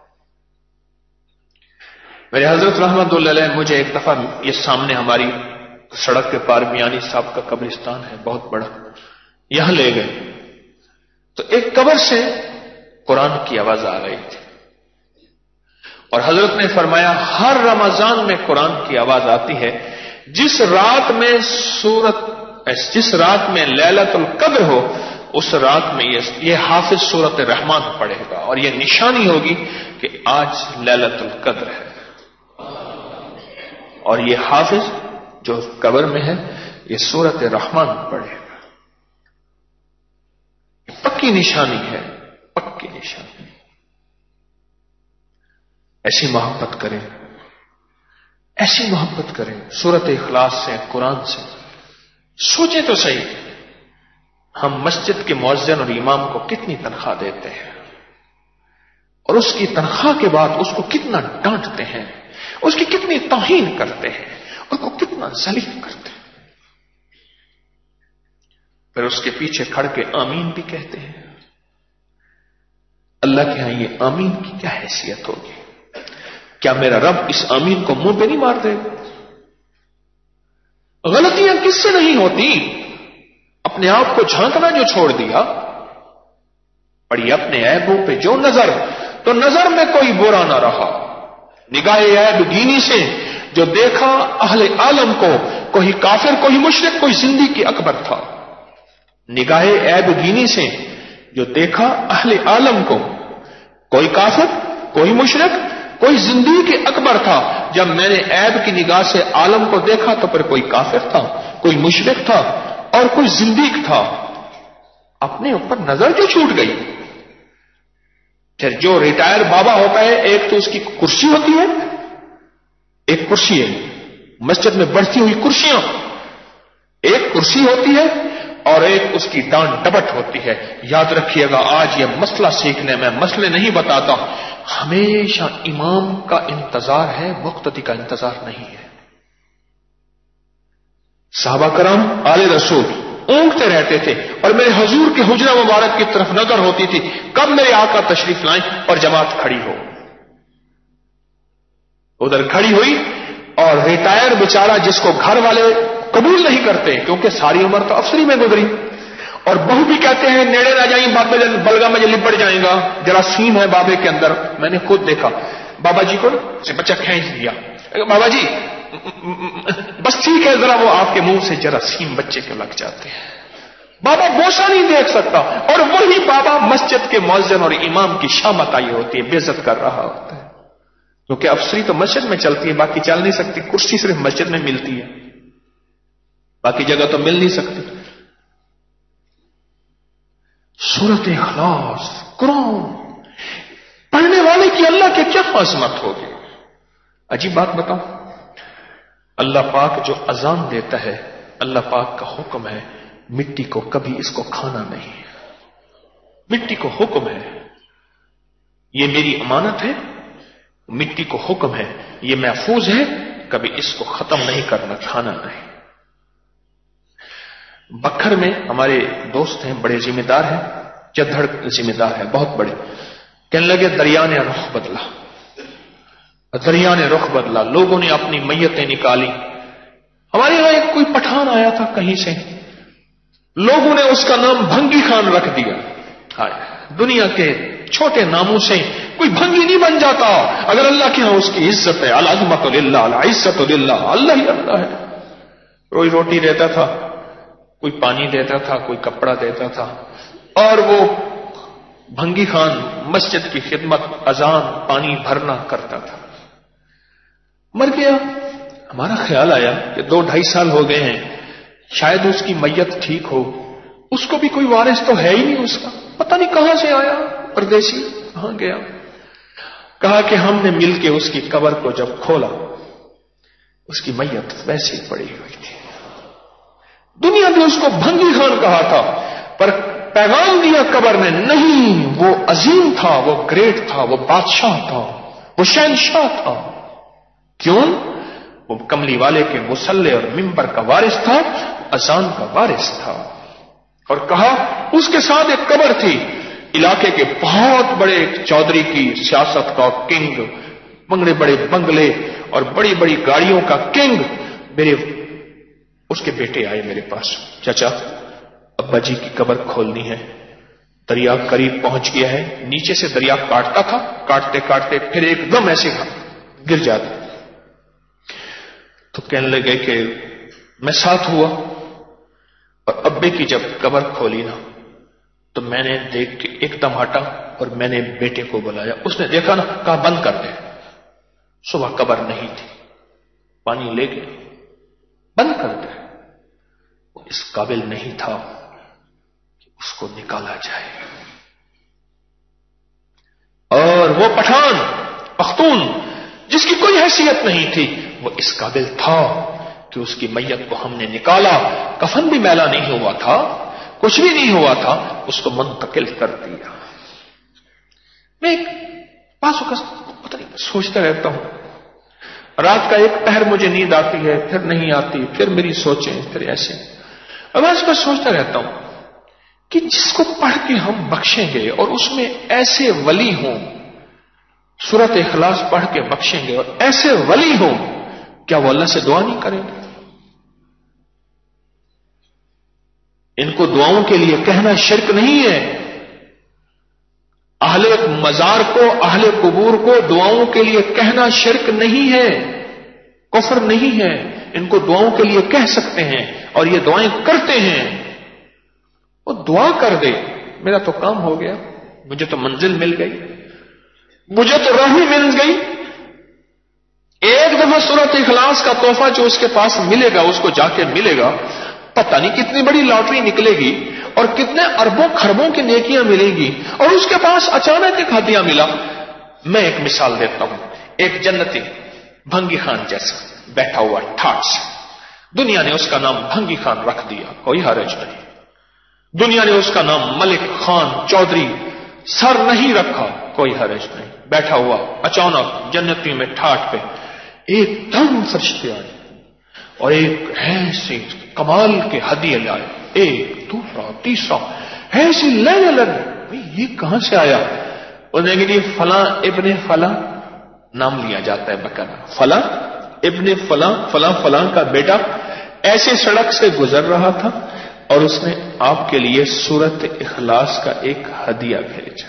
میرے حضرت رحمت اللہ علیہ مجھے ایک دفعہ یہ سامنے ہماری سڑک کے پار میانی صاحب کا قبرستان ہے بہت بڑا، یہاں لے گئے تو ایک قبر سے قرآن کی آواز آ رہی تھی اور حضرت نے فرمایا ہر رمضان میں قرآن کی آواز آتی ہے. جس رات میں سورت جس رات میں لیلۃ القدر ہو اس رات میں یہ حافظ سورت رحمان پڑھے گا اور یہ نشانی ہوگی کہ آج لیلۃ القدر ہے. اور یہ حافظ جو قبر میں ہے یہ سورت رحمان پڑھے گا. پکی نشانی ہے، پکی نشانی. ایسی محبت کریں، ایسی محبت کریں سورت اخلاص سے، قرآن سے. سوچیں تو صحیح ہم مسجد کے مؤذن اور امام کو کتنی تنخواہ دیتے ہیں اور اس کی تنخواہ کے بعد اس کو کتنا ڈانٹتے ہیں، اس کی کتنی توہین کرتے ہیں، اس کو کتنا ذلیل کرتے ہیں، پھر اس کے پیچھے کھڑ کے آمین بھی کہتے ہیں. اللہ کے ہاں یہ آمین کی کیا حیثیت ہوگی؟ کیا میرا رب اس آمین کو منہ پہ نہیں مار دے گا؟ غلطیاں کس سے نہیں ہوتی؟ اپنے آپ کو جھانکنا جو چھوڑ دیا، پڑی اپنے عیبوں پہ جو نظر، تو نظر میں کوئی برا نہ رہا. نگاہ عیب گینی سے جو دیکھا اہل عالم کو، کوئی کافر کوئی مشرک کوئی زندگی اکبر تھا. نگاہ عیب گینی سے جو دیکھا اہل عالم کو، کوئی کافر کوئی مشرک کوئی زندگی اکبر تھا. جب میں نے عیب کی نگاہ سے عالم کو دیکھا تو پھر کوئی کافر تھا، کوئی مشرک تھا اور کوئی زندگی تھا. اپنے اوپر نظر جو چھوٹ گئی. پھر جو ریٹائر بابا ہوتا ہے، ایک تو اس کی کرسی ہوتی ہے، ایک کرسی ہے مسجد میں بڑھتی ہوئی کرسیاں، ایک کرسی ہوتی ہے اور ایک اس کی ڈانٹ ڈبٹ ہوتی ہے. یاد رکھیے گا آج یہ مسئلہ سیکھنے میں مسئلے نہیں بتاتا، ہمیشہ امام کا انتظار ہے، مقتدی کا انتظار نہیں ہے. صحابہ کرام آل رسول اونگتے رہتے تھے اور میرے حضور کے حجرہ مبارک کی طرف نظر ہوتی تھی کب میرے آقا تشریف لائیں اور جماعت کھڑی ہو. ادھر کھڑی ہوئی اور ریٹائر بیچارہ جس کو گھر والے قبول نہیں کرتے کیونکہ ساری عمر تو افسری میں گزری، اور بہو بھی کہتے ہیں نیڑے نہ جائیں بابے بلگا مجھے لپٹ جائیں گا، جراثیم ہے بابے کے اندر. میں نے خود دیکھا بابا جی کو سے بچہ کھینچ دیا، بابا جی بس ٹھیک ہے، ذرا وہ آپ کے منہ سے جراثیم بچے کے لگ جاتے ہیں. بابا بوسا نہیں دیکھ سکتا، اور وہی بابا مسجد کے مؤذن اور امام کی شامت آئی ہوتی ہے، بے عزت کر رہا ہوتا ہے. کیونکہ افسری تو مسجد میں چلتی ہے، باقی چل نہیں سکتی، کرسی صرف مسجد میں ملتی ہے، باقی جگہ تو مل نہیں سکتی۔ سورۃ اخلاص قرآن پڑھنے والے کی اللہ کے کیا عظمت ہوگی۔ عجیب بات بتاؤں، اللہ پاک جو اذان دیتا ہے، اللہ پاک کا حکم ہے مٹی کو کبھی اس کو کھانا نہیں، مٹی کو حکم ہے یہ میری امانت ہے، مٹی کو حکم ہے یہ محفوظ ہے، کبھی اس کو ختم نہیں کرنا، کھانا نہیں۔ بکھر میں ہمارے دوست ہیں، بڑے ذمہ دار ہیں، جدھڑ ذمہ دار ہے، بہت بڑے، کہنے لگے دریا نے رخ بدلا، دریا نے رخ بدلا، لوگوں نے اپنی میتیں نکالی۔ ہمارے یہاں ایک کوئی پٹھان آیا تھا کہیں سے، لوگوں نے اس کا نام بھنگی خان رکھ دیا۔ دنیا کے چھوٹے ناموں سے کوئی بھنگی نہیں بن جاتا اگر اللہ کے ہاں اس کی عزت ہے۔ العظمت للہ، العزت للہ، اللہ ہی اللہ ہے۔ کوئی روٹی دیتا تھا، کوئی پانی دیتا تھا، کوئی کپڑا دیتا تھا، اور وہ بھنگی خان مسجد کی خدمت، اذان، پانی بھرنا کرتا تھا۔ مر گیا، ہمارا خیال آیا کہ دو ڈھائی سال ہو گئے ہیں، شاید اس کی میت ٹھیک ہو، اس کو بھی کوئی وارث تو ہے ہی نہیں اس کا، پتہ نہیں کہاں سے آیا، پردیسی کہاں گیا۔ کہا کہ ہم نے مل کے اس کی قبر کو جب کھولا، اس کی میت ویسے ہی پڑی ہوئی تھی۔ دنیا نے اس کو بھنگی خان کہا تھا، پر پیغام دیا قبر نے، نہیں، وہ عظیم تھا، وہ گریٹ تھا، وہ بادشاہ تھا، وہ شہنشاہ تھا۔ کیوں؟ وہ کملی والے کے مصلی اور منبر کا وارث تھا، اذان کا وارث تھا۔ اور کہا اس کے ساتھ ایک قبر تھی، علاقے کے بہت بڑے چودھری کی سیاست کا کنگ، بڑے بڑے بنگلے اور بڑی بڑی گاڑیوں کا کنگ، میرے اس کے بیٹے آئے میرے پاس، چچا ابا جی کی قبر کھولنی ہے، دریا قریب پہنچ گیا ہے۔ نیچے سے دریا کاٹتا تھا، کاٹتے کاٹتے پھر ایک دم ایسے گر جاتا، تو کہنے لگے کہ میں ساتھ ہوا، اور ابے کی جب قبر کھولی نا تو میں نے دیکھ کے ایک دم ہٹا اور میں نے بیٹے کو بلایا، اس نے دیکھا نا، کہا بند کر دے۔ صبح قبر نہیں تھی، پانی لے کے بند کر دے، وہ اس قابل نہیں تھا کہ اس کو نکالا جائے۔ اور وہ پٹھان پختون جس کی کوئی حیثیت نہیں تھی، وہ اس قابل تھا کہ اس کی میت کو ہم نے نکالا، کفن بھی میلا نہیں ہوا تھا، کچھ بھی نہیں ہوا تھا، اس کو منتقل کر دیا۔ میں ایک پاس پتہ نہیں سوچتا رہتا ہوں، رات کا ایک پہر مجھے نیند آتی ہے، پھر نہیں آتی، پھر میری سوچیں، پھر ایسے، اور میں اس پر سوچتا رہتا ہوں کہ جس کو پڑھ کے ہم بخشیں گے اور اس میں ایسے ولی ہوں، سورۃ اخلاص پڑھ کے بخشیں گے اور ایسے ولی ہوں، کیا وہ اللہ سے دعا نہیں کریں گے؟ ان کو دعاؤں کے لیے کہنا شرک نہیں ہے۔ اہل مزار کو، اہل قبور کو دعاؤں کے لیے کہنا شرک نہیں ہے، کفر نہیں ہے، ان کو دعاؤں کے لیے کہہ سکتے ہیں اور یہ دعائیں کرتے ہیں۔ وہ دعا کر دے، میرا تو کام ہو گیا، مجھے تو منزل مل گئی، مجھے تو راہ مل گئی۔ ایک دفعہ سورۃ اخلاص کا تحفہ جو اس کے پاس ملے گا، اس کو جا کے ملے گا، پتہ نہیں کتنی بڑی لاٹری نکلے گی اور کتنے اربوں خربوں کی نیکیاں ملیں گی، اور اس کے پاس اچانک ایک ہدیہ ملا۔ میں ایک مثال دیتا ہوں، ایک جنتی بھنگی خان جیسا بیٹھا ہوا ٹھاٹ سے، دنیا نے اس کا نام بھنگی خان رکھ دیا، کوئی حرج نہیں۔ دنیا نے اس کا نام ملک خان چودھری سر نہیں رکھا، کوئی حرج نہیں۔ بیٹھا ہوا اچانک جنتی میں ٹھاٹ پہ ایک دم فرشتے آئے اور ایک ایسی کمال کے ہدیے لائے، ایک دوسرا تیسرا ایسی لینے لگے، یہ کہاں سے آیا؟ انہوں نے کہا فلاں ابن فلاں، نام لیا جاتا ہے بکانا، فلاں ابن فلاں فلاں فلاں کا بیٹا ایسے سڑک سے گزر رہا تھا اور اس نے آپ کے لیے سورۃ اخلاص کا ایک ہدیہ بھیجا۔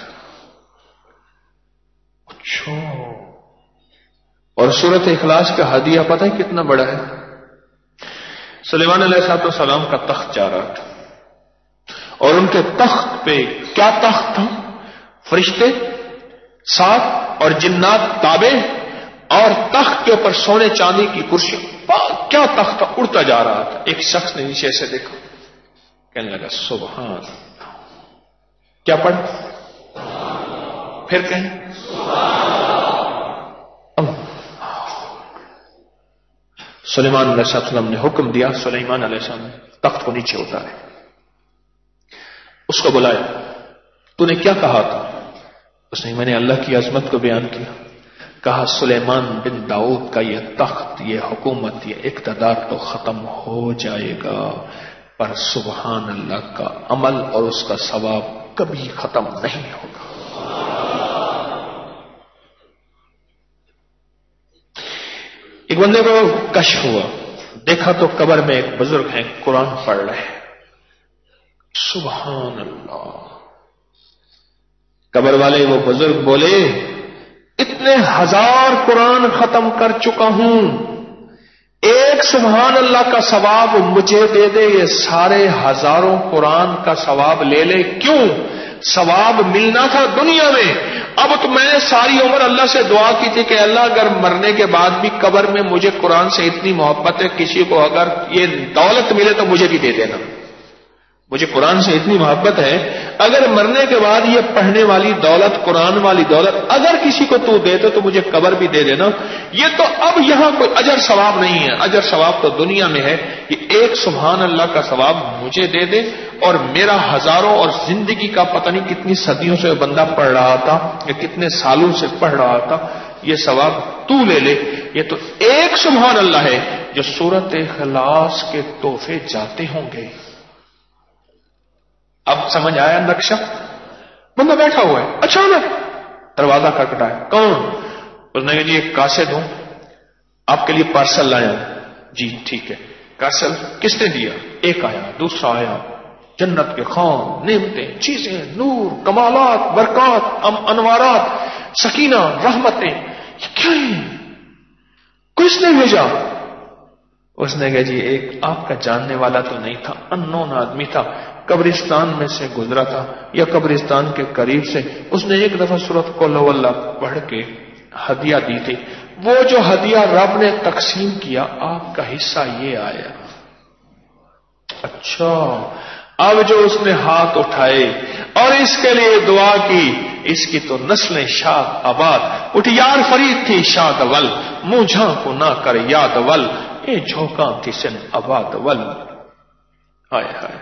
اچھا، اور سورۃ اخلاص کا ہدیہ پتہ ہے کتنا بڑا ہے؟ سلیمان علیہ الصلوۃ والسلام کا تخت جا رہا تھا اور ان کے تخت پہ کیا تخت تھا؟ فرشتے ساتھ اور جنات تابع، اور تخت کے اوپر سونے چاندی کی کرسی. کیا تخت تھا, اڑتا جا رہا تھا. ایک شخص نے نیچے سے دیکھا, کہنے لگا سبحان. کیا پڑھ, پھر کہیں سلیمان علیہ السلام نے حکم دیا, سلیمان علیہ السلام نے تخت کو نیچے اتارے. اس کو بلایا, تو نے کیا کہا تھا؟ اس نے, میں نے اللہ کی عظمت کو بیان کیا. کہا سلیمان بن داؤد کا یہ تخت, یہ حکومت, یہ اقتدار تو ختم ہو جائے گا, پر سبحان اللہ کا عمل اور اس کا ثواب کبھی ختم نہیں ہوگا. ایک بندے کو کشف ہوا, دیکھا تو قبر میں ایک بزرگ ہیں, قرآن پڑھ رہے ہیں. سبحان اللہ. قبر والے وہ بزرگ بولے, اتنے ہزار قرآن ختم کر چکا ہوں, ایک سبحان اللہ کا ثواب مجھے دے دے, یہ سارے ہزاروں قرآن کا ثواب لے لے. کیوں؟ ثواب ملنا تھا دنیا میں. اب تو میں نے ساری عمر اللہ سے دعا کی تھی کہ اللہ اگر مرنے کے بعد بھی قبر میں مجھے قرآن سے اتنی محبت ہے, کسی کو اگر یہ دولت ملے تو مجھے بھی دے دینا. مجھے قرآن سے اتنی محبت ہے, اگر مرنے کے بعد یہ پڑھنے والی دولت, قرآن والی دولت اگر کسی کو تو دے تو مجھے قبر بھی دے دینا. یہ تو اب یہاں کوئی اجر ثواب نہیں ہے, اجر ثواب تو دنیا میں ہے. یہ ایک سبحان اللہ کا ثواب مجھے دے دے, اور میرا ہزاروں اور زندگی کا پتہ نہیں کتنی صدیوں سے بندہ پڑھ رہا تھا یا کتنے سالوں سے پڑھ رہا تھا, یہ ثواب تو لے لے. یہ تو ایک سبحان اللہ ہے جو سورۃ اخلاص کے تحفے جاتے ہوں گے. اب سمجھ آیا نقشہ؟ بندہ بیٹھا ہوا ہے, اچانک دروازہ کھٹکھٹایا. کون؟ اس نے کہا جی ایک قاصد ہوں, آپ کے لیے پارسل لایا ہوں. جی ٹھیک ہے. پارسل کس نے دیا؟ ایک آیا, دوسرا آیا. جنت کے خوان, نعمتیں, چیزیں, نور, کمالات, برکات, انوارات, سکینہ, رحمتیں. یہ کیا ہے؟ کس نے بھیجا؟ اس نے کہا جی ایک آپ کا جاننے والا تو نہیں تھا, اننون آدمی تھا, قبرستان میں سے گزرا تھا یا قبرستان کے قریب سے. اس نے ایک دفعہ سورۃ قل ہو اللہ پڑھ کے ہدیہ دی تھی. وہ جو ہدیہ رب نے تقسیم کیا, آپ کا حصہ یہ آیا. اچھا. اب جو اس نے ہاتھ اٹھائے اور اس کے لیے دعا کی, اس کی تو نسلیں شاد آباد. اٹھیار فرید تھی شاد ول, منہ جھانکو نہ کر یاد ول, اے جھونکاں تھی سن آباد ول. ہائے ہائے.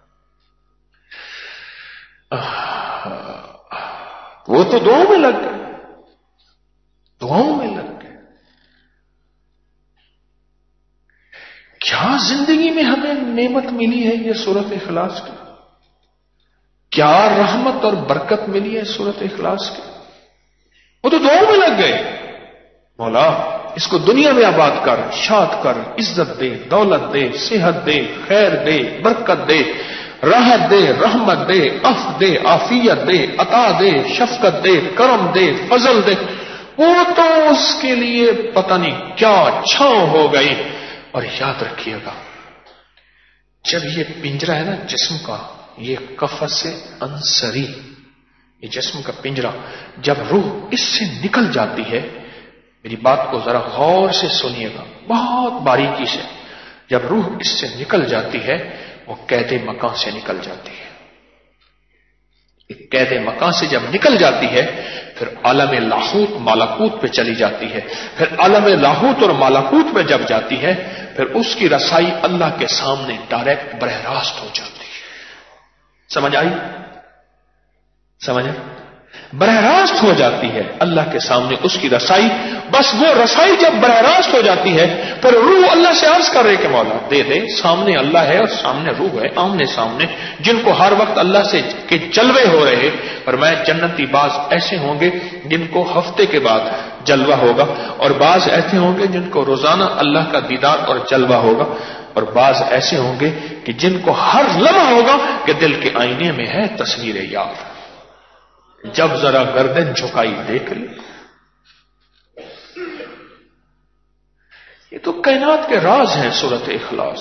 وہ تو دعاؤں میں لگ گئے, دعاؤں میں لگ گئے. کیا زندگی میں ہمیں نعمت ملی ہے یہ سورۃ اخلاص کی, کیا رحمت اور برکت ملی ہے سورۃ اخلاص کی. وہ تو دعاؤں میں لگ گئے, مولا اس کو دنیا میں آباد کر, شاد کر, عزت دے, دولت دے, صحت دے, خیر دے, برکت دے, راحت دے, رحمت دے, عفو دے, عافیت دے, عطا دے, شفقت دے, کرم دے, فضل دے. وہ تو اس کے لیے پتہ نہیں کیا چھاؤں ہو گئی. اور یاد رکھیے گا, جب یہ پنجرا ہے نا جسم کا, یہ قفس انصری, یہ جسم کا پنجرا, جب روح اس سے نکل جاتی ہے, میری بات کو ذرا غور سے سنیے گا, بہت باریکی سے. جب روح اس سے نکل جاتی ہے, وہ قید مکان سے نکل جاتی ہے. قید مکان سے جب نکل جاتی ہے, پھر عالم لاہوت مالاکوت پہ چلی جاتی ہے. پھر عالم لاہوت اور مالاکوت میں جب جاتی ہے, پھر اس کی رسائی اللہ کے سامنے ڈائریکٹ براہ راست ہو جاتی ہے. سمجھ آئی؟ سمجھ آئی؟ براہ راست ہو جاتی ہے اللہ کے سامنے اس کی رسائی. بس وہ رسائی جب براہ راست ہو جاتی ہے, پھر روح اللہ سے عرض کر رہے کہ مولا دے دے, سامنے اللہ ہے اور سامنے روح ہے, آمنے سامنے, جن کو ہر وقت اللہ سے کے جلوے ہو رہے. اور میں جنتی بعض ایسے ہوں گے جن کو ہفتے کے بعد جلوہ ہوگا, اور بعض ایسے ہوں گے جن کو روزانہ اللہ کا دیدار اور جلوہ ہوگا, اور بعض ایسے ہوں گے کہ جن کو ہر لمحہ ہوگا کہ دل کے آئینے میں ہے تصویر یار. جب ذرا گردن جھکائی دیکھ لی, یہ تو کائنات کے راز ہیں سورۃ اخلاص,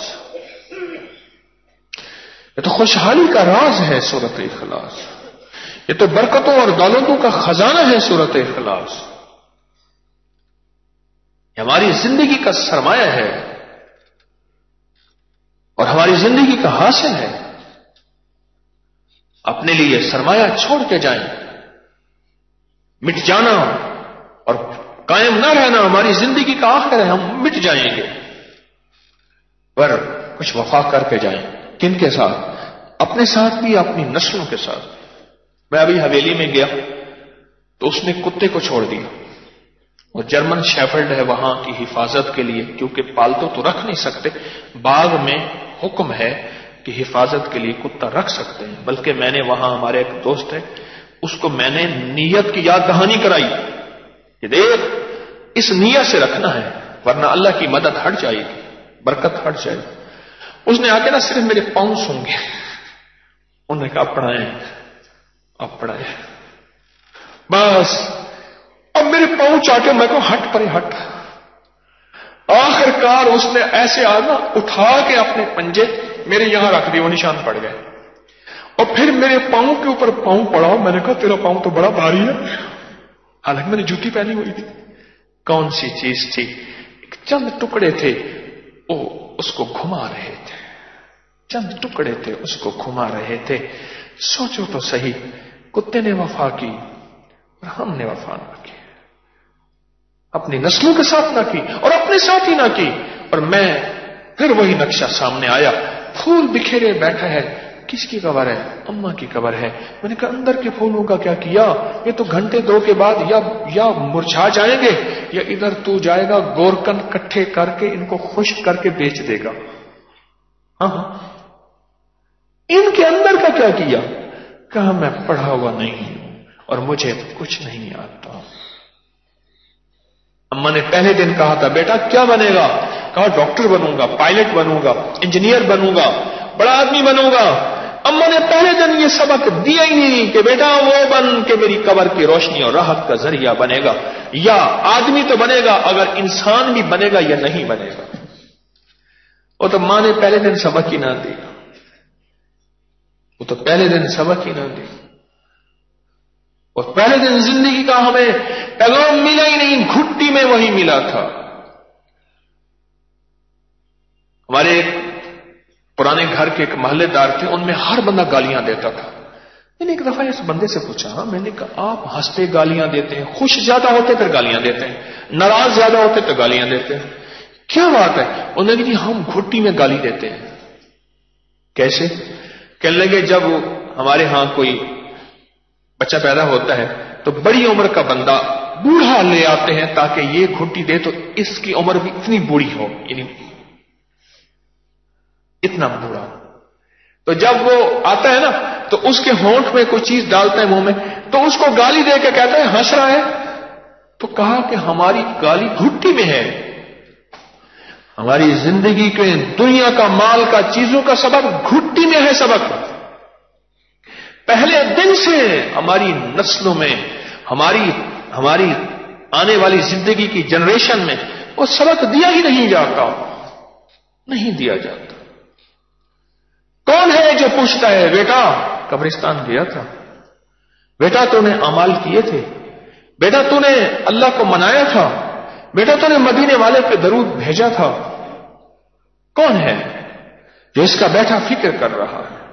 یہ تو خوشحالی کا راز ہے سورۃ اخلاص, یہ تو برکتوں اور دولتوں کا خزانہ ہے سورۃ اخلاص. یہ ہماری زندگی کا سرمایہ ہے اور ہماری زندگی کا حاصل ہے. اپنے لیے سرمایہ چھوڑ کے جائیں. مٹ جانا اور قائم نہ رہنا ہماری زندگی کا آخر ہے. ہم مٹ جائیں گے، پر کچھ وفا کر کے جائیں. کن کے ساتھ؟ اپنے ساتھ بھی، اپنی نسلوں کے ساتھ. میں ابھی حویلی میں گیا تو اس نے کتے کو چھوڑ دیا. وہ جرمن شیفرڈ ہے، وہاں کی حفاظت کے لیے، کیونکہ پالتو تو رکھ نہیں سکتے، باغ میں حکم ہے کہ حفاظت کے لیے کتا رکھ سکتے ہیں. بلکہ میں نے وہاں، ہمارے ایک دوست ہے، اس کو میں نے نیت کی یاد دہانی کرائی کہ دیکھ اس نیت سے رکھنا ہے ورنہ اللہ کی مدد ہٹ جائے گی، برکت ہٹ جائے گی. اس نے آ کے نا صرف میرے پاؤں سونگے. انہوں نے کہا اپڑائیں اپڑائیں بس. اب میرے پاؤں چاٹے، میں کہا ہٹ پرے ہٹ. آخر کار اس نے ایسے آنا اٹھا کے اپنے پنجے میرے یہاں رکھ دیے، وہ نشان پڑ گئے. اور پھر میرے پاؤں کے اوپر پاؤں پڑا. میں نے کہا تیرا پاؤں تو بڑا بھاری ہے، حالانکہ میں نے جوتی پہنی ہوئی تھی. کون سی چیز تھی؟ ایک چند ٹکڑے تھے، وہ اس کو گھما رہے تھے. چند ٹکڑے تھے، اس کو گھما رہے تھے. سوچو تو صحیح، کتے نے وفا کی اور ہم نے وفا نہ کی. اپنی نسلوں کے ساتھ نہ کی اور اپنے ساتھ ہی نہ کی. اور میں پھر وہی نقشہ سامنے آیا، پھول بکھیرے بیٹھا ہے. کس کی قبر ہے؟ اماں کی قبر ہے. میں نے کہا اندر کے پھولوں کا کیا کیا؟ یہ تو گھنٹے دو کے بعد یا یا مرجھا جائیں گے یا ادھر تو جائے گا گورکن کٹھے کر کے ان کو خشک کر کے بیچ دے گا. ہاں ہاں، ان کے اندر کا کیا کیا؟ کہا میں پڑھا ہوا نہیں ہوں اور مجھے کچھ نہیں آتا. اماں نے پہلے دن کہا تھا بیٹا کیا بنے گا؟ کہا ڈاکٹر بنوں گا، پائلٹ بنوں گا، انجینئر بنوں گا، بڑا آدمی بنوں گا. اماں نے پہلے دن یہ سبق دیا ہی نہیں کہ بیٹا وہ بن کے میری قبر کی روشنی اور راحت کا ذریعہ بنے گا. یا آدمی تو بنے گا، اگر انسان بھی بنے گا یا نہیں بنے گا. وہ تو ماں نے پہلے دن سبق ہی نہ دیا، وہ تو پہلے دن سبق ہی نہ دی. اور پہلے دن زندگی کا ہمیں پیغام ملا ہی نہیں، گھٹی میں وہی ملا تھا. ہمارے ایک پرانے گھر کے ایک محلے دار تھے، ان میں ہر بندہ گالیاں دیتا تھا. میں نے ایک دفعہ اس بندے سے پوچھا، میں نے کہا آپ ہنستے گالیاں دیتے ہیں، خوش زیادہ ہوتے پھر گالیاں دیتے ہیں، ناراض زیادہ ہوتے تو گالیاں دیتے ہیں، کیا بات ہے؟ انہوں نے کہا ہم گھٹی میں گالی دیتے ہیں. کیسے؟ کہنے لگے جب ہمارے ہاں کوئی بچہ پیدا ہوتا ہے تو بڑی عمر کا بندہ بوڑھا لے آتے ہیں تاکہ یہ گھٹی دے تو اس کی عمر بھی اتنی بوڑھی ہو، یعنی اتنا بوڑھا. تو جب وہ آتا ہے نا تو اس کے ہونٹ میں کوئی چیز ڈالتا ہے منہ میں تو اس کو گالی دے کے کہتا ہے ہنس رہا ہے. تو کہا کہ ہماری گالی گھٹی میں ہے. ہماری زندگی کے دنیا کا مال کا چیزوں کا سبق گھٹی میں ہے. سبق پہلے دن سے ہماری نسلوں میں، ہماری ہماری آنے والی زندگی کی جنریشن میں وہ سبق دیا ہی نہیں جاتا، نہیں دیا جاتا. کون ہے جو پوچھتا ہے بیٹا قبرستان گیا تھا، بیٹا تو نے اعمال کیے تھے، بیٹا تو نے اللہ کو منایا تھا، بیٹا تو نے مدینے والے پہ درود بھیجا تھا؟ کون ہے جو اس کا بیٹا فکر کر رہا ہے؟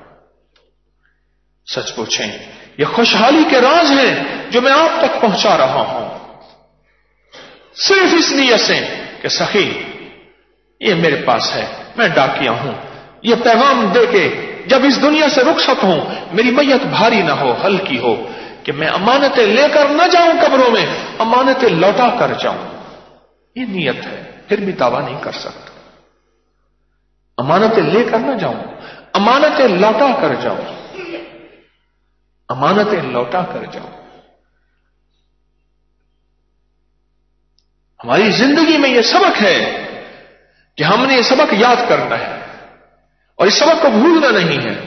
سچ پوچھیں یہ خوشحالی کے راز ہیں جو میں آپ تک پہنچا رہا ہوں، صرف اس لیے سے کہ سخی یہ میرے پاس ہے، میں ڈاکیا ہوں. یہ پیغام دے کے جب اس دنیا سے رخصت ہوں میری میت بھاری نہ ہو، ہلکی ہو، کہ میں امانتیں لے کر نہ جاؤں قبروں میں، امانتیں لوٹا کر جاؤں. یہ نیت ہے، پھر بھی دعویٰ نہیں کر سکتا. امانتیں لے کر نہ جاؤں، امانتیں لوٹا کر جاؤں، امانتیں لوٹا کر جاؤں. ہماری زندگی میں یہ سبق ہے کہ ہم نے یہ سبق یاد کرنا ہے اور اس سبق کو بھولنا نہیں ہے.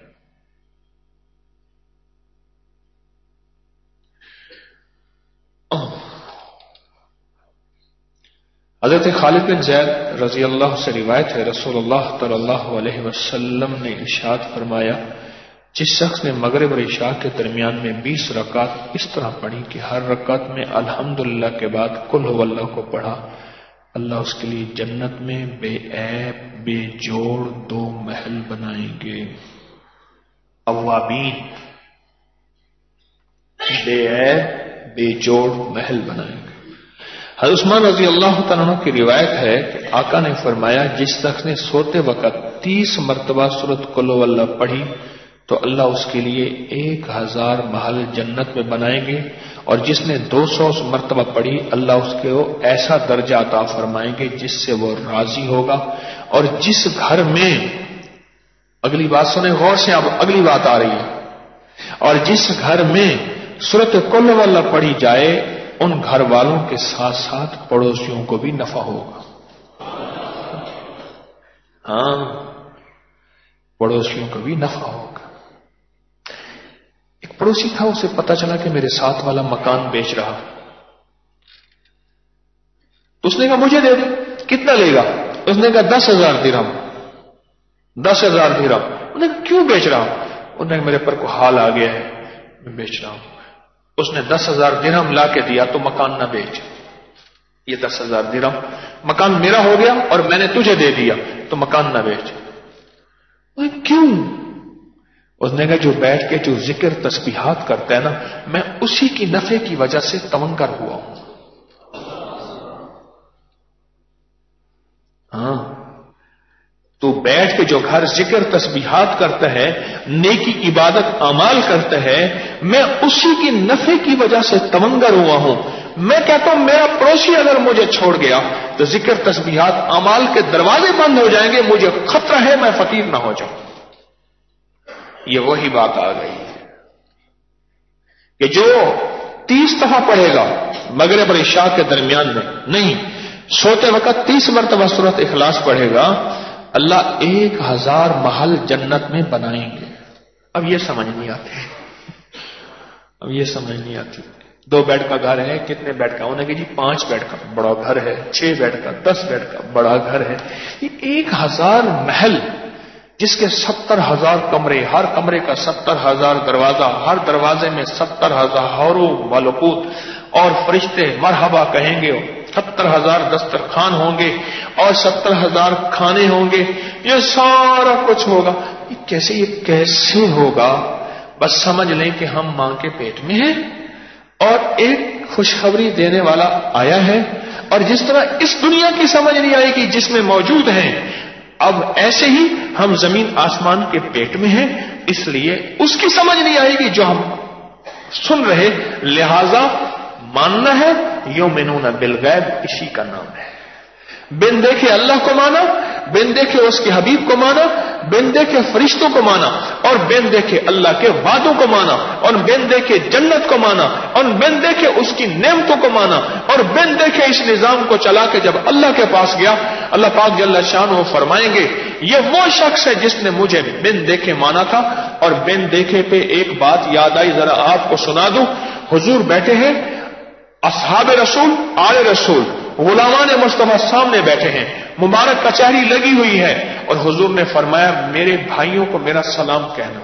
حضرت خالد بن زید رضی اللہ سے روایت ہے، رسول اللہ صلی اللہ علیہ وسلم نے ارشاد فرمایا جس شخص نے مغرب اور عشاء کے درمیان میں بیس رکعت اس طرح پڑھی کہ ہر رکعت میں الحمدللہ کے بعد قل هو اللہ کو پڑھا اللہ اس کے لیے جنت میں بے عیب بے جوڑ دو محل بنائیں گے. اوابین بے عیب بے جوڑ محل بنائیں گے. حضرت عثمان رضی اللہ تعالیٰ عنہ کی روایت ہے کہ آقا نے فرمایا جس شخص نے سوتے وقت تیس مرتبہ سورۃ قل ہو اللہ پڑھی تو اللہ اس کے لیے ایک ہزار محل جنت میں بنائیں گے، اور جس نے دو سو مرتبہ پڑھی اللہ اس کو ایسا درجہ عطا فرمائیں گے جس سے وہ راضی ہوگا. اور جس گھر میں، اگلی بات سنیں غور سے، اب اگلی بات آ رہی ہے، اور جس گھر میں سورۃ قل ہو اللہ پڑھی جائے ان گھر والوں کے ساتھ ساتھ پڑوسیوں کو بھی نفع ہوگا. ہاں، پڑوسیوں کو بھی نفع ہوگا. ایک پڑوسی تھا، اسے پتا چلا کہ میرے ساتھ والا مکان بیچ رہا. تو اس نے کہا مجھے دے دے. کتنا لے گا؟ اس نے کہا دس ہزار درہم. دس ہزار درہم. انہوں نے کہا کیوں بیچ رہا ہوں؟ انہوں نے میرے پر کو حال آ گیا ہے میں بیچ رہا ہوں. اس نے دس ہزار درہم لا کے دیا تو مکان نہ بیچ. یہ دس ہزار درہم مکان میرا ہو گیا اور میں نے تجھے دے دیا تو مکان نہ بیچ. کیوں؟ اس نے کہا جو بیٹھ کے جو ذکر تسبیحات کرتا ہے نا، میں اسی کی نفع کی وجہ سے تمنگر ہوا ہوں. ہاں، تو بیٹھ کے جو گھر ذکر تسبیحات کرتا ہے، نیکی عبادت اعمال کرتا ہے، میں اسی کی نفع کی وجہ سے تمنگر ہوا ہوں. میں کہتا ہوں میرا پڑوسی اگر مجھے چھوڑ گیا تو ذکر تسبیحات اعمال کے دروازے بند ہو جائیں گے، مجھے خطرہ ہے میں فقیر نہ ہو جاؤں. یہ وہی بات آ گئی ہے کہ جو تیس دفعہ پڑھے گا مغرب اور عشاء کے درمیان میں، نہیں سوتے وقت تیس مرتبہ سورۃ اخلاص پڑھے گا، اللہ ایک ہزار محل جنت میں بنائیں گے. اب یہ سمجھ نہیں آتی، اب یہ سمجھ نہیں آتی. دو بیڈ کا گھر ہے، کتنے بیڈ کا؟ انہوں نے کہا جی پانچ بیڈ کا بڑا گھر ہے، چھ بیڈ کا، دس بیڈ کا بڑا گھر ہے. یہ ایک ہزار محل جس کے ستر ہزار کمرے، ہر کمرے کا ستر ہزار دروازہ، ہر دروازے میں ستر ہزار ملکوت اور فرشتے مرحبا کہیں گے، ستر ہزار دسترخوان ہوں گے اور ستر ہزار کھانے ہوں گے. یہ سارا کچھ ہوگا. یہ کیسے یہ کیسے ہوگا؟ بس سمجھ لیں کہ ہم ماں کے پیٹ میں ہیں اور ایک خوشخبری دینے والا آیا ہے. اور جس طرح اس دنیا کی سمجھ نہیں آئے گی جس میں موجود ہیں، اب ایسے ہی ہم زمین آسمان کے پیٹ میں ہیں، اس لیے اس کی سمجھ نہیں آئے گی جو ہم سن رہے. لہذا ماننا ہے، یؤمنون بالغیب اسی کا نام ہے. بن دیکھے اللہ کو مانا، بن دیکھے اس کے حبیب کو مانا، بن دیکھے فرشتوں کو مانا، اور بن دیکھے اللہ کے وعدوں کو مانا، اور بن دیکھے جنت کو مانا، اور بن دیکھے اس کی نعمتوں کو مانا، اور بن دیکھے اس نظام کو چلا کے جب اللہ کے پاس گیا، اللہ پاک جل شانہ فرمائیں گے یہ وہ شخص ہے جس نے مجھے بن دیکھے مانا تھا. اور بن دیکھے پہ ایک بات یاد آئی، ذرا آپ کو سنا دوں. حضور بیٹھے ہیں، اصحاب رسول، آل رسول، غلامان مصطفیٰ سامنے بیٹھے ہیں، مبارک کچہری لگی ہوئی ہے، اور حضور نے فرمایا میرے بھائیوں کو میرا سلام کہنا.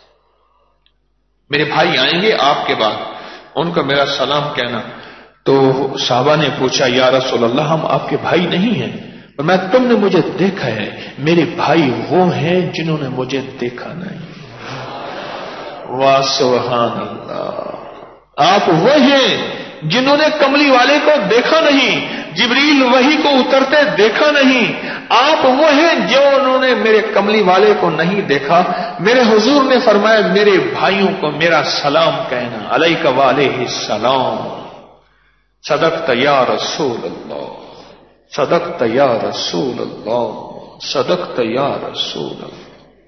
میرے بھائی آئیں گے آپ کے بعد، ان کو میرا سلام کہنا. تو صحابہ نے پوچھا یا رسول اللہ ہم آپ کے بھائی نہیں ہیں؟ میں تم نے مجھے دیکھا ہے، میرے بھائی وہ ہیں جنہوں نے مجھے دیکھا نہیں. واہ سبحان اللہ. آپ وہ ہیں جنہوں نے کملی والے کو دیکھا نہیں، جبریل وحی کو اترتے دیکھا نہیں. آپ وہ ہیں جو انہوں نے میرے کملی والے کو نہیں دیکھا. میرے حضور نے فرمایا میرے بھائیوں کو میرا سلام کہنا، علیک وعلیہ السلام. صدقت یا رسول اللہ، صدقت یا رسول اللہ، صدقت یا رسول اللہ.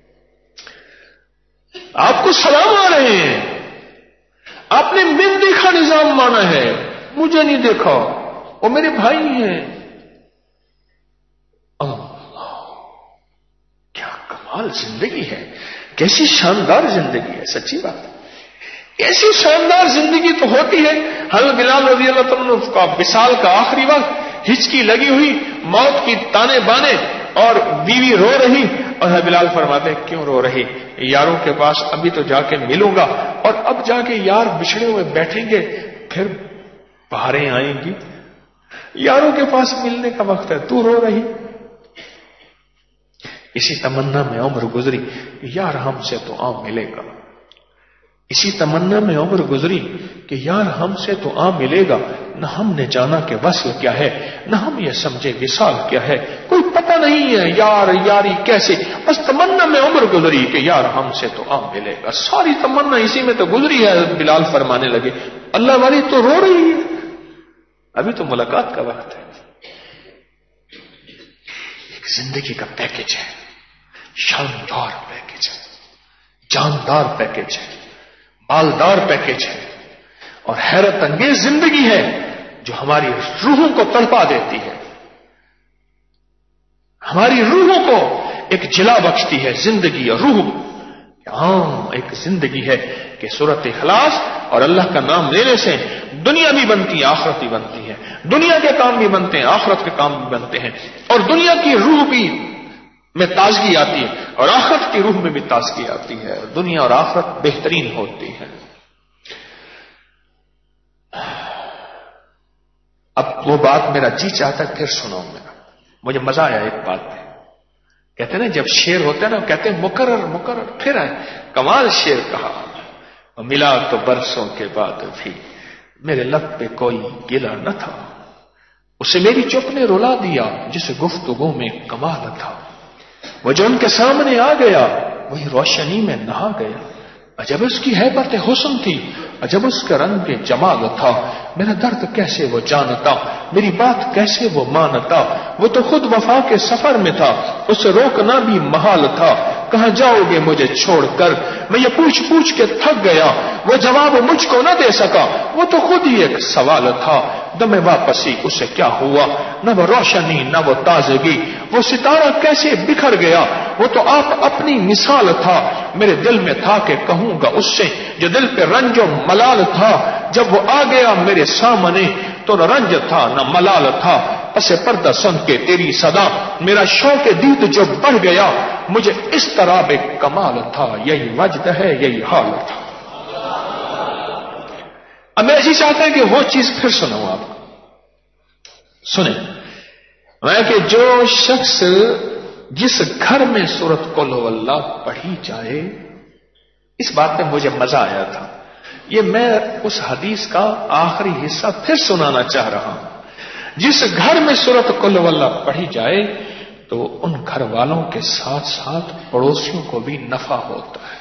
آپ کو سلام آ رہے ہیں. آپ نے بن دیکھا نظام مانا ہے، مجھے نہیں دیکھا، وہ میرے بھائی ہیں. اللہ کیا کمال زندگی ہے، کیسی شاندار زندگی ہے. سچی بات، ایسی شاندار زندگی تو ہوتی ہے. حضرت بلال رضی اللہ عنہ کا وصال کا آخری وقت، ہچکی لگی ہوئی، موت کی تانے بانے، اور بیوی رو رہی، اور حضرت بلال فرماتے کیوں رو رہی؟ یاروں کے پاس ابھی تو جا کے ملوں گا، اور اب جا کے یار بچھڑے ہوئے بیٹھیں گے، پھر بہاریں آئیں گی. یاروں کے پاس ملنے کا وقت ہے، تو رو رہی. اسی تمنا میں عمر گزری کہ یار ہم سے تو آ ملے گا. اسی تمنا میں عمر گزری کہ یار ہم سے تو آ ملے گا. نہ ہم نے جانا کہ وصل کیا ہے، نہ ہم یہ سمجھے وصال کیا ہے. کوئی پتہ نہیں ہے یار یاری کیسے، بس تمنا میں عمر گزری کہ یار ہم سے تو آ ملے گا. ساری تمنا اسی میں تو گزری ہے. بلال فرمانے لگے اللہ والی تو رو رہی ہے، ابھی تو ملاقات کا وقت ہے. ایک زندگی کا پیکج ہے، شاندار پیکج ہے، جاندار پیکج ہے، مالدار پیکج ہے، اور حیرت انگیز زندگی ہے جو ہماری روحوں کو تڑپا دیتی ہے، ہماری روحوں کو ایک جلا بخشتی ہے. زندگی اور روح ہاں ایک زندگی ہے کہ سورۃ اخلاص اور اللہ کا نام لینے سے دنیا بھی بنتی ہے، آخرت بھی بنتی ہے. دنیا کے کام بھی بنتے ہیں، آخرت کے کام بھی بنتے ہیں، اور دنیا کی روح بھی میں تازگی آتی ہے اور آخرت کی روح میں بھی تازگی آتی ہے. دنیا اور آخرت بہترین ہوتی ہے. اب وہ بات میرا جی چاہتا ہے پھر سناؤں. میرا مجھے مزہ آیا ایک بات پہ. کہتے ہیں نا جب شعر ہوتا ہے نا کہتے ہیں مکرر مکرر پھر آئے. کمال شعر کہا. ملا تو برسوں کے بعد بھی میرے لب پہ کوئی گلا نہ تھا، اسے میری چپ نے رلا دیا جسے گفتگو میں کمال تھا. وہ جو ان کے سامنے آ گیا وہی روشنی میں نہا گیا. عجب اس کی ہیبت حسن تھی، عجب اس کا رنگ جمال تھا. میرا درد کیسے وہ جانتا، میری بات کیسے وہ مانتا. وہ تو خود وفا کے سفر میں تھا، اسے روکنا بھی محال تھا. کہاں جاؤ گے مجھے چھوڑ کر، میں یہ پوچھ پوچھ کے تھک گیا. وہ جواب مجھ کو نہ دے سکا، وہ تو خود ہی ایک سوال تھا. دم واپسی اسے کیا ہوا، نہ وہ روشنی نہ وہ تازگی. وہ ستارہ کیسے بکھر گیا، وہ تو آپ اپنی مثال تھا. میرے دل میں تھا کہ کہوں گا اس سے جو دل پہ رنج و ملال تھا. جب وہ آ گیا میرے سامنے تو نہ رنج تھا نہ ملال تھا. پس پردہ سن کے تیری صدا میرا شوق دید جو بڑھ گیا. مجھے اس طرح بے کمال تھا، یہی وجد ہے یہی حال تھا. اب میں ایسی چاہتا ہوں کہ وہ چیز پھر سناؤں. آپ سنیں میں کہ جو شخص جس گھر میں سورۃ قل ہو اللہ پڑھی جائے، اس بات میں مجھے مزہ آیا تھا. یہ میں اس حدیث کا آخری حصہ پھر سنانا چاہ رہا ہوں. جس گھر میں سورۃ قل ہو اللہ پڑھی جائے تو ان گھر والوں کے ساتھ ساتھ پڑوسیوں کو بھی نفع ہوتا ہے.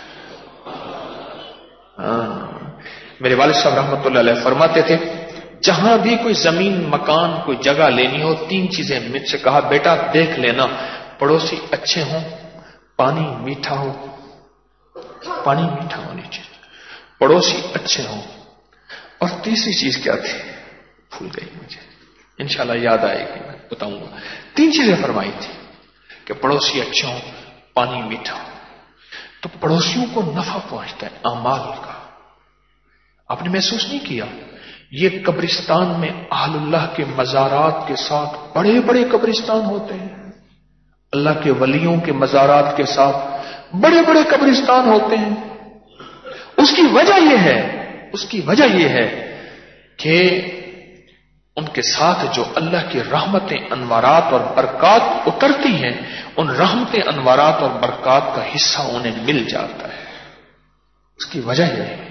ہاں میرے والد صاحب رحمۃ اللہ علیہ فرماتے تھے جہاں بھی کوئی زمین مکان کوئی جگہ لینی ہو تین چیزیں مجھ سے کہا بیٹا دیکھ لینا، پڑوسی اچھے ہوں، پانی میٹھا ہو، پانی میٹھا ہونی چاہیے، پڑوسی اچھے ہوں، اور تیسری چیز کیا تھی بھول گئی مجھے، انشاءاللہ یاد آئے گی میں بتاؤں گا. تین چیزیں فرمائی تھی کہ پڑوسی اچھے ہوں، پانی میٹھا ہو. تو پڑوسیوں کو نفع پہنچتا ہے اعمال کا. آپ نے محسوس نہیں کیا یہ قبرستان میں اہل اللہ کے مزارات کے ساتھ بڑے بڑے قبرستان ہوتے ہیں، اللہ کے ولیوں کے مزارات کے ساتھ بڑے بڑے قبرستان ہوتے ہیں. اس کی وجہ یہ ہے اس کی وجہ یہ ہے کہ ان کے ساتھ جو اللہ کی رحمتیں انوارات اور برکات اترتی ہیں، ان رحمتیں انوارات اور برکات کا حصہ انہیں مل جاتا ہے. اس کی وجہ یہ ہے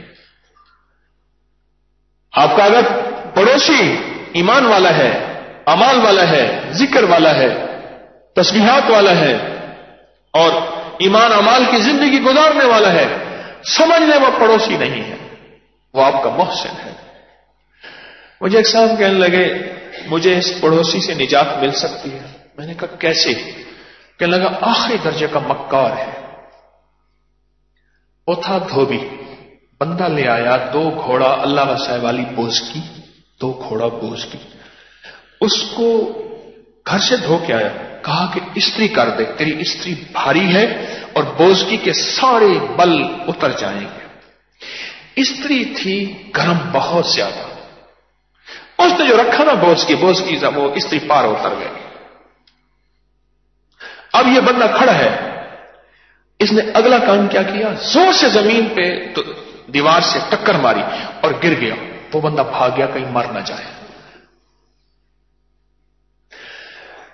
آپ کا اگر پڑوسی ایمان والا ہے، اعمال والا ہے، ذکر والا ہے، تسبیحات والا ہے اور ایمان اعمال کی زندگی گزارنے والا ہے، سمجھ لیں وہ پڑوسی نہیں ہے، وہ آپ کا محسن ہے. مجھے ایک صاحب کہنے لگے مجھے اس پڑوسی سے نجات مل سکتی ہے. میں نے کہا کیسے؟ کہنے لگا آخری درجے کا مکار ہے. وہ تھا دھوبی، بندہ لے آیا دو گھوڑا اللہ وسائے والی بوز کی، دو گھوڑا بوز کی، اس کو گھر سے دھو کے آیا، کہا کہ استری کر دے، تیری استری بھاری ہے اور بوزگی کے سارے بل اتر جائیں گے. استری تھی گرم بہت زیادہ، اس نے جو رکھا نا بوزگی بوزگی وہ استری پار اتر گئی. اب یہ بندہ کھڑا ہے، اس نے اگلا کام کیا کیا، زور سے زمین پہ تو دیوار سے ٹکر ماری اور گر گیا. وہ بندہ بھاگ گیا کہیں مر نہ جائے.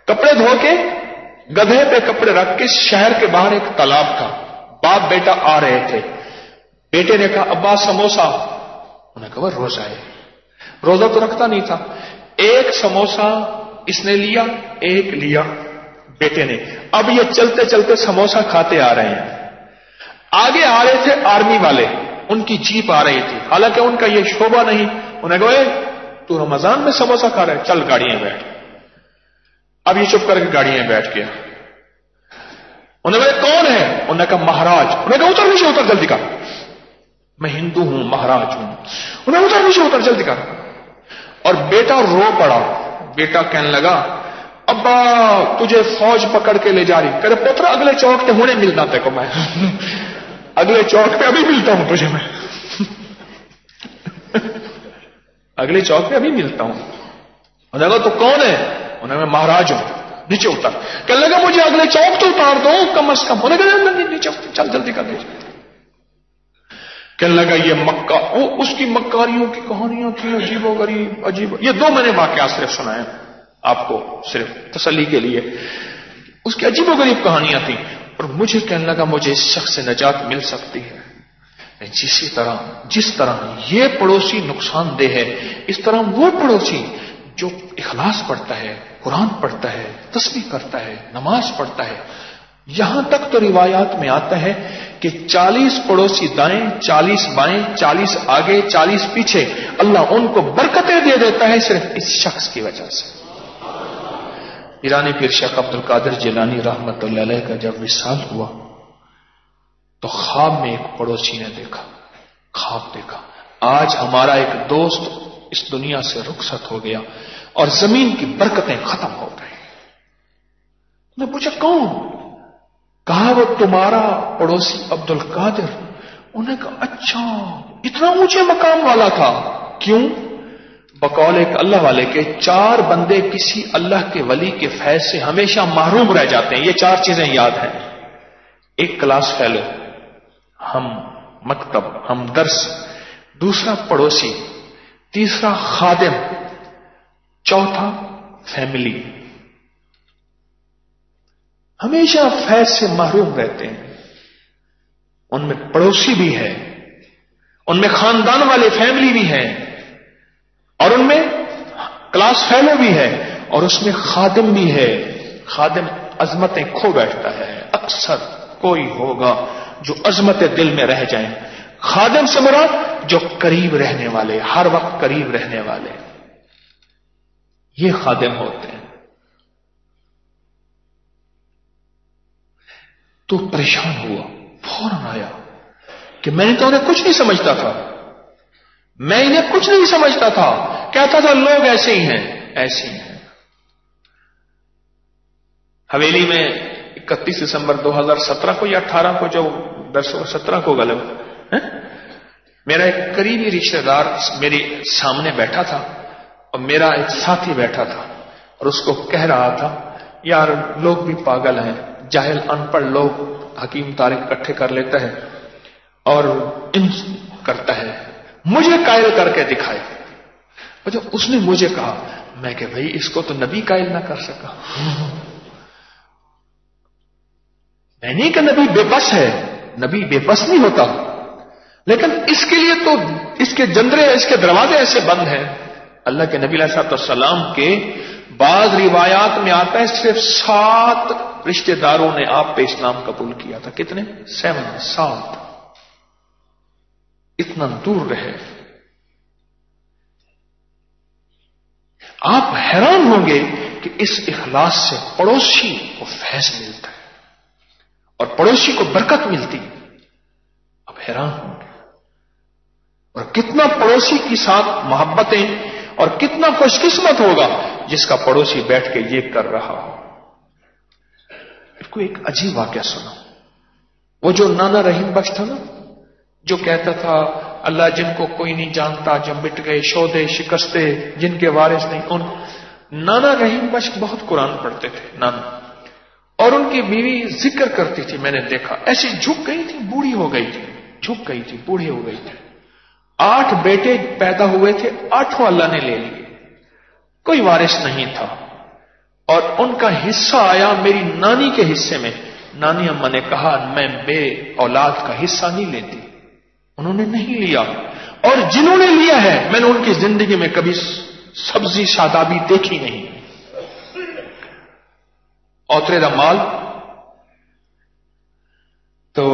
کپڑے دھو کے گدھے پہ کپڑے رکھ کے شہر کے باہر ایک تالاب تھا. باپ بیٹا آ رہے تھے. بیٹے نے کہا ابا سموسا. انہوں نے کہا روزہ ہے. روزہ تو رکھتا نہیں تھا. ایک سموسا اس نے لیا, ایک لیا بیٹے نے. اب یہ چلتے چلتے سموسا کھاتے آ رہے ہیں. آگے آ رہے تھے آرمی والے, ان کی جیپ آ رہی تھی, حالانکہ ان کا یہ شعبہ نہیں. انہیں کہا تو رمضان میں سموسا کھا رہے, چل گاڑی میں بیٹھ. اب یہ چپ کر کے گاڑی میں بیٹھ گیا. انہوں نے کہا کون ہے؟ انہوں نے کہا مہاراج. انہوں نے کہا اتر نیچے, اتر جلدی کر, میں ہندو ہوں, مہاراج ہوں. انہوں نے اتر نیچے, اتر جلدی کر. اور بیٹا رو پڑا. بیٹا کہنے لگا ابا تجھے فوج پکڑ کے لے جا رہی. کہتے پوترا اگلے چوک پہ ہونے ملنا تے کو میں اگلے چوک پہ ابھی ملتا ہوں تجھے میں اگلے چوک پہ ابھی ملتا ہوں. انہوں نے کہا تو کون ہے؟ انہوں نے میں مہاراج ہوں. نیچے اتر. کہنے لگا مجھے اگلے چوک تو اتار دو کم از کم. انہوں نے کہا نیچے چل جلدی کر دے. کہنے لگا یہ مکہ, اس کی مکاریوں کی کہانیاں تھیں عجیب و غریب عجیب. یہ دو میں نے واقعات صرف سنائے آپ کو صرف تسلی کے لیے. اس کی عجیب و غریب کہانیاں تھیں. اور مجھے کہنے لگا مجھے اس شخص سے نجات مل سکتی ہے. جسی طرح جس طرح یہ پڑوسی نقصان دہ ہے, اس طرح وہ پڑوسی جو اخلاص پڑھتا ہے, قرآن پڑھتا ہے, تسبیح کرتا ہے, نماز پڑھتا ہے. یہاں تک تو روایات میں آتا ہے کہ چالیس پڑوسی دائیں, چالیس بائیں, چالیس آگے, چالیس پیچھے, اللہ ان کو برکتیں دے دیتا ہے صرف اس شخص کی وجہ سے. ایرانی پیر شیخ عبد القادر جیلانی رحمت اللہ علیہ کا جب وصال ہوا تو خواب میں ایک پڑوسی نے دیکھا, خواب دیکھا آج ہمارا ایک دوست اس دنیا سے رخصت ہو گیا اور زمین کی برکتیں ختم ہو گئی. میں پوچھا کون؟ کہا وہ تمہارا پڑوسی عبد القادر. انہیں کہا اچھا اتنا اونچے مقام والا تھا. کیوں؟ بقول ایک اللہ والے کے چار بندے کسی اللہ کے ولی کے فیض سے ہمیشہ محروم رہ جاتے ہیں. یہ چار چیزیں یاد ہیں. ایک کلاس فیلو, ہم مکتب, ہم درس. دوسرا پڑوسی. تیسرا خادم. چوتھا فیملی. ہمیشہ فیض سے محروم رہتے ہیں. ان میں پڑوسی بھی ہے, ان میں خاندان والے فیملی بھی ہیں, اور ان میں کلاس فیلو بھی ہے, اور اس میں خادم بھی ہے. خادم عظمتیں کھو بیٹھتا ہے. اکثر کوئی ہوگا جو عظمت دل میں رہ جائیں. خادم سے مراد جو قریب رہنے والے, ہر وقت قریب رہنے والے, یہ خادم ہوتے ہیں. تو پریشان ہوا, فوراً آیا کہ میں تو انہیں کچھ نہیں سمجھتا تھا, میں انہیں کچھ نہیں سمجھتا تھا, کہتا تھا لوگ ایسے ہی ہیں, ایسے ہی ہیں. حویلی میں اکتیس دسمبر دو ہزار سترہ کو یا اٹھارہ کو جو درس سترہ کو غالب میرا ایک قریبی رشتہ دار میرے سامنے بیٹھا تھا اور میرا ایک ساتھی بیٹھا تھا اور اس کو کہہ رہا تھا یار لوگ بھی پاگل ہیں, جاہل ان پڑھ لوگ حکیم طارق اکٹھے کر لیتا ہے اور ان کرتا ہے, مجھے قائل کر کے دکھائے. اور جب اس نے مجھے کہا, میں کہ بھائی اس کو تو نبی قائل نہ کر سکا. میں نہیں کہ نبی بے بس ہے, نبی بے بس نہیں ہوتا, لیکن اس کے لیے تو اس کے جندرے, اس کے دروازے ایسے بند ہیں. اللہ کے نبی علیہ السلام کے بعض روایات میں آتا ہے صرف سات رشتہ داروں نے آپ پہ اسلام قبول کیا تھا. کتنے؟ سیون, سات. اتنا دور رہے. آپ حیران ہوں گے کہ اس اخلاص سے پڑوسی کو فیض ملتا ہے اور پڑوسی کو برکت ملتی. آپ حیران ہوں گے. اور کتنا پڑوسی کے ساتھ محبتیں, اور کتنا خوش قسمت ہوگا جس کا پڑوسی بیٹھ کے یہ کر رہا ہو. کو ایک عجیب واقعہ سنا. وہ جو نانا رحیم بخش تھا نا, جو کہتا تھا اللہ جن کو کوئی نہیں جانتا, جو مٹ گئے شودے شکستے, جن کے وارث نہیں. ان نانا رحیم بخش بہت قرآن پڑھتے تھے نانا, اور ان کی بیوی ذکر کرتی تھی, میں نے دیکھا ایسی جھک گئی تھی, بوڑھی ہو گئی تھی, جھک گئی تھی, بوڑھی ہو گئی تھی. آٹھ بیٹے پیدا ہوئے تھے, آٹھوں اللہ نے لے لیے, کوئی وارث نہیں تھا. اور ان کا حصہ آیا میری نانی کے حصے میں. نانی اماں نے کہا میں بے اولاد کا حصہ نہیں لیتی. انہوں نے نہیں لیا. اور جنہوں نے لیا ہے میں نے ان کی زندگی میں کبھی سبزی شادابی دیکھی نہیں. اوترے دا مال تو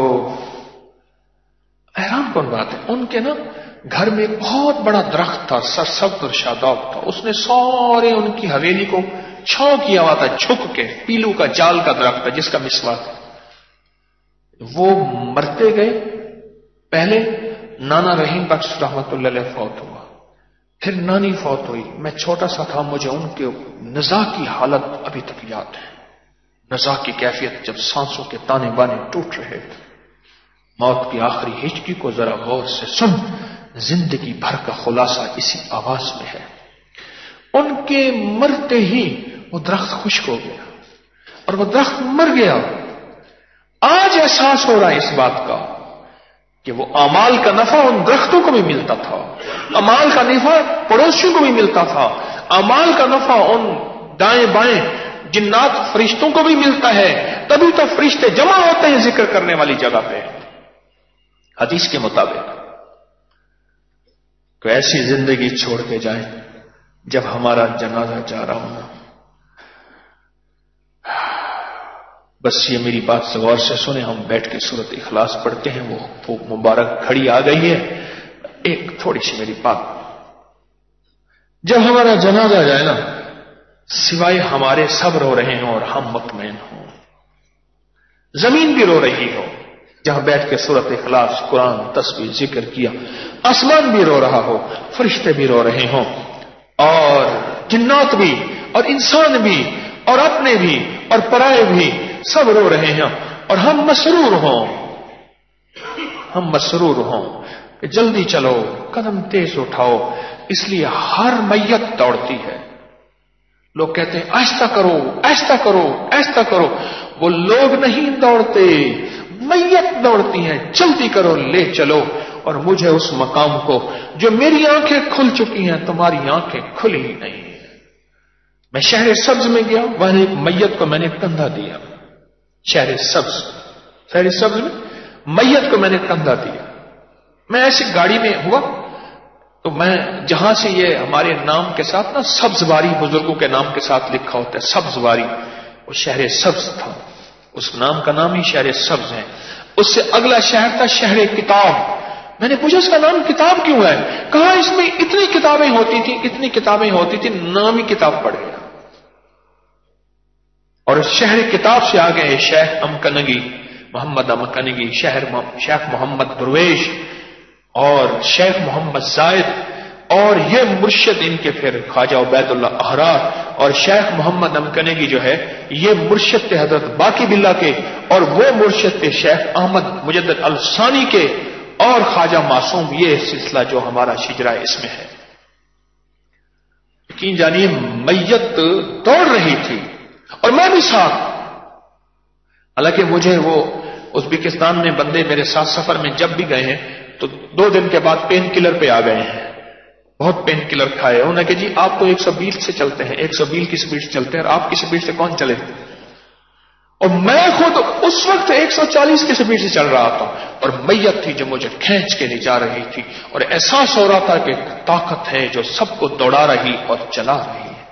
حیران کون بات ہے. ان کے نا گھر میں ایک بہت بڑا درخت تھا, سرسبز اور شاداب تھا. اس نے سارے ان کی حویلی کو چھاؤں کیا ہوا تھا, جھک کے. پیلو کا جال کا درخت تھا جس کا مسواک. وہ مرتے گئے. پہلے نانا رحیم بخش رحمت اللہ علیہ فوت ہوا, پھر نانی فوت ہوئی. میں چھوٹا سا تھا, مجھے ان کے نزاع کی حالت ابھی تک یاد ہے. نزاع کی کیفیت جب سانسوں کے تانے بانے ٹوٹ رہے تھے. موت کی آخری ہچکی کو ذرا غور سے سن, زندگی بھر کا خلاصہ اسی آواز میں ہے. ان کے مرتے ہی وہ درخت خشک ہو گیا اور وہ درخت مر گیا. آج احساس ہو رہا ہے اس بات کا کہ وہ اعمال کا نفع ان درختوں کو بھی ملتا تھا, اعمال کا نفع پڑوسیوں کو بھی ملتا تھا, اعمال کا نفع ان دائیں بائیں جنات فرشتوں کو بھی ملتا ہے. تبھی تو فرشتے جمع ہوتے ہیں ذکر کرنے والی جگہ پہ. حدیث کے مطابق کوئی ایسی زندگی چھوڑ کے جائیں جب ہمارا جنازہ جا رہا ہونا. بس یہ میری بات سے غور سے سنیں. ہم بیٹھ کے سورۃ اخلاص پڑھتے ہیں, وہ مبارک گھڑی آ گئی ہے. ایک تھوڑی سی میری بات, جب ہمارا جنازہ جائے نا, سوائے ہمارے سب رو رہے ہوں اور ہم مطمئن ہوں, زمین بھی رو رہی ہو جہاں بیٹھ کے سورۃ اخلاص قرآن تسبیح ذکر کیا, آسمان بھی رو رہا ہو, فرشتے بھی رو رہے ہوں, اور جنات بھی اور انسان بھی اور اپنے بھی اور پرائے بھی سب رو رہے ہیں, اور ہم مسرور ہوں ہم مسرور ہوں کہ جلدی چلو, قدم تیز اٹھاؤ. اس لیے ہر میت دوڑتی ہے. لوگ کہتے ہیں آہستہ کرو آہستہ کرو آہستہ کرو. وہ لوگ نہیں دوڑتے, میت دوڑتی ہیں. جلدی کرو, لے چلو. اور مجھے اس مقام کو جو میری آنکھیں کھل چکی ہیں, تمہاری آنکھیں کھلی ہی نہیں. میں شہر سبز میں گیا, وہاں ایک میت کو میں نے کندھا دیا. شہر سبز شہر سبز میں میت کو میں نے کندھا دیا. میں ایسی گاڑی میں ہوا تو میں جہاں سے یہ ہمارے نام کے ساتھ نا سبز واری بزرگوں کے نام کے ساتھ لکھا ہوتا ہے, سبز واری, وہ شہر سبز تھا. اس نام کا نام ہی شہر سبز ہے. اس سے اگلا شہر تھا شہر کتاب. میں نے پوچھا اس کا نام کتاب کیوں ہے؟ کہا اس میں اتنی کتابیں ہوتی تھی اتنی کتابیں ہوتی تھی نام ہی کتاب پڑھ گیا. اور شہر کتاب سے آگے شیخ امکنگی محمد امکنگی, شہر شیخ محمد درویش اور شیخ محمد زائد, اور یہ مرشد ان کے پھر خواجہ عبید اللہ احرار, اور شیخ محمد امکنگی جو ہے یہ مرشد تھے حضرت باقی باللہ کے, اور وہ مرشد تھے شیخ احمد مجدد الثانی کے, اور خواجہ معصوم. یہ سلسلہ جو ہمارا شجرہ اس میں ہے. یقین جانیے میت دوڑ رہی تھی اور میں بھی ساتھ. حالانکہ مجھے وہ ازبکستان میں بندے میرے ساتھ سفر میں جب بھی گئے ہیں تو دو دن کے بعد پین کلر پہ آ گئے ہیں, بہت پین کلر کھائے. انہوں نے کہ جی آپ تو ایک سو بیس سے چلتے ہیں, ایک سو بیس کی سپیڈ سے چلتے ہیں, اور آپ کی سپیڈ سے کون چلے؟ اور میں خود اس وقت ایک سو چالیس کی سپیڈ سے چل رہا تھا, اور میت تھی جو مجھے کھینچ کے لے جا رہی تھی, اور احساس ہو رہا تھا کہ طاقت ہے جو سب کو دوڑا رہی اور چلا رہی ہے.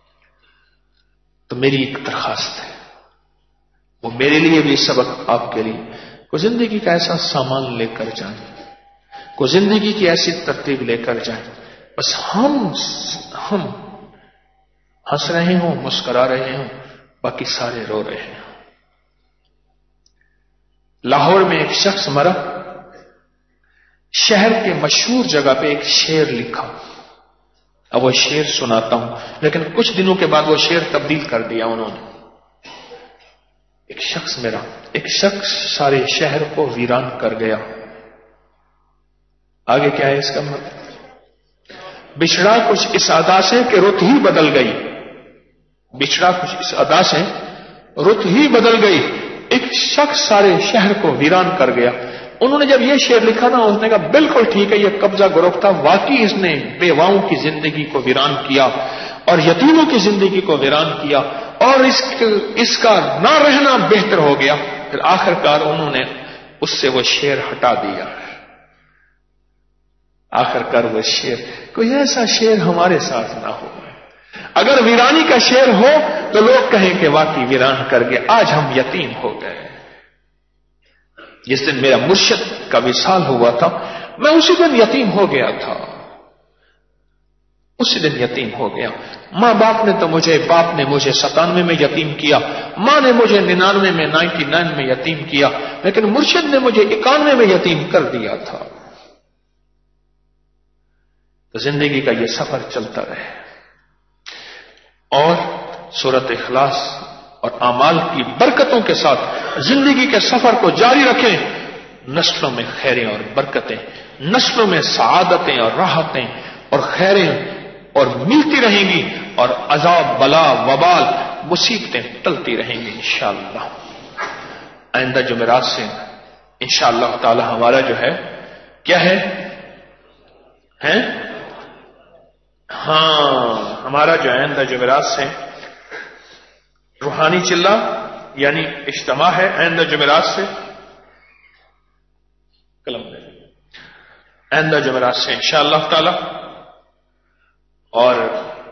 تو میری ایک درخواست ہے, وہ میرے لیے بھی سبق, آپ کے لیے, کوئی زندگی کا ایسا سامان لے کر جائیں, کوئی زندگی کی ایسی ترتیب لے کر جائیں, بس ہم ہم ہنس رہے ہوں, مسکرا رہے ہوں, باقی سارے رو رہے ہیں. لاہور میں ایک شخص مرا, شہر کے مشہور جگہ پہ ایک شعر لکھا. اب وہ شعر سناتا ہوں, لیکن کچھ دنوں کے بعد وہ شعر تبدیل کر دیا انہوں نے. ایک شخص میرا ایک شخص سارے شہر کو ویران کر گیا. آگے کیا ہے اس کا مطلب؟ بچھڑا کچھ اس ادا سے کہ رت ہی بدل گئی. بچھڑا کچھ اس ادا سے رت ہی بدل گئی. ایک شخص سارے شہر کو ویران کر گیا. انہوں نے جب یہ شعر لکھا نا, اس نے کہا بالکل ٹھیک ہے, یہ قبضہ گروہ تھا, واقعی اس نے بیواؤں کی زندگی کو ویران کیا اور یتیموں کی زندگی کو ویران کیا, اور اس اس کا نہ رہنا بہتر ہو گیا. پھر آخر کار انہوں نے اس سے وہ شعر ہٹا دیا. آخر کار وہ شعر, کوئی ایسا شعر ہمارے ساتھ نہ ہو. اگر ویرانی کا شعر ہو تو لوگ کہیں کہ واقعی ویران کر گئے, آج ہم یتیم ہو گئے. جس دن میرا مرشد کا وصال ہوا تھا میں اسی دن یتیم ہو گیا تھا, اسی دن یتیم ہو گیا. ماں باپ نے تو مجھے باپ نے مجھے ستانوے میں یتیم کیا, ماں نے مجھے ننانوے میں نائنٹی نائن میں یتیم کیا, لیکن مرشد نے مجھے اکانوے میں یتیم کر دیا تھا. تو زندگی کا یہ سفر چلتا رہے اور سورۃ اخلاص اور اعمال کی برکتوں کے ساتھ زندگی کے سفر کو جاری رکھیں. نسلوں میں خیریں اور برکتیں, نسلوں میں سعادتیں اور راحتیں اور خیریں اور ملتی رہیں گی, اور عذاب بلا وبال مصیبتیں ٹلتی رہیں گی انشاءاللہ. آئندہ جمعرات سے انشاءاللہ تعالی ہمارا جو ہے کیا ہے ہیں ہاں ہمارا جو آئندہ جمعرات سے روحانی چلہ یعنی اجتماع ہے. آئندہ جمعرات سے قلم دے آئندہ جمعرات سے انشاءاللہ تعالی, اور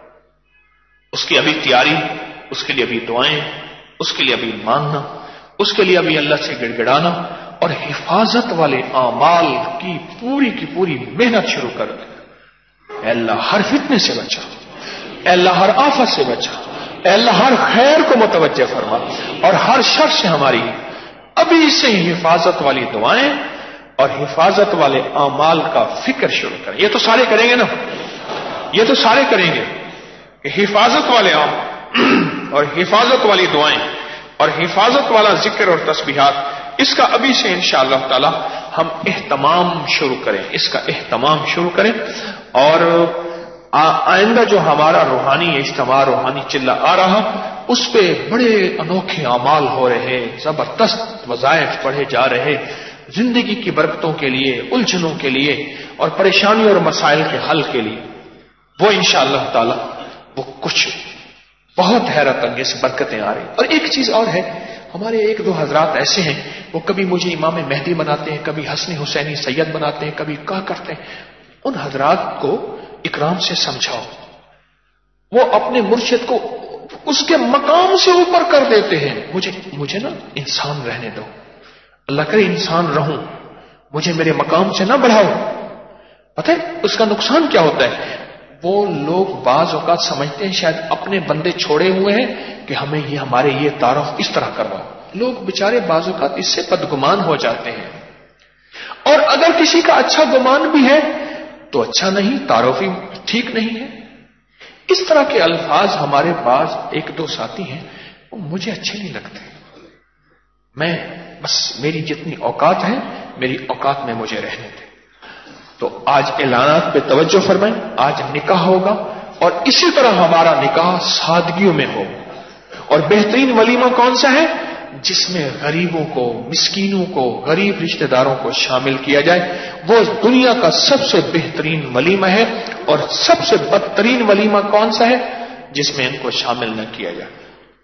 اس کی ابھی تیاری, اس کے لیے ابھی دعائیں, اس کے لیے ابھی مانگنا, اس کے لیے ابھی اللہ سے گڑ گڑانا اور حفاظت والے اعمال کی پوری کی پوری محنت شروع کر دیں. اے اللہ ہر فتنے سے بچا, اے اللہ ہر آفت سے بچا, اے اللہ ہر خیر کو متوجہ فرما, اور ہر شر سے ہماری ابھی سے ہی حفاظت والی دعائیں اور حفاظت والے اعمال کا فکر شروع کریں. یہ تو سارے کریں گے نا, یہ تو سارے کریں گے کہ حفاظت والے اعمال اور حفاظت والی دعائیں اور حفاظت والا ذکر اور تسبیحات, اس کا ابھی سے انشاءاللہ تعالی ہم اہتمام شروع کریں, اس کا اہتمام شروع کریں. اور آئندہ جو ہمارا روحانی اجتماع روحانی چلہ آ رہا, اس پہ بڑے انوکھے اعمال ہو رہے, زبردست وظائف پڑھے جا رہے, زندگی کی برکتوں کے لیے, الجھنوں کے لیے اور پریشانی اور مسائل کے حل کے لیے. وہ انشاءاللہ تعالی وہ کچھ بہت حیرت انگیز برکتیں آ رہی. اور ایک چیز اور ہے, ہمارے ایک دو حضرات ایسے ہیں وہ کبھی مجھے امام مہدی بناتے ہیں, کبھی حسنی حسینی سید بناتے ہیں, کبھی کیا کرتے ہیں. ان حضرات کو اکرام سے سمجھاؤ, وہ اپنے مرشد کو اس کے مقام سے اوپر کر دیتے ہیں. مجھے مجھے نا انسان رہنے دو, اللہ کرے انسان رہوں, مجھے میرے مقام سے نہ بڑھاؤ. پتہ ہے اس کا نقصان کیا ہوتا ہے؟ وہ لوگ بعض اوقات سمجھتے ہیں شاید اپنے بندے چھوڑے ہوئے ہیں کہ ہمیں یہ ہمارے یہ تعارف اس طرح کرواؤ. لوگ بےچارے بعض اوقات اس سے بدگمان ہو جاتے ہیں, اور اگر کسی کا اچھا گمان بھی ہے تو اچھا نہیں, تعارف ہی ٹھیک نہیں ہے. اس طرح کے الفاظ ہمارے بعض ایک دو ساتھی ہیں, وہ مجھے اچھے نہیں لگتے. میں بس میری جتنی اوقات ہے میری اوقات میں مجھے رہنے دیں. تو آج اعلانات پہ توجہ فرمائیں. آج نکاح ہوگا اور اسی طرح ہمارا نکاح سادگیوں میں ہو. اور بہترین ولیمہ کون سا ہے؟ جس میں غریبوں کو, مسکینوں کو, غریب رشتہ داروں کو شامل کیا جائے. وہ دنیا کا سب سے بہترین ولیمہ ہے. اور سب سے بدترین ولیمہ کون سا ہے؟ جس میں ان کو شامل نہ کیا جائے.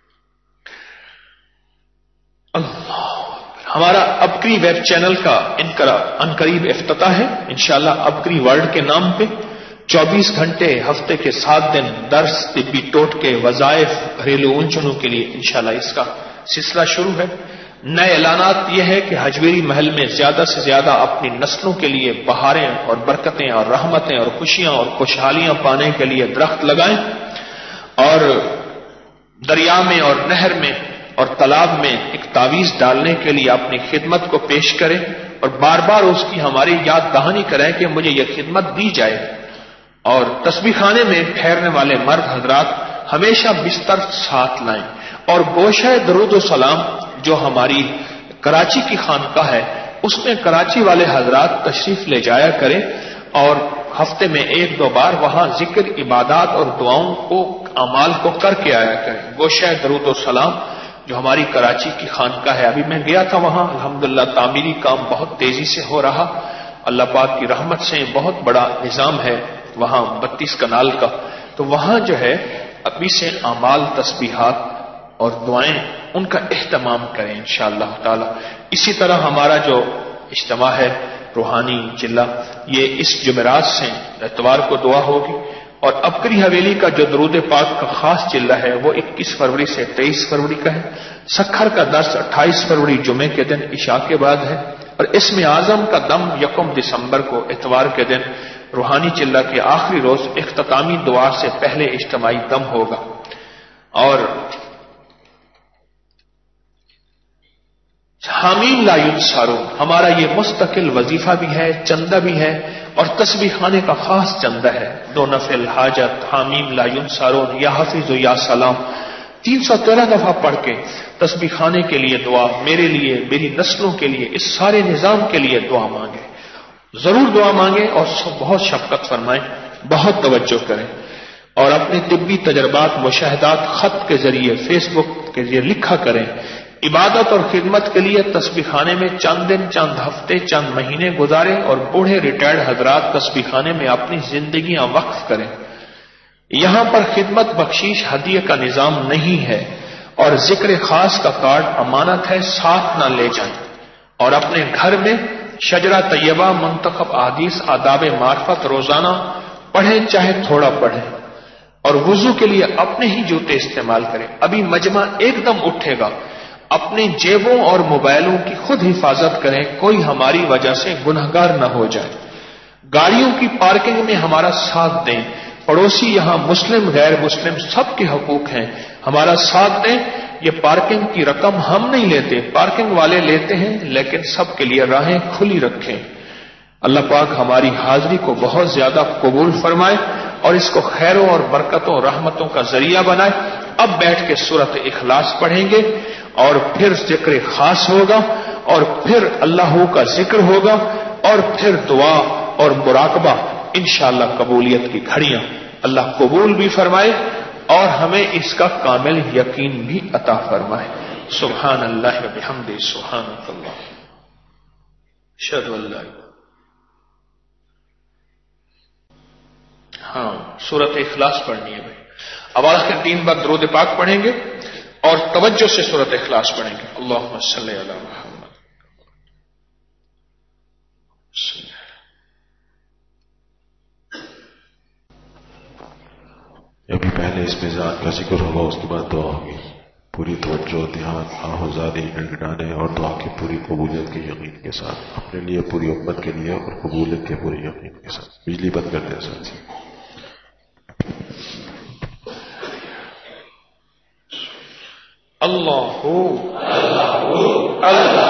اللہ, ہمارا ابکری ویب چینل کا ان قریب افتتاح ہے انشاءاللہ. ابکری ورلڈ کے نام پہ چوبیس گھنٹے ہفتے کے سات دن درس, طبی ٹوٹکے, وظائف, گھریلو الجھنوں کے لیے انشاءاللہ اس کا سلسلہ شروع ہے. نئے اعلانات یہ ہے کہ حجویری محل میں زیادہ سے زیادہ اپنی نسلوں کے لیے بہاریں اور برکتیں اور رحمتیں اور خوشیاں اور خوشحالیاں پانے کے لیے درخت لگائیں, اور دریا میں اور نہر میں اور تالاب میں ایک تعویذ ڈالنے کے لیے اپنی خدمت کو پیش کریں, اور بار بار اس کی ہماری یاد دہانی کریں کہ مجھے یہ خدمت دی جائے. اور تسبیح خانے میں ٹھہرنے والے مرد حضرات ہمیشہ بستر ساتھ لائیں, اور گوشہ درود و سلام جو ہماری کراچی کی خانقاہ ہے اس میں کراچی والے حضرات تشریف لے جایا کریں, اور ہفتے میں ایک دو بار وہاں ذکر, عبادات اور دعاؤں کو, اعمال کو کر کے آیا کریں. گوشہ درود و سلام جو ہماری کراچی کی خانقاہ ہے, ابھی میں گیا تھا وہاں, الحمدللہ تعمیری کام بہت تیزی سے ہو رہا. اللہ پاک کی رحمت سے بہت بڑا نظام ہے وہاں بتیس کنال کا. تو وہاں جو ہے ابھی سے اعمال, تسبیحات اور دعائیں ان کا اہتمام کریں انشاءاللہ تعالی. اسی طرح ہمارا جو اجتماع ہے روحانی چلہ، یہ اس جمعرات سے اتوار کو دعا ہوگی، اور ابکری حویلی کا جو درود پاک کا خاص چلہ ہے وہ اکیس فروری سے تیئیس فروری کا ہے. سکھر کا درس اٹھائیس فروری جمعے کے دن عشاء کے بعد ہے، اور اسم اعظم کا دم یکم دسمبر کو اتوار کے دن روحانی چلہ کے آخری روز اختتامی دعا سے پہلے اجتماعی دم ہوگا. اور حامیم لا ینصرون ہمارا یہ مستقل وظیفہ بھی ہے، چندہ بھی ہے، اور تسبیح خانے کا خاص چندہ ہے. دو نفل حاجت، حامیم لا ینصرون، یا حافظ و یا سلام تین سو تیرہ دفعہ پڑھ کے تسبیح خانے کے لیے دعا، میرے لیے، میری نسلوں کے لیے، اس سارے نظام کے لیے دعا مانگے. ضرور دعا مانگے اور بہت شفقت فرمائیں، بہت توجہ کریں، اور اپنے طبی تجربات، مشاہدات خط کے ذریعے، فیس بک کے ذریعے لکھا کریں. عبادت اور خدمت کے لیے تسبیح خانے میں چند دن، چند ہفتے، چند مہینے گزارے، اور بوڑھے ریٹائرڈ حضرات تسبیح خانے میں اپنی زندگیاں وقف کریں. یہاں پر خدمت، بخشش، ہدیے کا نظام نہیں ہے، اور ذکر خاص کا کارڈ امانت ہے، ساتھ نہ لے جائیں. اور اپنے گھر میں شجرہ طیبہ، منتخب احادیث، آداب معرفت روزانہ پڑھیں، چاہے تھوڑا پڑھیں. اور وضو کے لیے اپنے ہی جوتے استعمال کریں. ابھی مجمع ایک دم اٹھے گا، اپنے جیبوں اور موبائلوں کی خود حفاظت کریں، کوئی ہماری وجہ سے گنہگار نہ ہو جائے. گاڑیوں کی پارکنگ میں ہمارا ساتھ دیں. پڑوسی یہاں مسلم، غیر مسلم سب کے حقوق ہیں، ہمارا ساتھ دیں. یہ پارکنگ کی رقم ہم نہیں لیتے، پارکنگ والے لیتے ہیں، لیکن سب کے لیے راہیں کھلی رکھیں. اللہ پاک ہماری حاضری کو بہت زیادہ قبول فرمائے اور اس کو خیروں اور برکتوں اور رحمتوں کا ذریعہ بنائے. اب بیٹھ کے سورۃ اخلاص پڑھیں گے، اور پھر ذکر خاص ہوگا، اور پھر اللہ کا ذکر ہوگا، اور پھر دعا اور مراقبہ. انشاءاللہ قبولیت کی گھڑیاں اللہ قبول بھی فرمائے اور ہمیں اس کا کامل یقین بھی عطا فرمائے. سبحان اللہ و بحمدہ، سبحانک اللہ، اشہد ان لا الہ. ہاں سورۃ اخلاص پڑھنی ہے بھائی. اب آخر تین بار درود پاک پڑھیں گے اور توجہ سے سورۃ اخلاص پڑھیں گے. اللہم صلی علی محمد. ابھی پہلے اس میزان کا ذکر ہوگا، اس کے بعد دعا ہوگی. پوری توجہ، دھیان، آہوزاری گڑگڑانے اور دعا کی پوری قبولیت کے یقین کے ساتھ، اپنے لیے، پوری امت کے لیے اور قبولیت کے پورے یقین کے ساتھ. بجلی بند کر دیں ساتھ. اللہ اللہ اللہ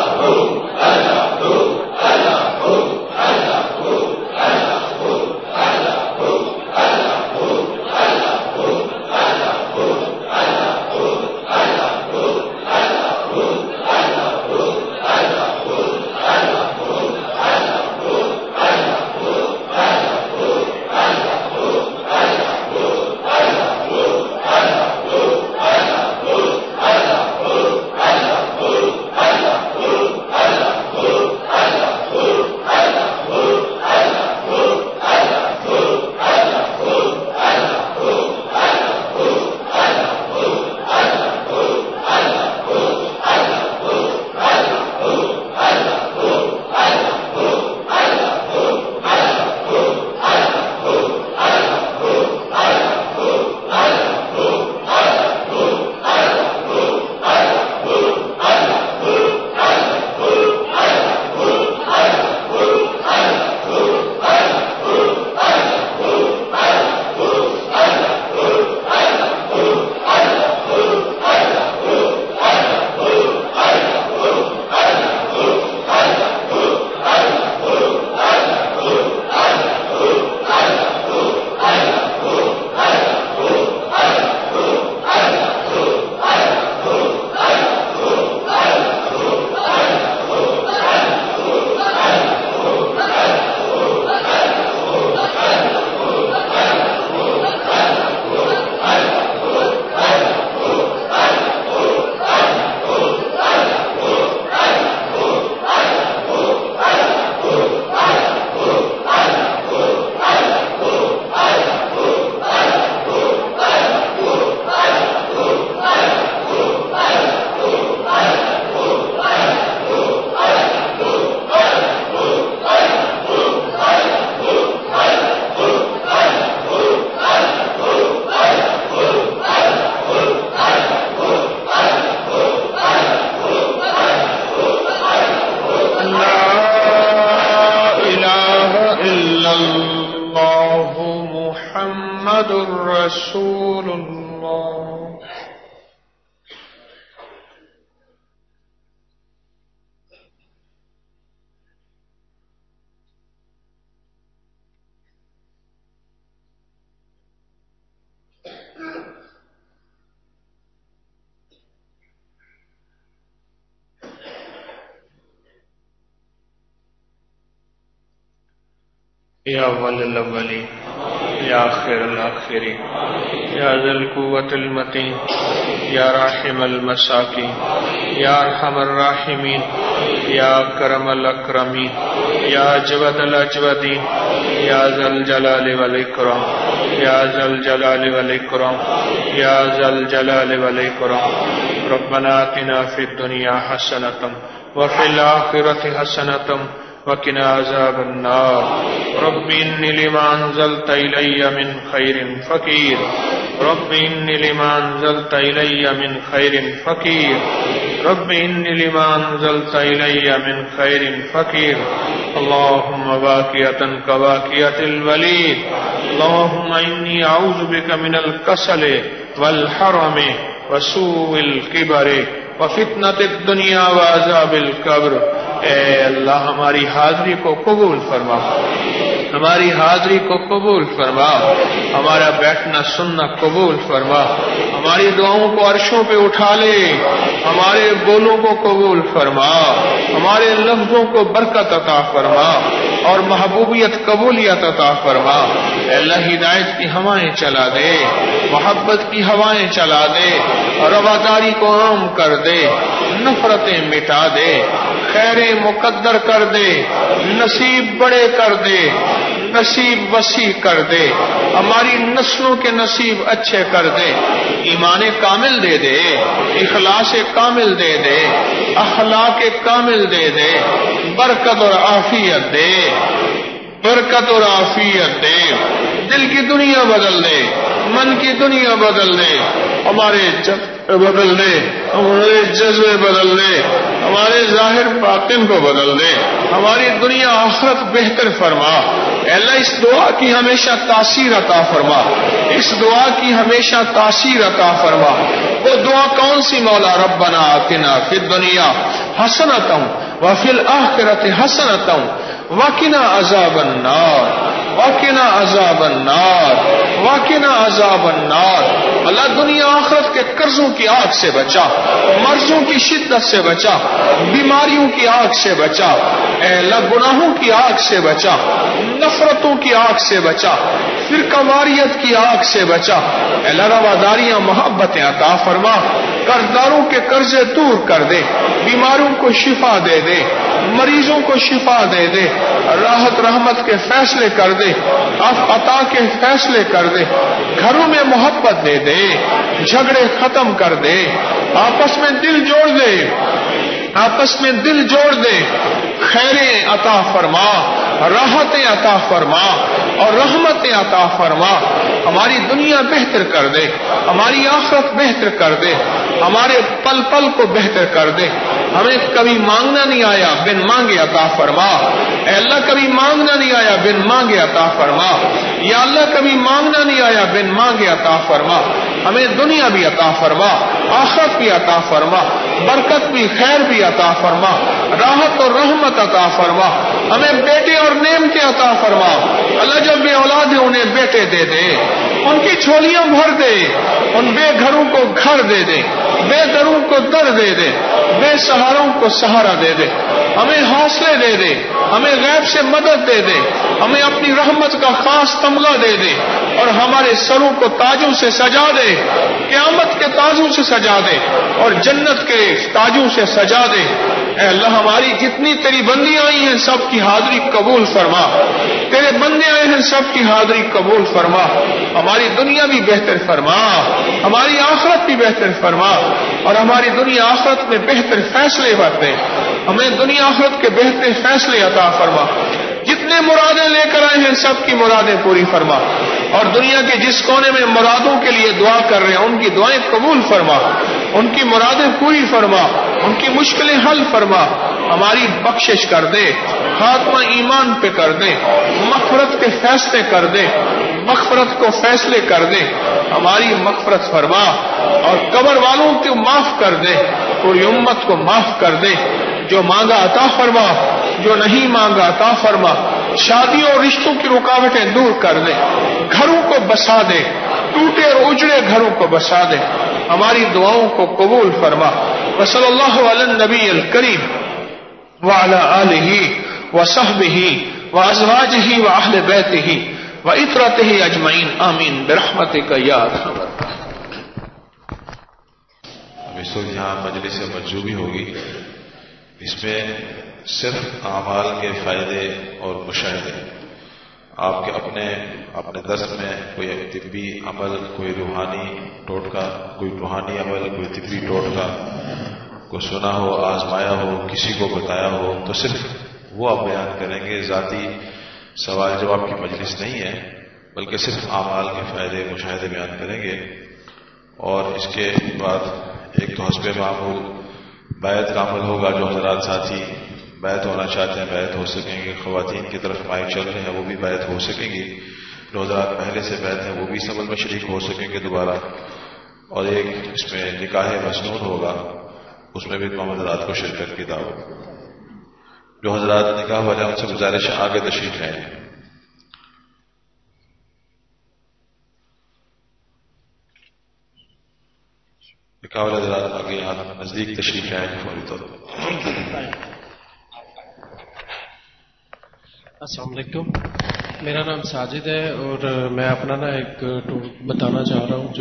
محمد رسول اللہ. یا اول الاولین یا آخر الاخرین یا ذی القوة المتین یا راحم المساکین یا ارحم الراحمین یا اکرم الاکرمین یا اجود الاجودین یا ذی الجلال والاکرام یا ذی الجلال والاکرام یا ذی الجلال والاکرام. ربنا آتنا فی الدنیا حسنة وفی الآخرة حسنة وقنا عذاب النار. رب إني لما أنزلت إلي من خير فقير. رب إني لما أنزلت إلي من خير فقير. رب إني لما أنزلت إلي من خير فقير. اللهم باقية كباقية الوليد. اللهم إني أعوذ بك من الكسل والحرم وسوء الكبر وفتنة الدنيا وعذاب القبر. اے اللہ ہماری حاضری کو قبول فرما، ہماری حاضری کو قبول فرما، ہمارا بیٹھنا سننا قبول فرما، ہماری دعاؤں کو عرشوں پہ اٹھا لے، ہمارے بولوں کو قبول فرما، ہمارے لفظوں کو برکت عطا فرما اور محبوبیت قبولیت عطا فرما. اے اللہ ہدایت کی ہوائیں چلا دے، محبت کی ہوائیں چلا دے، رواداری کو عام کر دے، نفرتیں مٹا دے، خیریں مقدر کر دے، نصیب بڑے کر دے، نصیب وسیع کر دے، ہماری نسلوں کے نصیب اچھے کر دے، ایمان کامل دے دے، اخلاص کامل دے دے، اخلاق کامل دے دے، برکت اور عافیت دے، برکت اور عافیت دے. دل کی دنیا بدل دے، من کی دنیا بدل دے، ہمارے جذبے بدل دے، ہمارے جذبے بدل دے، ہمارے ظاہر باطن کو بدل دے، ہماری دنیا آخرت بہتر فرما. اے اللہ اس دعا کی ہمیشہ تاثیر عطا فرما، اس دعا کی ہمیشہ تاثیر عطا فرما. وہ دعا کون سی مولا؟ ربنا آتنا فی الدنیا حسنۃ وفی الآخرۃ حسنۃ وقنا عذاب النار وقنا عذاب النار وقنا عذاب النار. اللہ دنیا آخرت کے قرضوں کی آگ سے بچا، مرضوں کی شدت سے بچا، بیماریوں کی آگ سے بچا، اے اللہ گناہوں کی آگ سے بچا، نفرتوں کی آگ سے بچا، فرقہ واریت کی آگ سے بچا. اے اللہ رواداریاں محبتیں عطا فرما، قرضداروں کے قرضے دور کر دے، بیماروں کو شفا دے دے، مریضوں کو شفا دے دے، راحت رحمت کے فیصلے کر دے، عطا کے فیصلے کر دے، گھروں میں محبت دے دے، جھگڑے ختم کر دے، آپس میں دل جوڑ دے، آپس میں دل جوڑ دے، خیریں عطا فرما، راحتیں عطا فرما اور رحمتیں عطا فرما. ہماری دنیا بہتر کر دے، ہماری آخرت بہتر کر دے، ہمارے پل پل کو بہتر کر دے. ہمیں کبھی مانگنا نہیں آیا، بن مانگے عطا فرما. اے اللہ کبھی مانگنا نہیں آیا، بن مانگے عطا فرما. یا اللہ کبھی مانگنا نہیں آیا، بن مانگے عطا فرما. ہمیں دنیا بھی عطا فرما، آخرت بھی عطا فرما، برکت بھی خیر بھی عطا فرما، راحت اور رحمت عطا فرما. ہمیں بیٹے اور نعمتیں عطا فرما. اللہ جو بے اولاد ہیں انہیں بیٹے دے دے، ان کی جھولیاں بھر دے، ان بے گھروں کو گھر دے دے، بے دروں کو در دے دے، بے سہاروں کو سہارا دے دے. ہمیں حوصلے دے دے، ہمیں غیب سے مدد دے دے، ہمیں اپنی رحمت کا خاص تمغہ دے دے اور ہمارے سروں کو تاجوں سے سجا دے، قیامت کے تاجوں سے سجا دے اور جنت کے تاجوں سے سجا دے. اے اللہ ہماری جتنی تیری بندیاں آئی ہیں سب کی حاضری قبول فرما، تیرے بندے آئے ہیں سب کی حاضری قبول فرما. ہماری دنیا بھی بہتر فرما، ہماری آخرت بھی بہتر فرما اور ہماری دنیا آخرت میں بہتر فیصلے برتے. ہمیں دنیا آخرت کے بہتر فیصلے عطا فرما. جتنے مرادیں لے کر آئے ہیں سب کی مرادیں پوری فرما اور دنیا کے جس کونے میں مرادوں کے لیے دعا کر رہے ہیں ان کی دعائیں قبول فرما، ان کی مرادیں پوری فرما، ان کی مشکلیں حل فرما ہماری بخشش کر دے، خاتمہ ایمان پہ کر دے، مغفرت کے فیصلے کر دے، مغفرت کو فیصلے کر دے، ہماری مغفرت فرما اور قبر والوں کو معاف کر دے، پوری امت کو معاف کر دے، جو مانگا عطا فرما، جو نہیں مانگا عطا فرما، شادیوں اور رشتوں کی رکاوٹیں دور کر دے، گھروں کو بسا دے، ٹوٹے اور اجڑے گھروں کو بسا دے، ہماری دعاؤں کو قبول فرما۔ وصلی اللہ علی النبی الکریم وعلی آلہ وصحبہ وازواجہ واہل بیتہ وعترتہ اجمعین آمین برحمتک یا ارحم الراحمین۔ اب اس وقت یہاں مجلس مجذوبی ہوگی، اس میں صرف اعمال کے فائدے اور مشاہدے، آپ کے اپنے اپنے درس میں کوئی طبی عمل، کوئی روحانی ٹوٹکا، کوئی روحانی عمل، کوئی طبی ٹوٹکا کو سنا ہو، آزمایا ہو، کسی کو بتایا ہو تو صرف وہ آپ بیان کریں گے، ذاتی سوال جواب کی مجلس نہیں ہے، بلکہ صرف اعمال کے فائدے مشاہدے بیان کریں گے۔ اور اس کے بعد ایک تو حسب معمول بیعت کا عمل ہوگا، جو حضرات ساتھی بیعت ہونا چاہتے ہیں بیعت ہو سکیں گے، خواتین کی طرف مائک چل رہے ہیں وہ بھی بیعت ہو سکیں گی، جو حضرات پہلے سے بیعت ہیں وہ بھی اس عمل میں شریک ہو سکیں گے دوبارہ۔ اور ایک اس میں نکاح مسنون ہوگا، اس میں بھی تمام حضرات کو شرکت کی دعوت۔ جو حضرات نکاح والے ان سے گزارش ہے آگے تشریف لائیں۔ نکاح والے حضرات آگے یہاں نزدیک تشریف لائیں فوری طور پر۔ السلام علیکم، میرا نام ساجد ہے اور میں اپنا نا ایک ٹور بتانا چاہ رہا ہوں۔ جو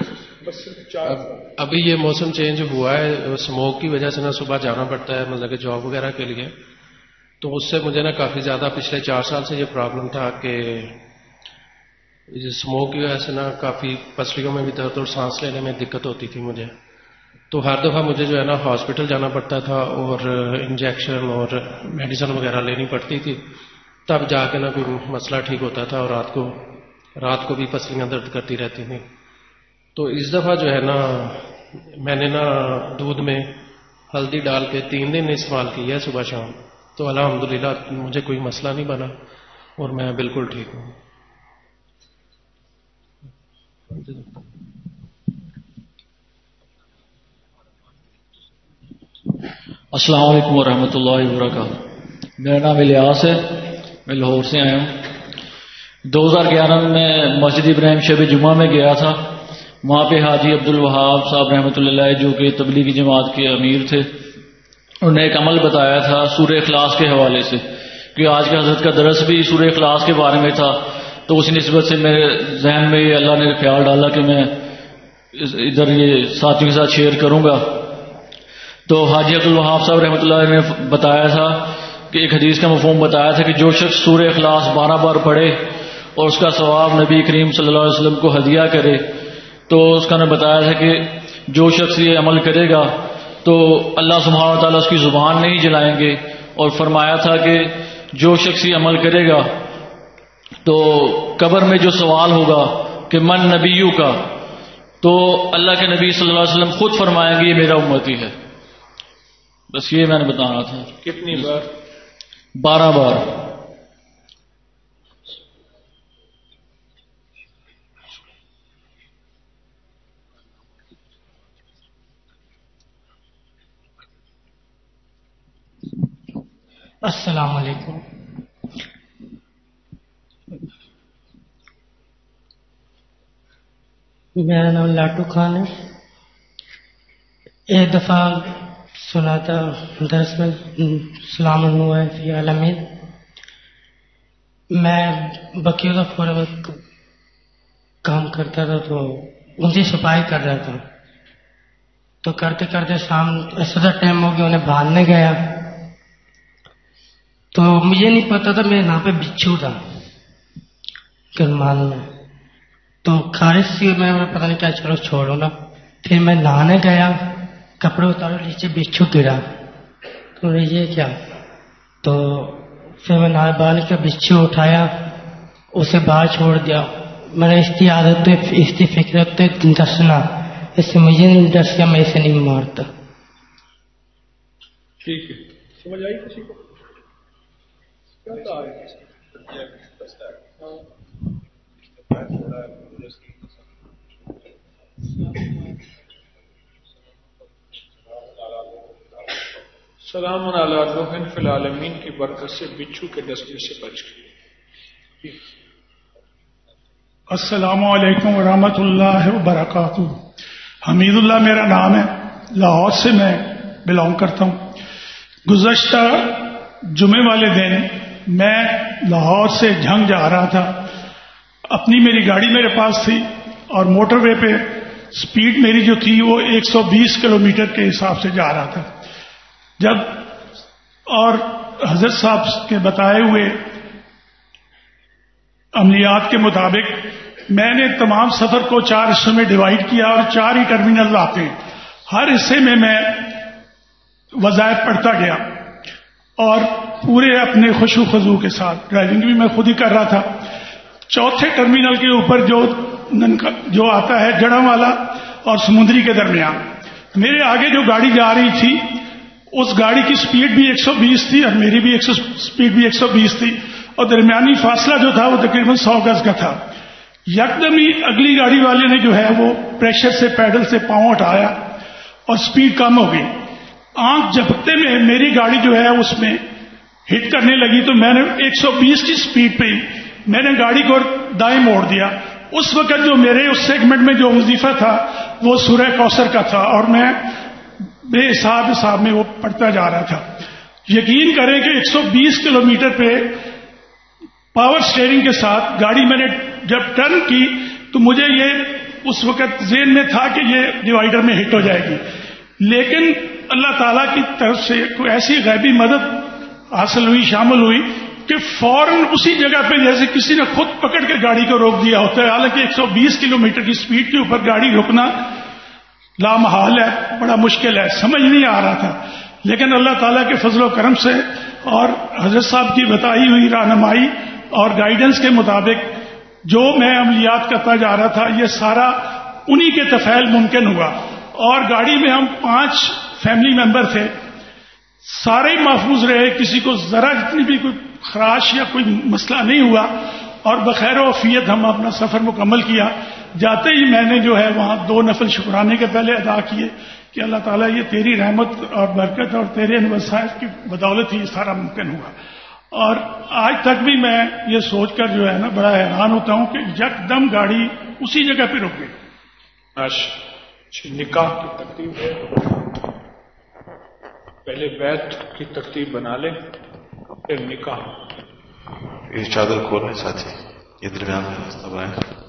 ابھی یہ موسم چینج ہوا ہے، اسموک کی وجہ سے نا صبح جانا پڑتا ہے مطلب کہ جاب وغیرہ کے لیے، تو اس سے مجھے نا کافی زیادہ پچھلے چار سال سے یہ پرابلم تھا کہ اسموک کی وجہ سے نا کافی پسلیوں میں بھی درد اور سانس لینے میں دقت ہوتی تھی مجھے، تو ہر دفعہ مجھے جو ہے نا ہاسپٹل جانا پڑتا تھا اور انجیکشن اور میڈیسن وغیرہ لینی پڑتی تھی، تب جا کے نا کوئی مسئلہ ٹھیک ہوتا تھا، اور رات کو رات کو بھی پسلیاں درد کرتی رہتی تھیں۔ تو اس دفعہ جو ہے نا میں نے نا دودھ میں ہلدی ڈال کے تین دن استعمال کی ہے صبح شام، تو الحمدللہ مجھے کوئی مسئلہ نہیں بنا اور میں بالکل ٹھیک ہوں۔ السلام علیکم ورحمۃ اللہ وبرکاتہ، میرا نام الیاس ہے، میں لاہور سے آیا ہوں۔ دو ہزار گیارہ میں میں مسجد ابراہیم شب جمعہ میں گیا تھا، وہاں پہ حاجی عبد الوہاب صاحب رحمۃ اللہ علیہ جو کہ تبلیغی جماعت کے امیر تھے، انہوں نے ایک عمل بتایا تھا سورہ اخلاص کے حوالے سے، کہ آج کے حضرت کا درس بھی سورہ اخلاص کے بارے میں تھا، تو اس نسبت سے میرے ذہن میں یہ اللہ نے خیال ڈالا کہ میں ادھر یہ ساتھیوں کے ساتھ شیئر کروں گا۔ تو حاجی عبد الوہاب صاحب رحمۃ اللہ علیہ نے بتایا تھا کہ ایک حدیث کا مفہوم بتایا تھا کہ جو شخص سورہ اخلاص بارہ بار پڑھے اور اس کا ثواب نبی کریم صلی اللہ علیہ وسلم کو ہدیہ کرے، تو اس کا نے بتایا تھا کہ جو شخص یہ عمل کرے گا تو اللہ سبحانہ و تعالیٰ اس کی زبان نہیں جلائیں گے، اور فرمایا تھا کہ جو شخص یہ عمل کرے گا تو قبر میں جو سوال ہوگا کہ من نبیوں کا، تو اللہ کے نبی صلی اللہ علیہ وسلم خود فرمائیں گے یہ میرا امتی ہے۔ بس یہ میں نے بتانا تھا۔ کتنی بار؟ بارہ بار۔ السلام علیکم، میرا نام لاٹو خان ہے۔ ایک دفعہ سنا تھا درس میں سلام ہوا ہے فی عالمین، میں بقیوں کا پورا وقت کام کرتا تھا تو ان کی صفائی کر رہا تھا، تو کرتے کرتے شام ایسا ٹائم ہو گیا انہیں باندھنے گیا، تو مجھے نہیں پتا تھا میرے یہاں پہ بچھو تھا گرمان میں، تو خارش سی میں پتہ نہیں کیا، چلو چھوڑو نا، پھر میں نہانے گیا، کپڑے اتارو، نیچے بچھو گرا، تو یہ کیا، تو پھر میں نہا بال کے بچھو اٹھایا، اسے باہر چھوڑ دیا۔ میں نے اس کی عادت اس کی فکرت ڈسنا، اس سے مجھے نہیں ڈس گیا، میں اسے نہیں مارتا۔ ٹھیک ہے، سمجھ آئی کسی کو؟ کیا کہا ہے؟ سلام علی نوح فی العالمین کی برکت سے بچھو کے ڈسنے سے بچ گئے. السلام علیکم ورحمۃ اللہ وبرکاتہ. حمید اللہ میرا نام ہے، لاہور سے میں بلانگ کرتا ہوں. گزشتہ جمعے والے دن میں لاہور سے جھنگ جا رہا تھا. اپنی میری گاڑی میرے پاس تھی اور موٹر وے پہ سپیڈ میری جو تھی وہ ایک سو بیس کلو میٹر کے حساب سے جا رہا تھا. جب اور حضرت صاحب کے بتائے ہوئے عملیات کے مطابق میں نے تمام سفر کو چار حصوں میں ڈیوائڈ کیا اور چار ہی ٹرمینل آتے ہیں. ہر حصے میں میں وظائف پڑھتا گیا اور پورے اپنے خوشو خضو کے ساتھ. ڈرائیونگ بھی میں خود ہی کر رہا تھا. چوتھے ٹرمینل کے اوپر جو جو آتا ہے جڑا والا اور سمندری کے درمیان، میرے آگے جو گاڑی جا رہی تھی اس گاڑی کی سپیڈ بھی ایک سو بیس تھی اور میری بھی ایک سو سپیڈ بھی ایک سو بیس تھی اور درمیانی فاصلہ جو تھا وہ تقریباً سو گز کا تھا. یکدم ہی اگلی گاڑی والے نے جو ہے وہ پریشر سے پیڈل سے پاؤں اٹھایا اور سپیڈ کم ہو گئی. آنکھ جھپکتے میں میری گاڑی جو ہے اس میں ہٹ کرنے لگی تو میں نے ایک سو بیس کی سپیڈ پہ میں نے گاڑی کو دائیں موڑ دیا. اس وقت جو میرے اس سیگمنٹ میں جو وظیفہ تھا وہ سورہ کوثر کا تھا اور میں بے حساب حساب میں وہ پڑھتا جا رہا تھا. یقین کریں کہ ایک سو بیس کلو میٹر پہ پاور سٹیئرنگ کے ساتھ گاڑی میں نے جب ٹرن کی تو مجھے یہ اس وقت ذہن میں تھا کہ یہ ڈیوائیڈر میں ہٹ ہو جائے گی، لیکن اللہ تعالیٰ کی طرف سے کوئی ایسی غیبی مدد حاصل ہوئی، شامل ہوئی کہ فوراً اسی جگہ پہ جیسے کسی نے خود پکڑ کے گاڑی کو روک دیا ہوتا ہے. حالانکہ ایک سو بیس کلو میٹر کی سپیڈ کے اوپر گاڑی روکنا لامحال ہے، بڑا مشکل ہے، سمجھ نہیں آ رہا تھا. لیکن اللہ تعالیٰ کے فضل و کرم سے اور حضرت صاحب کی بتائی ہوئی رہنمائی اور گائیڈنس کے مطابق جو میں عملیات کرتا جا رہا تھا یہ سارا انہی کے تفعیل ممکن ہوا. اور گاڑی میں ہم پانچ فیملی ممبر تھے، سارے محفوظ رہے، کسی کو ذرا جتنی بھی کوئی خراش یا کوئی مسئلہ نہیں ہوا اور بخیر و عافیت ہم اپنا سفر مکمل کیا. جاتے ہی میں نے جو ہے وہاں دو نفل شکرانے کے پہلے ادا کیے کہ اللہ تعالیٰ یہ تیری رحمت اور برکت اور تیرے وسائل کی بدولت ہی یہ سارا ممکن ہوا. اور آج تک بھی میں یہ سوچ کر جو ہے نا بڑا حیران ہوتا ہوں کہ یکدم گاڑی اسی جگہ پہ رک گئی. نکاح کی ترتیب ہے، پہلے بیعت کی ترتیب بنا لیں پھر نکاح. یہ چادر کھولنے ساتھی یہ درمیان میں راستہ بنائیں،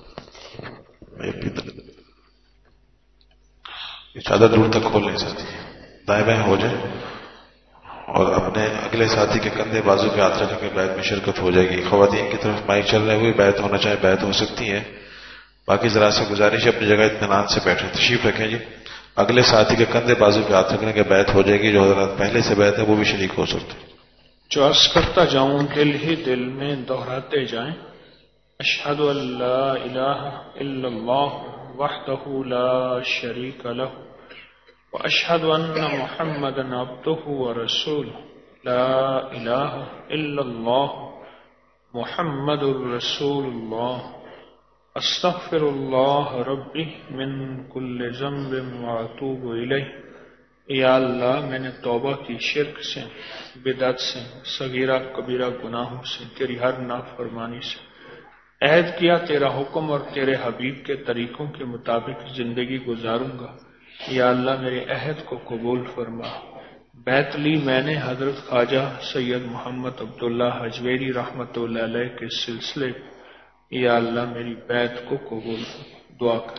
یہ چادر دور تک کھول نہیں سکتی، دائیں بائیں ہو جائے اور اپنے اگلے ساتھی کے کندھے بازو پہ ہاتھ رکھ کے بیعت میں شرکت ہو جائے گی. خواتین کی طرف مائک چل رہے ہوئے بیعت ہونا چاہے بیعت ہو سکتی ہے. باقی ذرا سے گزارش ہے اپنی جگہ اطمینان سے بیٹھے، تشریف رکھیں جی. اگلے ساتھی کے کندھے بازو پہ ہاتھ رکھنے کے بیعت ہو جائے گی. جو حضرات پہلے سے بیعت ہے وہ بھی شریک ہو سکتے. جو عرض کرتا جاؤں دل ہی دل میں دہراتے جائیں. اشہد ان لا الہ الا اللہ وحدہ لا شریک لہ واشہد ان محمدا عبدہ ورسولہ. لا الہ الا اللہ محمد رسول اللہ. استغفر اللہ ربی من کل ذنب واتوب الیہ. یا اللہ میں نے توبہ کی شرک سے، بدعت سے، صغیرہ کبیرہ گناہوں سے، تیری ہر نافرمانی سے. عہد کیا تیرا حکم اور تیرے حبیب کے طریقوں کے مطابق زندگی گزاروں گا. یا اللہ میرے عہد کو قبول فرما. بیعت لی میں نے حضرت خواجہ سید محمد عبداللہ حجویری رحمۃ اللہ علیہ کے سلسلے. یا اللہ میری بیعت کو قبول فرما. دعا کریں.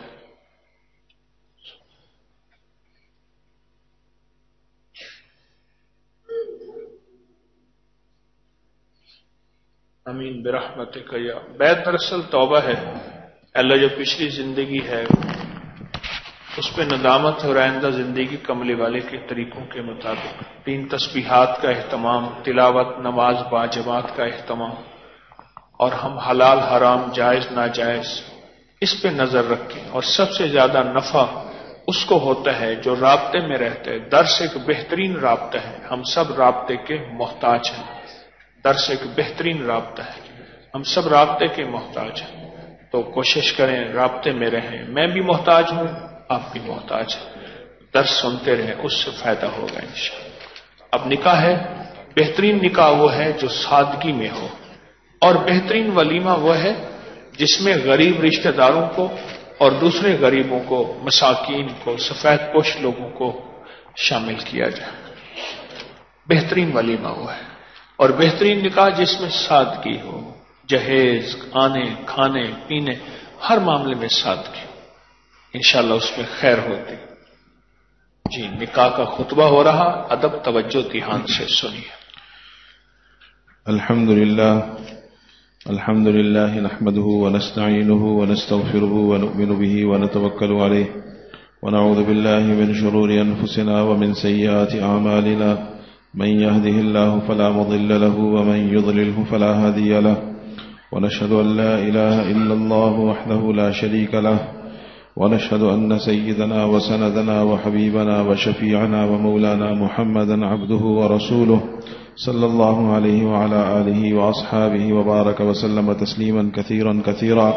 امین برحمتک یا. بیعت دراصل توبہ ہے. اللہ جو پچھلی زندگی ہے اس پہ ندامت اور آئندہ زندگی کملی والے کے طریقوں کے مطابق تین تسبیحات کا اہتمام، تلاوت، نماز باجماعت کا اہتمام، اور ہم حلال حرام جائز ناجائز اس پہ نظر رکھیں اور سب سے زیادہ نفع اس کو ہوتا ہے جو رابطے میں رہتے ہیں. درس ایک بہترین رابطہ ہے, ہم سب رابطے کے محتاج ہیں. درس ایک بہترین رابطہ ہے, ہم سب رابطے کے محتاج ہیں. تو کوشش کریں رابطے میں رہیں. میں بھی محتاج ہوں, آپ بھی محتاج ہیں. درس سنتے رہیں, اس سے فائدہ ہوگا انشاءاللہ. اب نکاح ہے, بہترین نکاح وہ ہے جو سادگی میں ہو, اور بہترین ولیمہ وہ ہے جس میں غریب رشتہ داروں کو اور دوسرے غریبوں کو, مساکین کو, سفید پوش لوگوں کو شامل کیا جائے. بہترین ولیمہ وہ ہے. اور بہترین نکاح جس میں سادگی ہو, جہیز, آنے کھانے پینے ہر معاملے میں سادگی, انشاءاللہ اس میں خیر ہوتی. جی نکاح کا خطبہ ہو رہا, ادب توجہ دھیان سے سنیے. الحمدللہ الحمدللہ نحمده ونستعینه ونستغفره ونؤمن به ونتوکل علیه ونعوذ بالله من شرور انفسنا ومن سیئات اعمالنا من يهده الله فلا مضل له ومن يضلله فلا هادي له ونشهد ان لا اله الا الله وحده لا شريك له ونشهد ان سيدنا وسندنا وحبيبنا وشفيعنا ومولانا محمدا عبده ورسوله صلى الله عليه وعلى آله وأصحابه وبارك وسلم تسليما كثيرا كثيرا.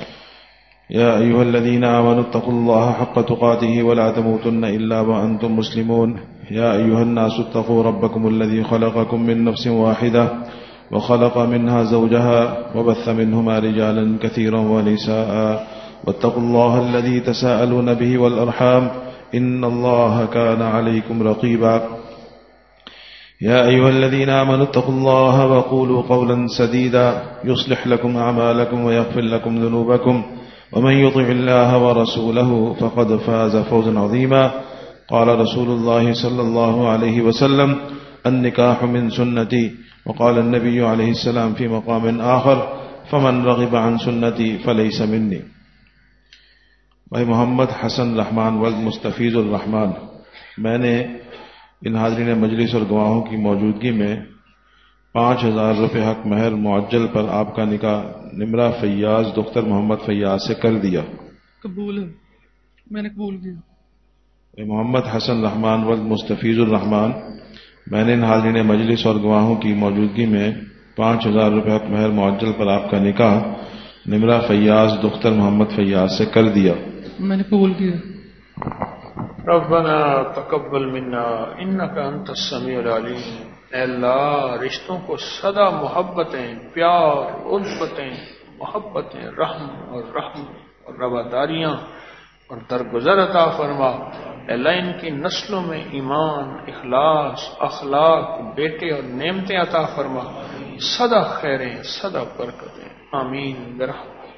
يا أيها الذين آمنوا اتقوا الله حق تقاته ولا تموتن إلا وأنتم مسلمون. يا أيها الناس اتقوا ربكم الذي خلقكم من نفس واحدة وخلق منها زوجها وبث منهما رجالا كثيرا ونساء واتقوا الله الذي تساءلون به والأرحام إن الله كان عليكم رقيبا. يا أيها الذين آمنوا اتقوا الله وقولوا قولا سديدا يصلح لكم أعمالكم ويغفر لكم ذنوبكم ومن يطع الله ورسوله فقد فاز فوزا عظيما. قال رسول الله صلى الله عليه وسلم النكاح من سنتي. وقال النبي عليه السلام في مقام آخر فمن رغب عن سنتي فليس مني. بھائی محمد حسن رحمان ولد مستفیض الرحمان، میں نے ان حاضرین مجلس اور گواہوں کی موجودگی میں پانچ ہزار روپے حق مہر معجل پر آپ کا نکاح نمرہ فیاض دختر محمد فیاض سے کر دیا. قبول ہے، میں نے قبول کیا. محمد حسن رحمان ولد مستفیض الرحمان، میں نے ان حاضرین مجلس اور گواہوں کی موجودگی میں پانچ ہزار روپے حق مہر معجل پر آپ کا نکاح نمرہ فیاض دختر محمد فیاض سے کر دیا. میں نے قبول کیا. ربنا تقبل منا انك انت السميع العليم. اے اللہ رشتوں کو سدا محبتیں، پیار، الفتیں، محبتیں، رحم اور رحم اور رواداریاں اور درگزر عطا فرما. اے اللہ ان کی نسلوں میں ایمان، اخلاص، اخلاق، بیٹے اور نعمتیں عطا فرما. سدا خیریں، سدا برکتیں. آمین برحمتک.